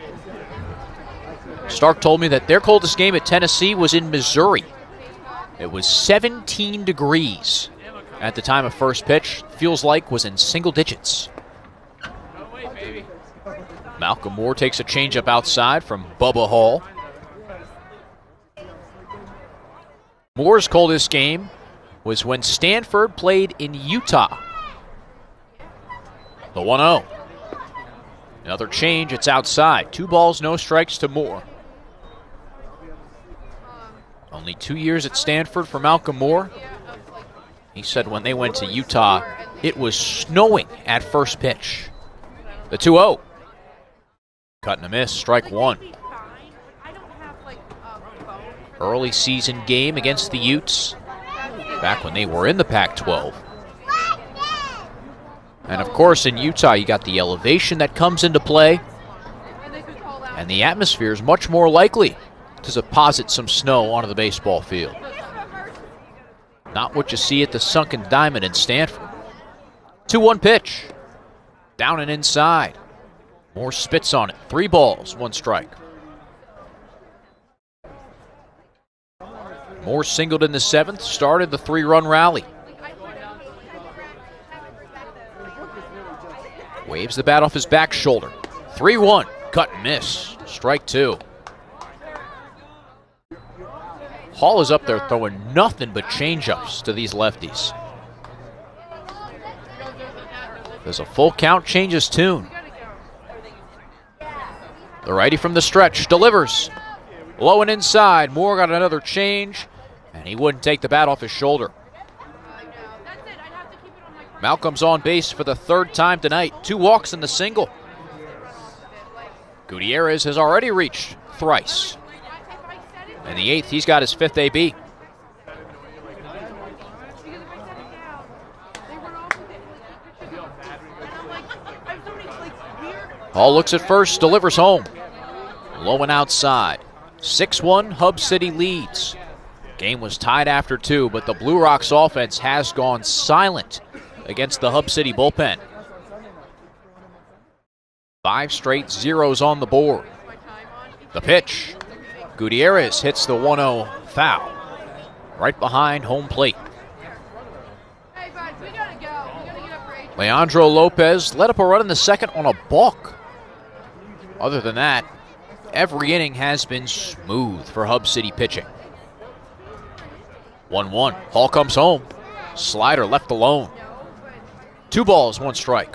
Stark told me that their coldest game at Tennessee was in Missouri. It was 17 degrees at the time of first pitch. Feels like was in single digits. Malcolm Moore takes a changeup outside from Bubba Hall. Moore's coldest game was when Stanford played in Utah. The 1-0. Another change, it's outside. 2 balls, no strikes to Moore. Only 2 years at Stanford for Malcolm Moore. He said when they went to Utah, it was snowing at first pitch. The 2-0. Cut and a miss, strike one. Early season game against the Utes, back when they were in the Pac-12. And of course in Utah you got the elevation that comes into play, and the atmosphere is much more likely to deposit some snow onto the baseball field. Not what you see at the Sunken Diamond in Stanford. 2-1 pitch. Down and inside. Moore spits on it. 3 balls, 1 strike. Moore singled in the 7th, started the 3-run rally. Waves the bat off his back shoulder. 3-1, cut and miss. Strike 2. Hall is up there throwing nothing but changeups to these lefties. There's a full count, changes tune. The righty from the stretch delivers. Low and inside. Moore got another change, and he wouldn't take the bat off his shoulder. Malcolm's on base for the 3rd time tonight. 2 walks in the single. Gutierrez has already reached thrice. In the 8th, he's got his 5th AB. Hall looks at first, delivers home. Low and outside. 6-1, Hub City leads. Game was tied after 2, but the Blue Rocks offense has gone silent against the Hub City bullpen. 5 straight zeros on the board. The pitch. Gutierrez hits the 1-0 foul right behind home plate. Leandro Lopez led up a run in the 2nd on a balk. Other than that, every inning has been smooth for Hub City pitching. 1-1. Hall comes home. Slider left alone. 2 balls, 1 strike.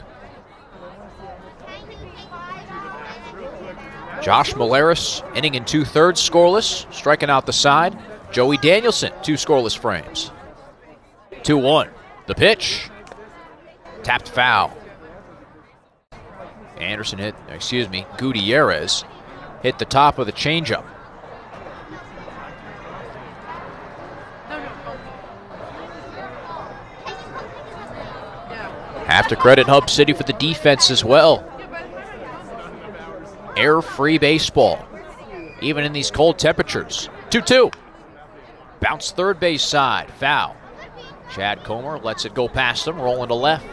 Josh Maleris, inning and 2/3 scoreless, striking out the side. Joey Danielson, 2 scoreless frames. 2-1. The pitch. Tapped foul. Gutierrez hit the top of the changeup. Have to credit Hub City for the defense as well. Air-free baseball, even in these cold temperatures. 2-2. Bounce 3rd base side, foul. Chad Comer lets it go past him, rolling to left.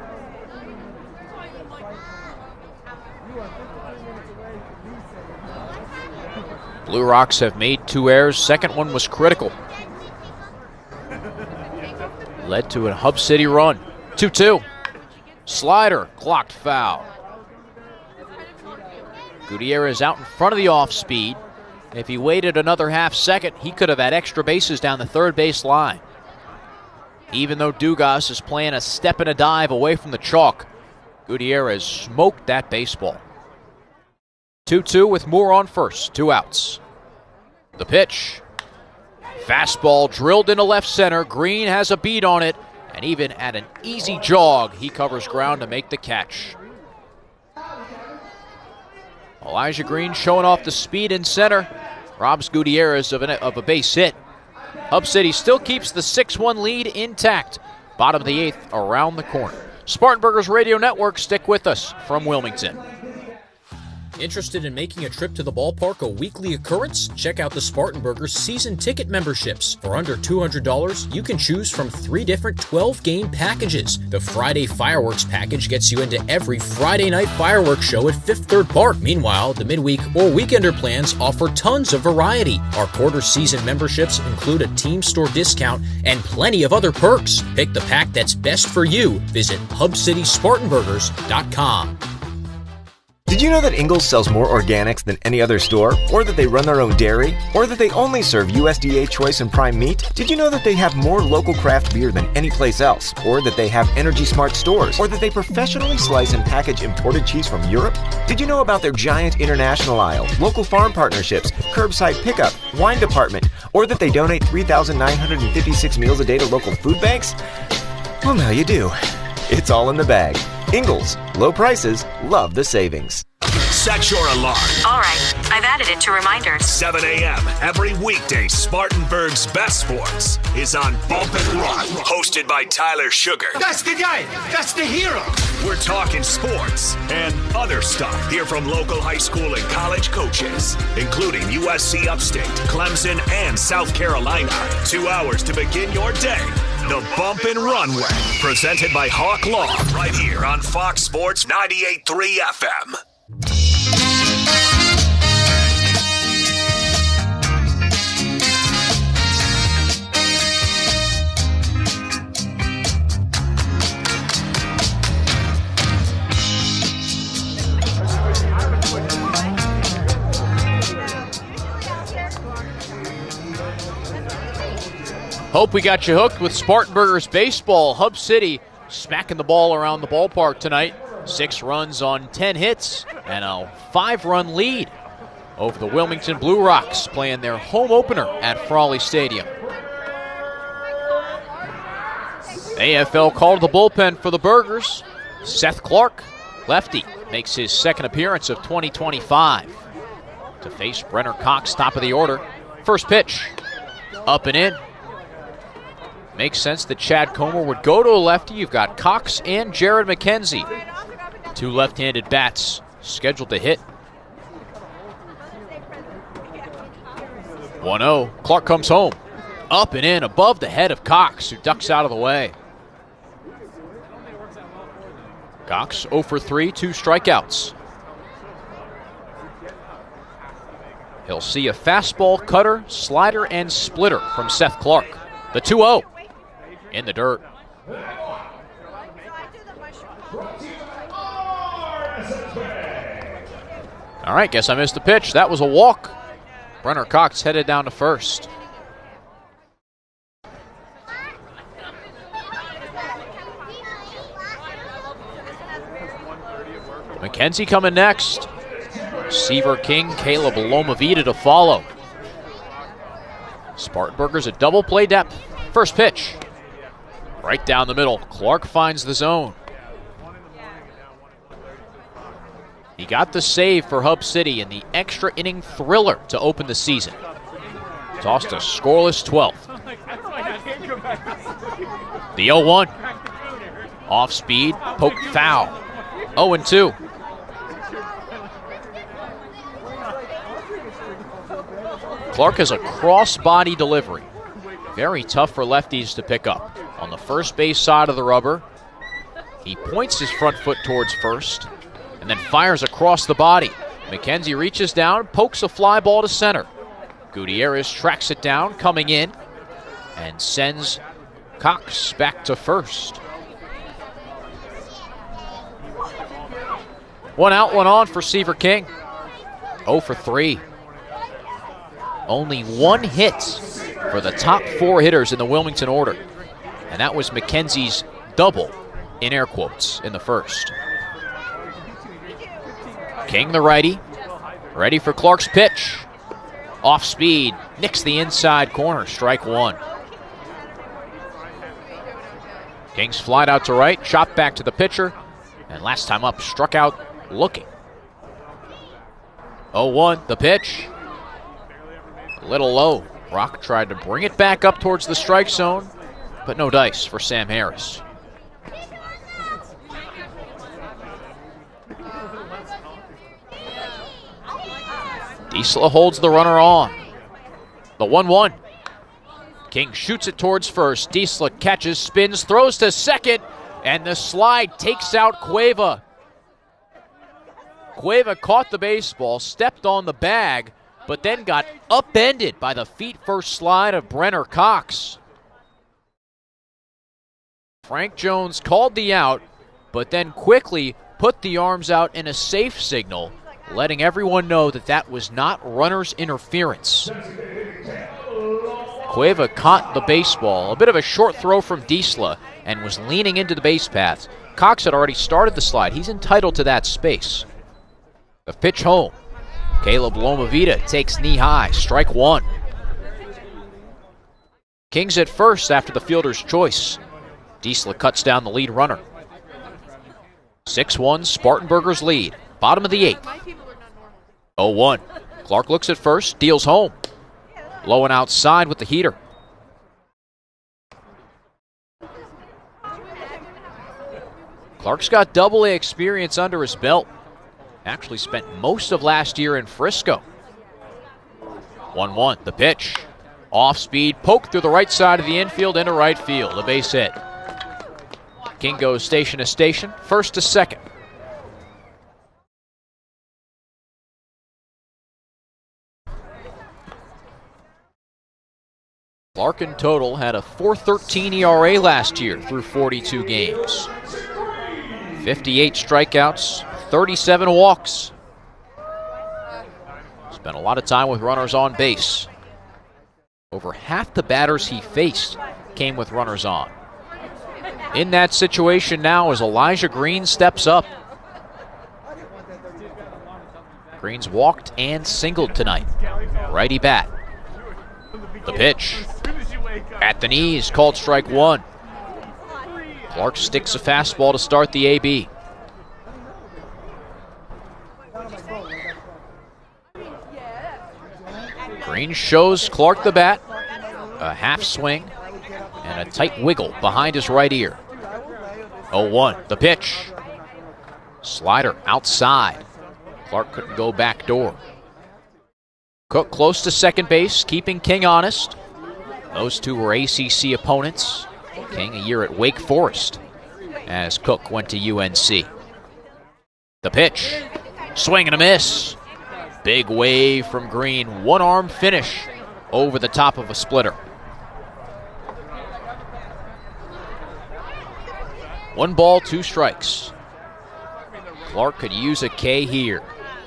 Blue Rocks have made 2 errors. 2nd one was critical. Led to a Hub City run. 2-2. Slider, clocked foul. Gutierrez out in front of the off-speed. If he waited another half second, he could have had extra bases down the 3rd base line. Even though Dugas is playing a step and a dive away from the chalk, Gutierrez smoked that baseball. 2-2 with Moore on first, 2 outs. The pitch. Fastball drilled into left center. Green has a beat on it, and even at an easy jog, he covers ground to make the catch. Elijah Green showing off the speed in center. Robs Gutierrez of a base hit. Hub City still keeps the 6-1 lead intact. Bottom of the 8th around the corner. Spartanburgers Radio Network, stick with us from Wilmington. Interested in making a trip to the ballpark a weekly occurrence? Check out the Spartanburgers season ticket memberships. For under $200, you can choose from 3 different 12-game packages. The Friday Fireworks package gets you into every Friday night fireworks show at Fifth Third Park. Meanwhile, the midweek or weekender plans offer tons of variety. Our quarter season memberships include a team store discount and plenty of other perks. Pick the pack that's best for you. Visit HubCitySpartanburgers.com. Did you know that Ingles sells more organics than any other store? Or that they run their own dairy? Or that they only serve USDA choice and prime meat? Did you know that they have more local craft beer than any place else? Or that they have Energy Smart stores? Or that they professionally slice and package imported cheese from Europe? Did you know about their giant international aisle, local farm partnerships, curbside pickup, wine department? Or that they donate 3,956 meals a day to local food banks? Well, now you do. It's all in the bag. Ingles, low prices, love the savings. Set your alarm. All right, I've added it to reminders. 7 a.m. every weekday, Spartanburg's Best Sports is on Bump and Run, hosted by Tyler Sugar. That's the guy. That's the hero. We're talking sports and other stuff. Hear from local high school and college coaches, including USC Upstate, Clemson, and South Carolina. 2 hours to begin your day. The Bump and Run Way, presented by Hawk Law, right here on Fox Sports 98.3 FM. Hope we got you hooked with Spartanburgers baseball. Hub City smacking the ball around the ballpark tonight. 6 runs on 10 hits and a 5-run lead over the Wilmington Blue Rocks, playing their home opener at Frawley Stadium. AFL called the bullpen for the Burgers. Seth Clark, lefty, makes his second appearance of 2025 to face Brenner Cox, top of the order. First pitch, up and in. Makes sense that Chad Comer would go to a lefty. You've got Cox and Jared McKenzie, 2 left-handed bats scheduled to hit. 1-0. Clark comes home. Up and in, above the head of Cox, who ducks out of the way. Cox 0 for 3, 2 strikeouts. He'll see a fastball, cutter, slider, and splitter from Seth Clark. The 2-0 in the dirt. All right, guess I missed the pitch. That was a walk. Brenner Cox headed down to first. McKenzie coming next. Seaver King, Caleb Lomavita to follow. Spartanburgers a double play depth. First pitch. Right down the middle. Clark finds the zone. He got the save for Hub City in the extra inning thriller to open the season. Tossed a scoreless 12th. The 0-1. Off speed, poke foul. 0-2. Clark has a cross-body delivery. Very tough for lefties to pick up. On the first base side of the rubber, he points his front foot towards first and then fires across the body. McKenzie reaches down, pokes a fly ball to center. Gutierrez tracks it down, coming in, and sends Cox back to first. 1 out, 1 on for Seaver King. 0 for 3. Only 1 hit for the top 4 hitters in the Wilmington order. And that was McKenzie's double, in air quotes, in the first. King, the righty, ready for Clark's pitch. Off speed, nicks the inside corner, strike 1. King's flied out to right, chopped back to the pitcher, and last time up, struck out looking. 0-1, the pitch. A little low. Rock tried to bring it back up towards the strike zone, but no dice for Sam Harris. Diesla holds the runner on. The 1-1. King shoots it towards first. Diesla catches, spins, throws to second, and the slide takes out Cueva. Cueva caught the baseball, stepped on the bag, but then got upended by the feet-first slide of Brenner Cox. Frank Jones called the out, but then quickly put the arms out in a safe signal, letting everyone know that that was not runner's interference. Cueva caught the baseball, a bit of a short throw from Diesla, and was leaning into the base paths. Cox had already started the slide. He's entitled to that space. The pitch home. Caleb Lomavita takes knee high, strike one. Kings at first after the fielder's choice. Diesla cuts down the lead runner. 6-1, Spartanburgers lead. Bottom of the 8th. 0-1. Clark looks at first, deals home. Low and outside with the heater. Clark's got Double-A experience under his belt. Actually spent most of last year in Frisco. 1-1, the pitch. Off speed, poke through the right side of the infield into right field. A base hit. King goes station to station, first to second. Clark in total had a .413 ERA last year through 42 games. 58 strikeouts, 37 walks. Spent a lot of time with runners on base. Over half the batters he faced came with runners on. In that situation now as Elijah Green steps up. Green's walked and singled tonight. Righty bat. The pitch. At the knees, called strike one. Clark sticks a fastball to start the AB. Green shows Clark the bat. A half swing and a tight wiggle behind his right ear. 0-1, the pitch. Slider outside. Clark couldn't go back door. Cook close to second base, keeping King honest. Those two were ACC opponents. King a year at Wake Forest as Cook went to UNC. The pitch. Swing and a miss. Big wave from Green. One-arm finish over the top of a splitter. 1 ball, 2 strikes. Clark could use a K here.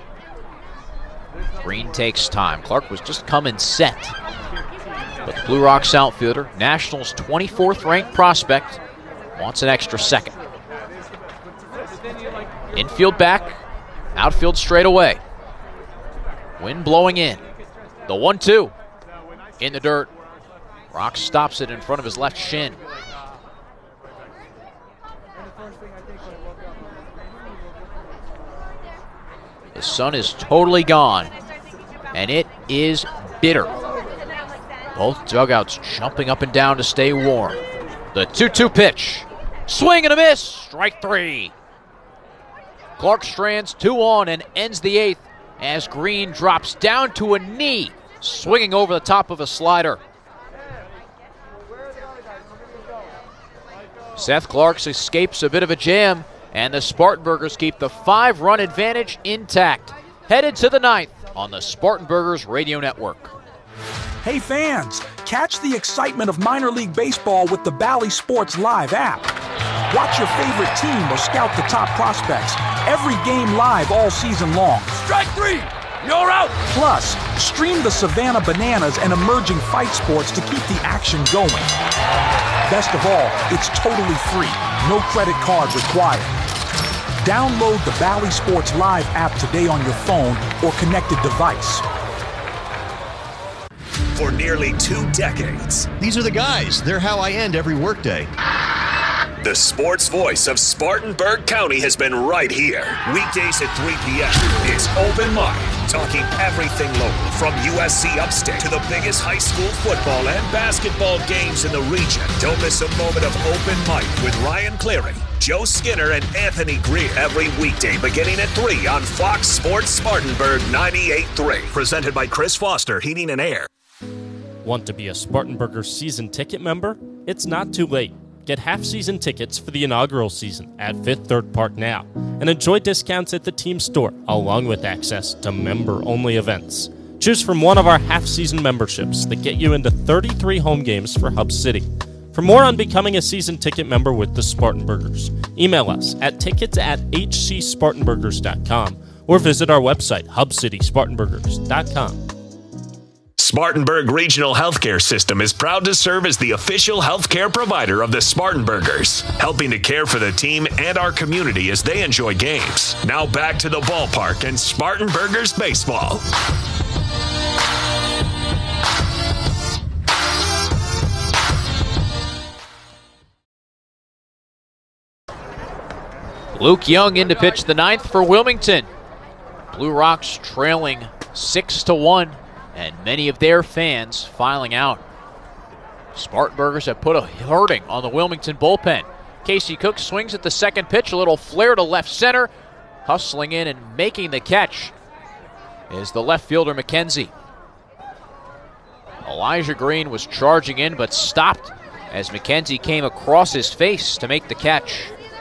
Green takes time. Clark was just coming set. But the Blue Rocks outfielder, Nationals' 24th ranked prospect, wants an extra second. Infield back, outfield straight away. Wind blowing in. The 1-2 in the dirt. Rocks stops it in front of his left shin. The sun is totally gone, and it is bitter. Both dugouts jumping up and down to stay warm. The 2-2 pitch. Swing and a miss. Strike 3. Clark strands 2 on and ends the 8th as Green drops down to a knee, swinging over the top of a slider. Seth Clark escapes a bit of a jam, and the Spartanburgers keep the 5-run advantage intact. Headed to the 9th on the Spartanburgers Radio Network. Hey fans, catch the excitement of minor league baseball with the Bally Sports Live app. Watch your favorite team or scout the top prospects. Every game live all season long. Strike 3! You're out! Plus, stream the Savannah Bananas and emerging fight sports to keep the action going. Best of all, it's totally free. No credit card required. Download the Bally Sports Live app today on your phone or connected device. For nearly 2 decades, these are the guys. They're how I end every workday. The sports voice of Spartanburg County has been right here. Weekdays at 3 p.m. It's Open Mic, talking everything local, from USC Upstate to the biggest high school football and basketball games in the region. Don't miss a moment of Open Mic with Ryan Cleary, Joe Skinner, and Anthony Greer every weekday beginning at 3 on Fox Sports Spartanburg 98.3. Presented by Chris Foster Heating and Air. Want to be a Spartanburgers season ticket member? It's not too late. Get half-season tickets for the inaugural season at Fifth Third Park now and enjoy discounts at the team store along with access to member-only events. Choose from one of our half-season memberships that get you into 33 home games for Hub City. For more on becoming a season ticket member with the Spartan Burgers, email us at tickets@hcspartanburgers.com or visit our website, hubcityspartanburgers.com. Spartanburg Regional Healthcare System is proud to serve as the official healthcare provider of the Spartanburgers, helping to care for the team and our community as they enjoy games. Now back to the ballpark and Spartanburgers baseball. Luke Young in to pitch the ninth for Wilmington. Blue Rocks trailing 6-1, and many of their fans filing out. Spartanburgers have put a hurting on the Wilmington bullpen. Casey Cook swings at the second pitch, a little flare to left center. Hustling in and making the catch is the left fielder McKenzie. Elijah Green was charging in but stopped as McKenzie came across his face to make the catch.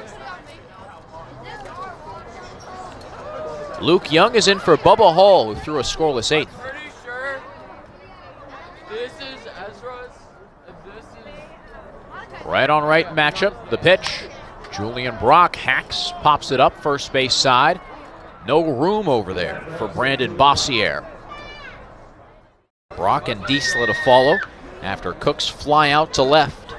Luke Young is in for Bubba Hall, who threw a scoreless eighth. Pretty sure this is Ezra's. Right on right matchup. The pitch. Julian Brock hacks, pops it up first base side. No room over there for Brandon Bossier. Brock and Diesla to follow after Cooks fly out to left.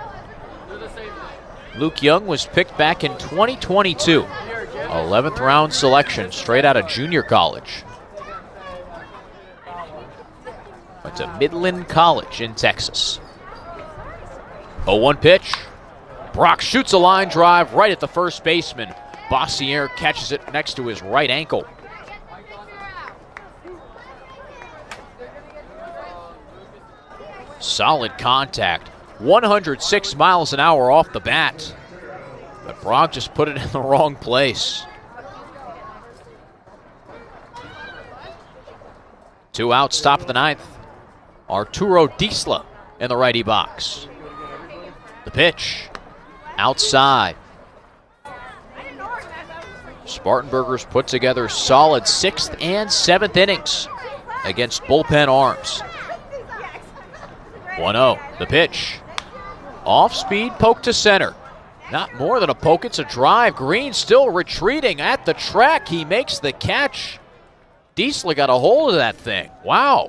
Luke Young was picked back in 2022. 11th round selection, straight out of junior college. Went to Midland College in Texas. 0-1 pitch. Brock shoots a line drive right at the first baseman. Bossier catches it next to his right ankle. Solid contact. 106 miles an hour off the bat. But Brock just put it in the wrong place. 2 outs, top of the ninth. Arturo Diesla in the righty box. The pitch. Outside. Spartanburgers put together solid 6th and 7th innings against bullpen arms. 1-0. The pitch. Off-speed poke to center. Not more than a poke, it's a drive. Green still retreating at the track. He makes the catch. Diesla got a hold of that thing. Wow.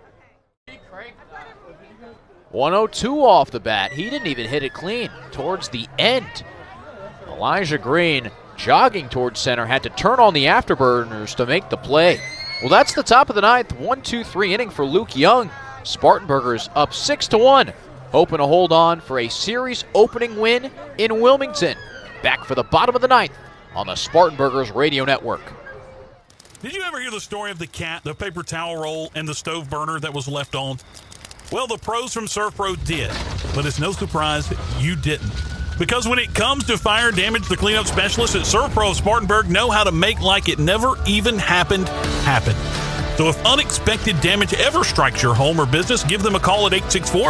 102 off the bat. He didn't even hit it clean towards the end. Elijah Green jogging towards center had to turn on the afterburners to make the play. Well, that's the top of the ninth. 1-2-3 inning for Luke Young. Spartanburgers up 6-1. Hoping to hold on for a series opening win in Wilmington. Back for the bottom of the ninth on the Spartanburgers Radio Network. Did you ever hear the story of the cat, the paper towel roll, and the stove burner that was left on? Well, the pros from ServPro did, but it's no surprise you didn't. Because when it comes to fire damage, the cleanup specialists at ServPro of Spartanburg know how to make like it never even happened happen. So if unexpected damage ever strikes your home or business, give them a call at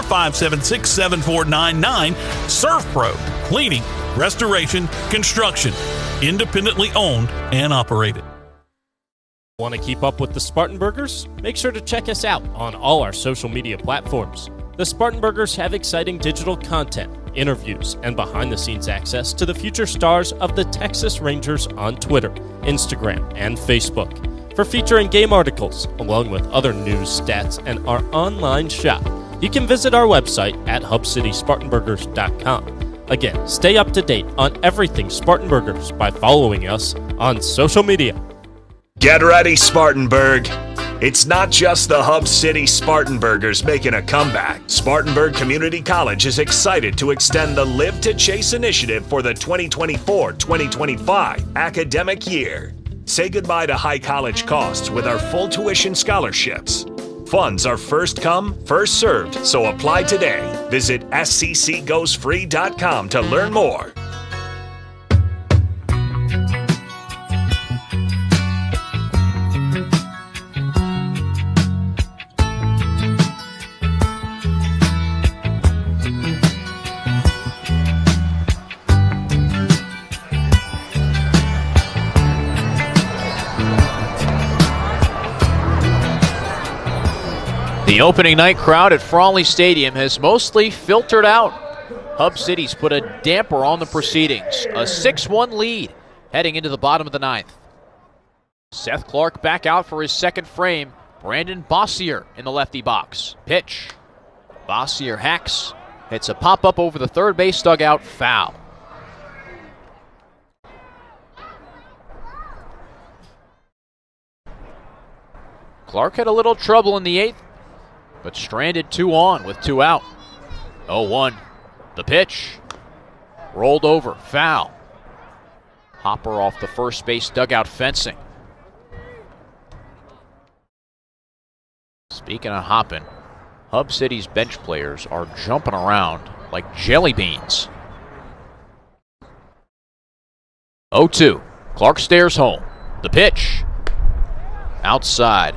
864-576-7499. ServPro, cleaning, restoration, construction, independently owned and operated. Want to keep up with the Spartanburgers? Make sure to check us out on all our social media platforms. The Spartanburgers have exciting digital content, interviews, and behind-the-scenes access to the future stars of the Texas Rangers on Twitter, Instagram, and Facebook. For feature and game articles, along with other news, stats, and our online shop, you can visit our website at hubcityspartanburgers.com. Again, stay up to date on everything Spartanburgers by following us on social media. Get ready, Spartanburg. It's not just the Hub City Spartanburgers making a comeback. Spartanburg Community College is excited to extend the Live to Chase initiative for the 2024-2025 academic year. Say goodbye to high college costs with our full tuition scholarships. Funds are first come, first served, so apply today. Visit sccgoesfree.com to learn more. The opening night crowd at Frawley Stadium has mostly filtered out Hub City's put a damper on the proceedings. A 6-1 lead heading into the bottom of the ninth. Seth Clark back out for his second frame. Brandon Bossier in the lefty box. Pitch. Bossier hacks. Hits a pop-up over the third base dugout. Foul. Clark had a little trouble in the eighth, but stranded 2 on with 2 out. 0-1. The pitch. Rolled over. Foul. Hopper off the first base dugout fencing. Speaking of hopping, Hub City's bench players are jumping around like jelly beans. 0-2. Clark stares home. The pitch. Outside.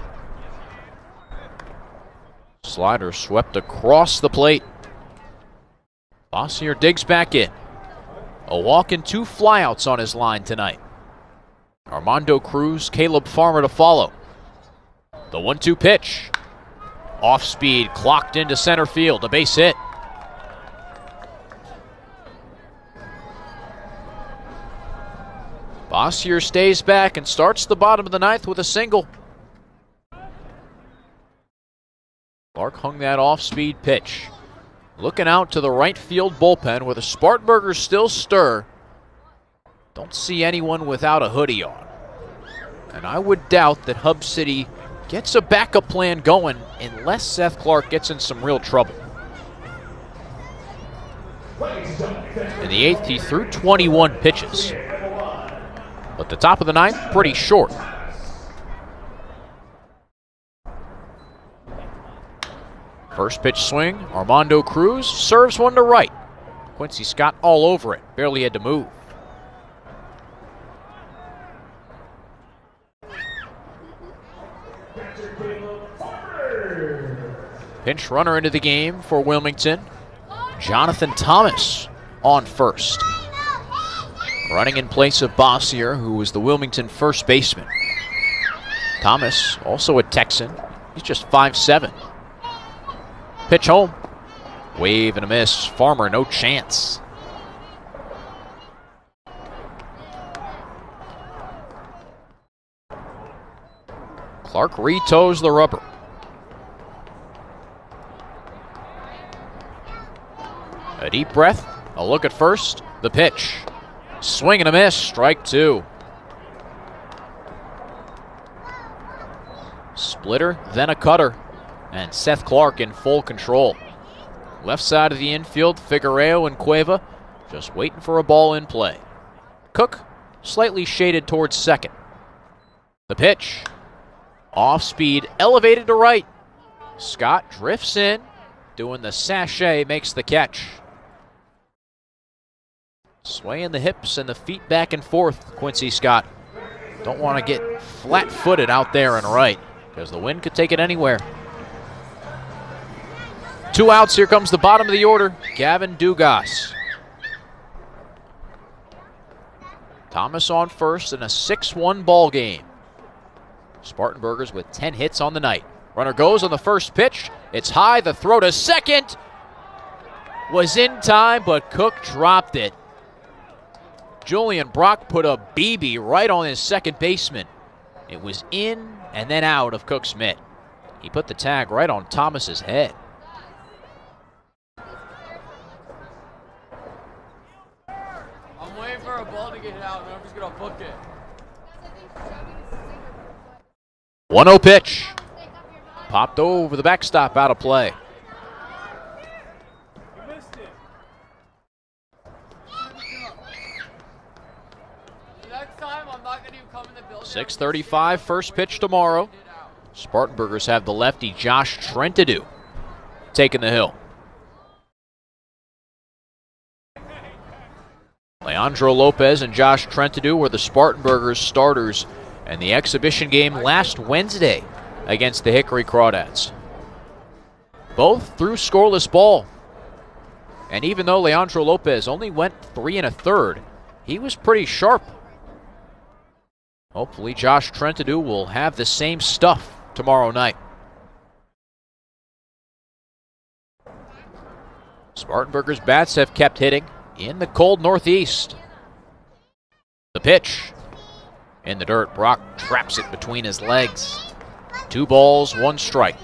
Slider swept across the plate. Bossier digs back in. A walk and 2 flyouts on his line tonight. Armando Cruz, Caleb Farmer to follow. The 1-2 pitch. Off speed, clocked into center field. A base hit. Bossier stays back and starts the bottom of the ninth with a single. Clark hung that off-speed pitch. Looking out to the right field bullpen where the Spartanburgers still stir. Don't see anyone without a hoodie on. And I would doubt that Hub City gets a backup plan going unless Seth Clark gets in some real trouble. In the eighth, he threw 21 pitches. But the top of the ninth, pretty short. First pitch swing, Armando Cruz serves one to right. Quincy Scott all over it, barely had to move. Pinch runner into the game for Wilmington. Jonathan Thomas on first. Running in place of Bossier, who was the Wilmington first baseman. Thomas, also a Texan. He's just 5'7". Pitch home. Wave and a miss. Farmer, no chance. Clark re-toes the rubber. A deep breath. A look at first. The pitch. Swing and a miss. Strike 2. Splitter, then a cutter. And Seth Clark in full control. Left side of the infield, Figueroa and Cueva just waiting for a ball in play. Cook slightly shaded towards second. The pitch. Off speed, elevated to right. Scott drifts in, doing the sachet, makes the catch. Swaying the hips and the feet back and forth, Quincy Scott. Don't want to get flat-footed out there and right, because the wind could take it anywhere. 2 outs, here comes the bottom of the order, Gavin Dugas. Thomas on first in a 6-1 ball game. Spartanburgers with 10 hits on the night. Runner goes on the first pitch. It's high, the throw to second. Was in time, but Cook dropped it. Julian Brock put a BB right on his second baseman. It was in and then out of Cook's mitt. He put the tag right on Thomas's head. I'm waiting for a ball to get out. Nobody's going to book it. 1-0 pitch. Popped over the backstop, out of play. Next time, I'm not going to even come in the building. 6:35, first pitch tomorrow. Spartanburgers have the lefty Josh Trentadue taking the hill. Leandro Lopez and Josh Trentadue were the Spartanburgers starters in the exhibition game last Wednesday against the Hickory Crawdads. Both threw scoreless ball. And even though Leandro Lopez only went 3 1/3, he was pretty sharp. Hopefully Josh Trentadue will have the same stuff tomorrow night. Spartanburgers bats have kept hitting in the cold northeast. The pitch in the dirt. Brock traps it between his legs. 2 balls, 1 strike.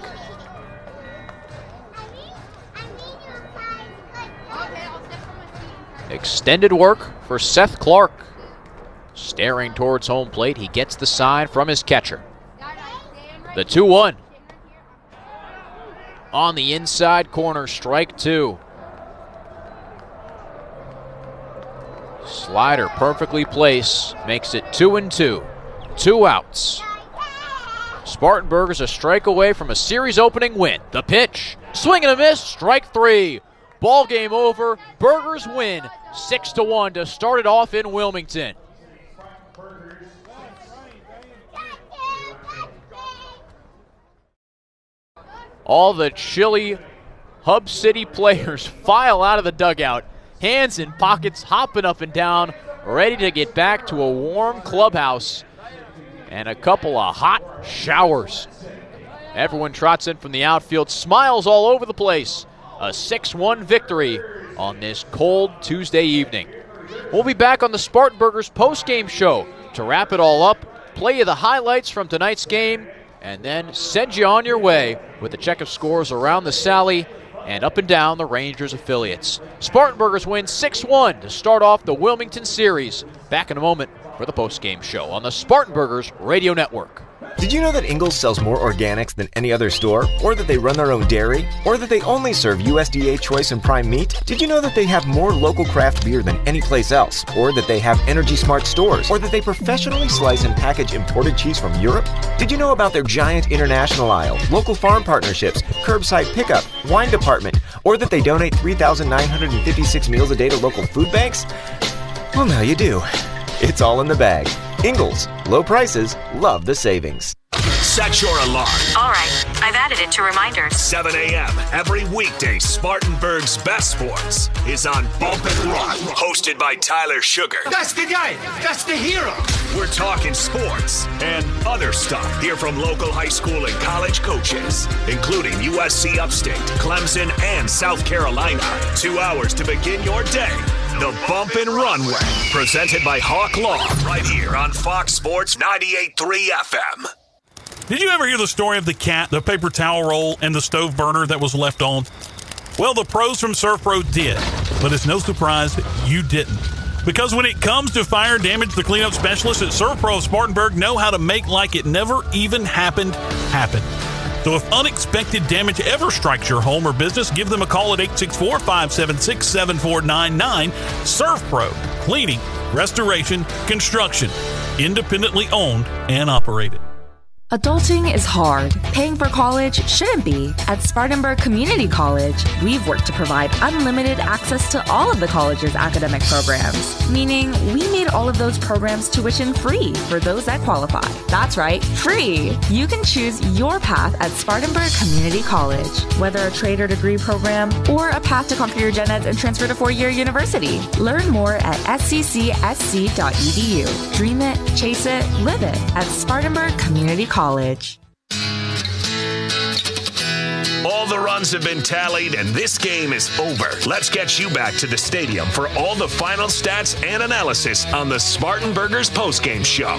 Extended work for Seth Clark. Staring towards home plate, he gets the sign from his catcher. The 2-1. On the inside corner, strike 2. Slider perfectly placed, makes it 2-2. 2 outs. Spartanburgers a strike away from a series opening win. The pitch, swing and a miss, strike 3. Ball game over. Burgers win 6-1 to start it off in Wilmington. All the chilly Hub City players file out of the dugout, hands in pockets, hopping up and down, ready to get back to a warm clubhouse and a couple of hot showers. Everyone trots in from the outfield, smiles all over the place. A 6-1 victory on this cold Tuesday evening. We'll be back on the Spartanburgers post-game show to wrap it all up, play you the highlights from tonight's game, and then send you on your way with a check of scores around the Sally and up and down the Rangers affiliates. Spartanburgers win 6-1 to start off the Wilmington series. Back in a moment for the post-game show on the Spartanburgers Radio Network. Did you know that Ingalls sells more organics than any other store? Or that they run their own dairy? Or that they only serve USDA choice and prime meat? Did you know that they have more local craft beer than any place else? Or that they have Energy Smart stores? Or that they professionally slice and package imported cheese from Europe? Did you know about their giant international aisle, local farm partnerships, curbside pickup, wine department? Or that they donate 3,956 meals a day to local food banks? Well, now you do. It's all in the bag. Ingalls. Low prices. Love the savings. Set your alarm. All right, I've added it to reminders. 7 a.m. every weekday. Spartanburg's Best Sports is on Bump and Run, hosted by Tyler Sugar. That's the guy. That's the hero. We're talking sports and other stuff. Hear from local high school and college coaches, including USC Upstate, Clemson, and South Carolina. 2 hours to begin your day. The Bump and Run Way, presented by Hawk Law, right here on Fox Sports 98.3 FM. Did you ever hear the story of the cat, the paper towel roll, and the stove burner that was left on? Well, the pros from Surf Pro did, but it's no surprise you didn't. Because when it comes to fire damage, the cleanup specialists at Surf Pro of Spartanburg know how to make like it never even happened happen. So if unexpected damage ever strikes your home or business, give them a call at 864-576-7499. Surf Pro, cleaning, restoration, construction, independently owned and operated. Adulting is hard. Paying for college shouldn't be. At Spartanburg Community College, we've worked to provide unlimited access to all of the college's academic programs, meaning we made all of those programs tuition free for those that qualify. That's right, free. You can choose your path at Spartanburg Community College, whether a trade or degree program or a path to conquer your gen eds and transfer to 4-year university. Learn more at sccSC.edu. Dream it, chase it, live it at Spartanburg Community College. All the runs have been tallied and this game is over. Let's get you back to the stadium for all the final stats and analysis on the Spartanburgers postgame show.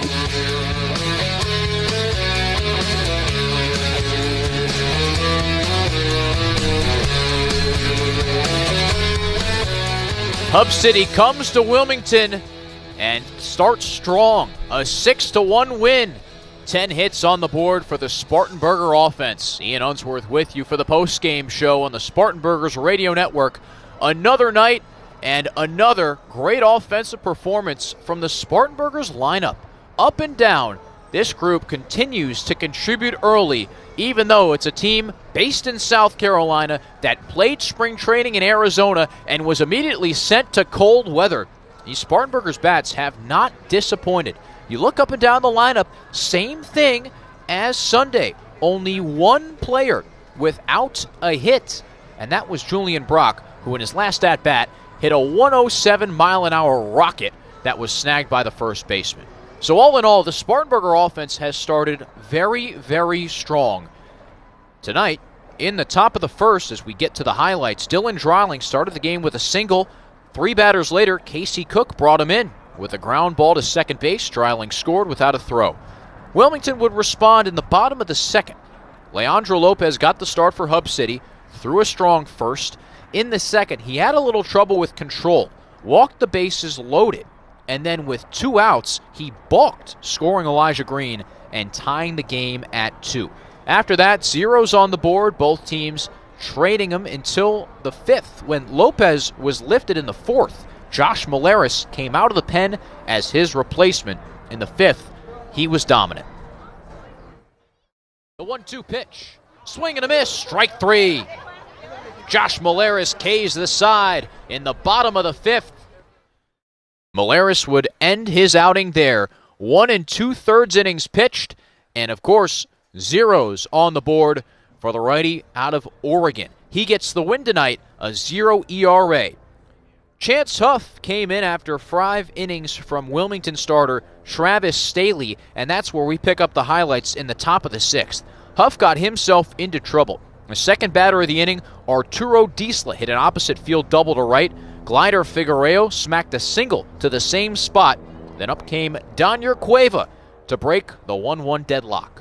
Hub City comes to Wilmington and starts strong. A 6-1 win. 10 hits on the board for the Spartanburger offense. Ian Unsworth with you for the post-game show on the Spartanburgers Radio Network. Another night and another great offensive performance from the Spartanburgers lineup. Up and down, this group continues to contribute early, even though it's a team based in South Carolina that played spring training in Arizona and was immediately sent to cold weather. These Spartanburgers bats have not disappointed. You look up and down the lineup, same thing as Sunday. Only one player without a hit, and that was Julian Brock, who in his last at-bat hit a 107-mile-an-hour rocket that was snagged by the first baseman. So all in all, the Spartanburger offense has started very, very strong. Tonight, in the top of the first as we get to the highlights. Dylan Dreiling started the game with a single. 3 batters later, Casey Cook brought him in. With a ground ball to second base, Dreiling scored without a throw. Wilmington would respond in the bottom of the second. Leandro Lopez got the start for Hub City, threw a strong first. In the second, he had a little trouble with control, walked the bases loaded, and then with 2 outs, he balked, scoring Elijah Green and tying the game at 2. After that, zeros on the board, both teams trading him until the 5th, when Lopez was lifted in the 4th. Josh Molaris came out of the pen as his replacement. In the 5th, he was dominant. The 1-2 pitch. Swing and a miss. Strike 3. Josh Molaris K's the side in the bottom of the 5th. Molaris would end his outing there. 1 2/3 innings pitched. And, of course, zeros on the board for the righty out of Oregon. He gets the win tonight, a 0 ERA. Chance Huff came in after 5 innings from Wilmington starter Travis Staley, and that's where we pick up the highlights in the top of the 6th. Huff got himself into trouble. The second batter of the inning, Arturo Diesla hit an opposite field double to right. Glider Figueroa smacked a single to the same spot. Then up came Daniel Cueva to break the 1-1 deadlock.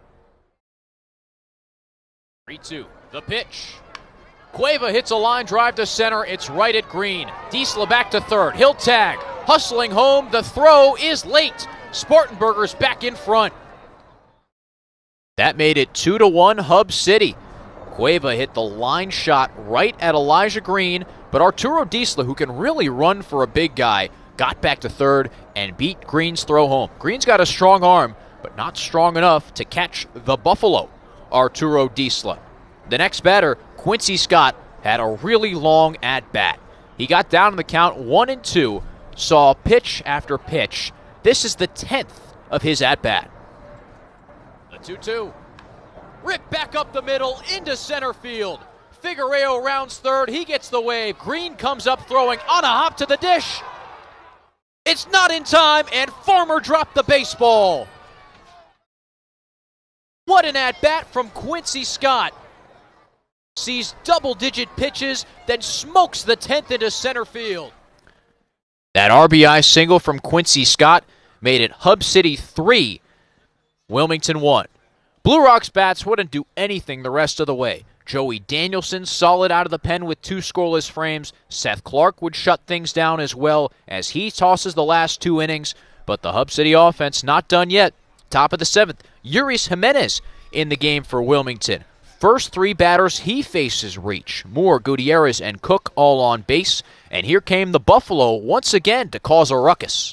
3-2, the pitch. Cueva hits a line drive to center. It's right at Green. Diesla back to third. He'll tag. Hustling home. The throw is late. Spartanburgers back in front. That made it 2-1 Hub City. Cueva hit the line shot right at Elijah Green, but Arturo Diesla, who can really run for a big guy, got back to third and beat Green's throw home. Green's got a strong arm, but not strong enough to catch the Buffalo, Arturo Diesla. The next batter, Quincy Scott, had a really long at-bat. He got down in the count 1-2, saw pitch after pitch. This is the 10th of his at-bat. The 2-2. Ripped back up the middle into center field. Figueroa rounds third. He gets the wave. Green comes up throwing on a hop to the dish. It's not in time, and Farmer dropped the baseball. What an at-bat from Quincy Scott. Sees double-digit pitches, then smokes the 10th into center field. That RBI single from Quincy Scott made it Hub City 3, Wilmington 1. Blue Rocks bats wouldn't do anything the rest of the way. Joey Danielson solid out of the pen with 2 scoreless frames. Seth Clark would shut things down as well as he tosses the last 2 innings. But the Hub City offense not done yet. Top of the 7th, Yuris Jimenez in the game for Wilmington. First 3 batters he faces reach. Moore, Gutierrez, and Cook all on base. And here came the Buffalo once again to cause a ruckus.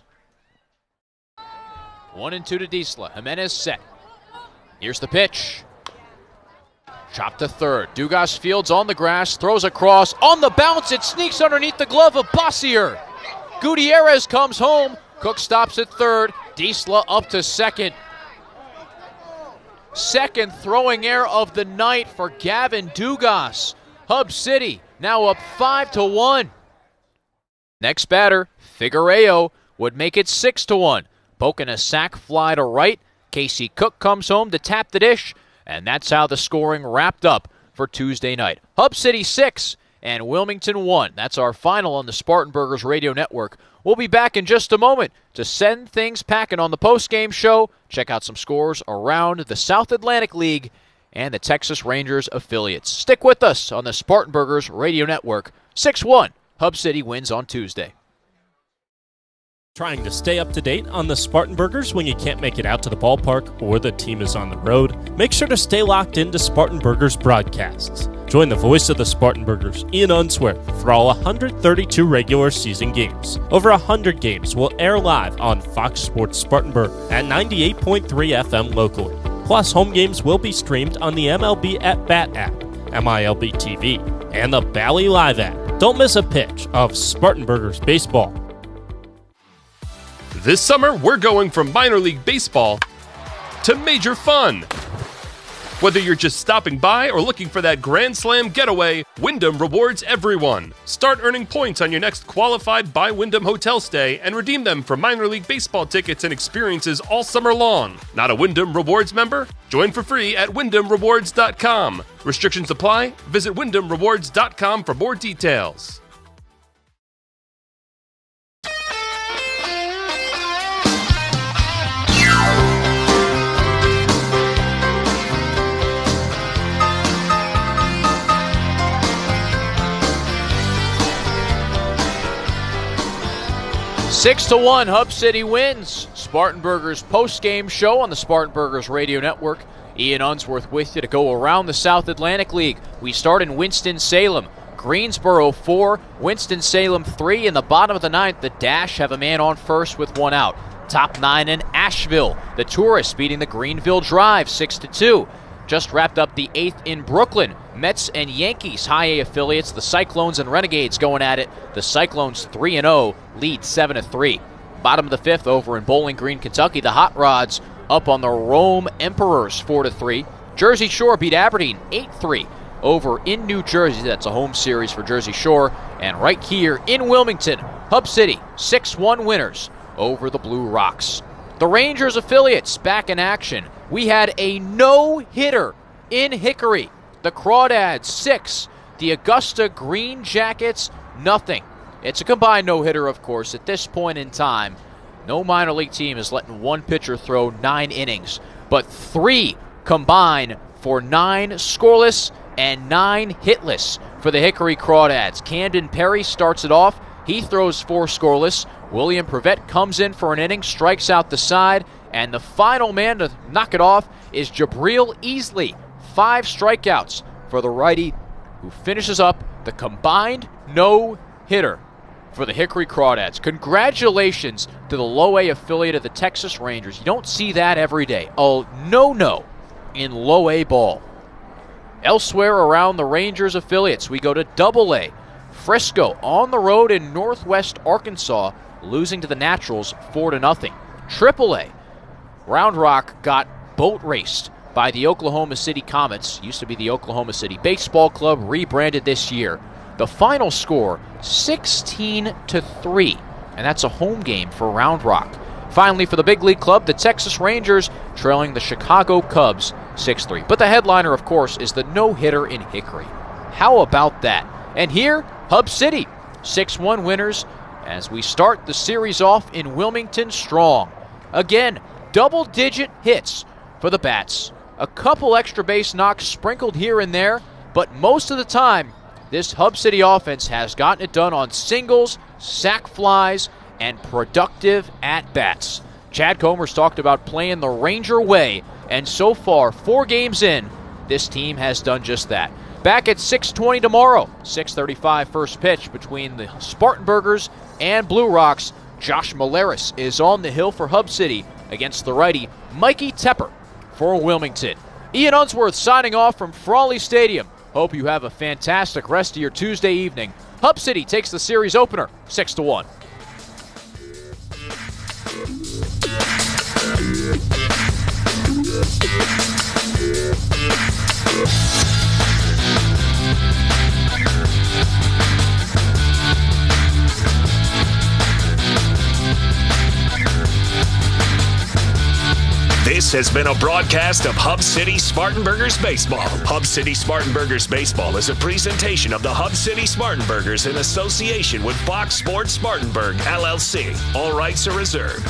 1-2 to Diesla. Jimenez set. Here's the pitch. Chop to third. Dugas fields on the grass, throws across. On the bounce, it sneaks underneath the glove of Bossier. Gutierrez comes home. Cook stops at third. Diesla up to second. Second throwing error of the night for Gavin Dugas. Hub City now up 5-1. Next batter, Figueroa, would make it 6-1. Poking a sac fly to right. Casey Cook comes home to tap the dish, and that's how the scoring wrapped up for Tuesday night. Hub City 6 and Wilmington 1. That's our final on the Spartanburgers Radio Network. We'll be back in just a moment to send things packing on the postgame show. Check out some scores around the South Atlantic League and the Texas Rangers affiliates. Stick with us on the Spartanburgers Radio Network. 6-1, Hub City wins on Tuesday. Trying to stay up to date on the Spartanburgers when you can't make it out to the ballpark or the team is on the road? Make sure to stay locked into Spartanburgers broadcasts. Join the voice of the Spartanburgers, Ian Unsworth, for all 132 regular season games. Over 100 games will air live on Fox Sports Spartanburg at 98.3 FM locally. Plus, home games will be streamed on the MLB at Bat app, MILB TV, and the Bally Live app. Don't miss a pitch of Spartanburgers baseball. This summer, we're going from minor league baseball to major fun. Whether you're just stopping by or looking for that Grand Slam getaway, Wyndham rewards everyone. Start earning points on your next qualified by Wyndham hotel stay and redeem them for minor league baseball tickets and experiences all summer long. Not a Wyndham Rewards member? Join for free at WyndhamRewards.com. Restrictions apply. Visit WyndhamRewards.com for more details. Six to 1, Hub City wins. Spartanburgers post-game show on the Spartanburgers Radio Network. Ian Unsworth with you to go around the South Atlantic League. We start in Winston-Salem. Greensboro 4, Winston-Salem 3. In the bottom of the ninth, the Dash have a man on first with one out. Top 9 in Asheville. The Tourists beating the Greenville Drive 6-2. Just wrapped up the 8th in Brooklyn. Mets and Yankees, High A affiliates. The Cyclones and Renegades going at it. The Cyclones 3-0, lead 7-3. Bottom of the 5th over in Bowling Green, Kentucky. The Hot Rods up on the Rome Emperors 4-3. Jersey Shore beat Aberdeen 8-3 over in New Jersey. That's a home series for Jersey Shore. And right here in Wilmington, Hub City 6-1 winners over the Blue Rocks. The Rangers affiliates back in action. We had a no-hitter in Hickory. The Crawdads 6. The Augusta Green Jackets nothing. It's a combined no-hitter, of course. At this point in time, no minor league team is letting one pitcher throw 9 innings. But 3 combine for 9 scoreless and 9 hitless for the Hickory Crawdads. Camden Perry starts it off. He throws 4 scoreless. William Prevette comes in for an inning, strikes out the side, and the final man to knock it off is Jabril Easley. 5 strikeouts for the righty, who finishes up the combined no-hitter for the Hickory Crawdads. Congratulations to the low A affiliate of the Texas Rangers. You don't see that every day. Oh, no in low A ball. Elsewhere around the Rangers affiliates, we go to Double A. Frisco on the road in Northwest Arkansas, losing to the Naturals 4-0. Triple A, Round Rock got boat raced by the Oklahoma City Comets. Used to be the Oklahoma City Baseball Club, rebranded this year. The final score, 16-3, and that's a home game for Round Rock. Finally, for the big league club, the Texas Rangers trailing the Chicago Cubs 6-3. But the headliner, of course, is the no-hitter in Hickory. How about that? And here, Hub City, 6-1 winners as we start the series off in Wilmington strong. Again, double-digit hits for the Bats. A couple extra base knocks sprinkled here and there, but most of the time, this Hub City offense has gotten it done on singles, sac flies, and productive at-bats. Chad Comer's talked about playing the Ranger way, and so far, 4 games in, this team has done just that. Back at 6:20 tomorrow, 6:35 first pitch between the Spartanburgers and Blue Rocks. Josh Maleris is on the hill for Hub City against the righty Mikey Tepper for Wilmington. Ian Unsworth signing off from Frawley Stadium. Hope you have a fantastic rest of your Tuesday evening. Hub City takes the series opener 6-1. This has been a broadcast of Hub City Spartanburgers Baseball. Hub City Spartanburgers Baseball is a presentation of the Hub City Spartanburgers in association with Fox Sports Spartanburg, LLC. All rights are reserved.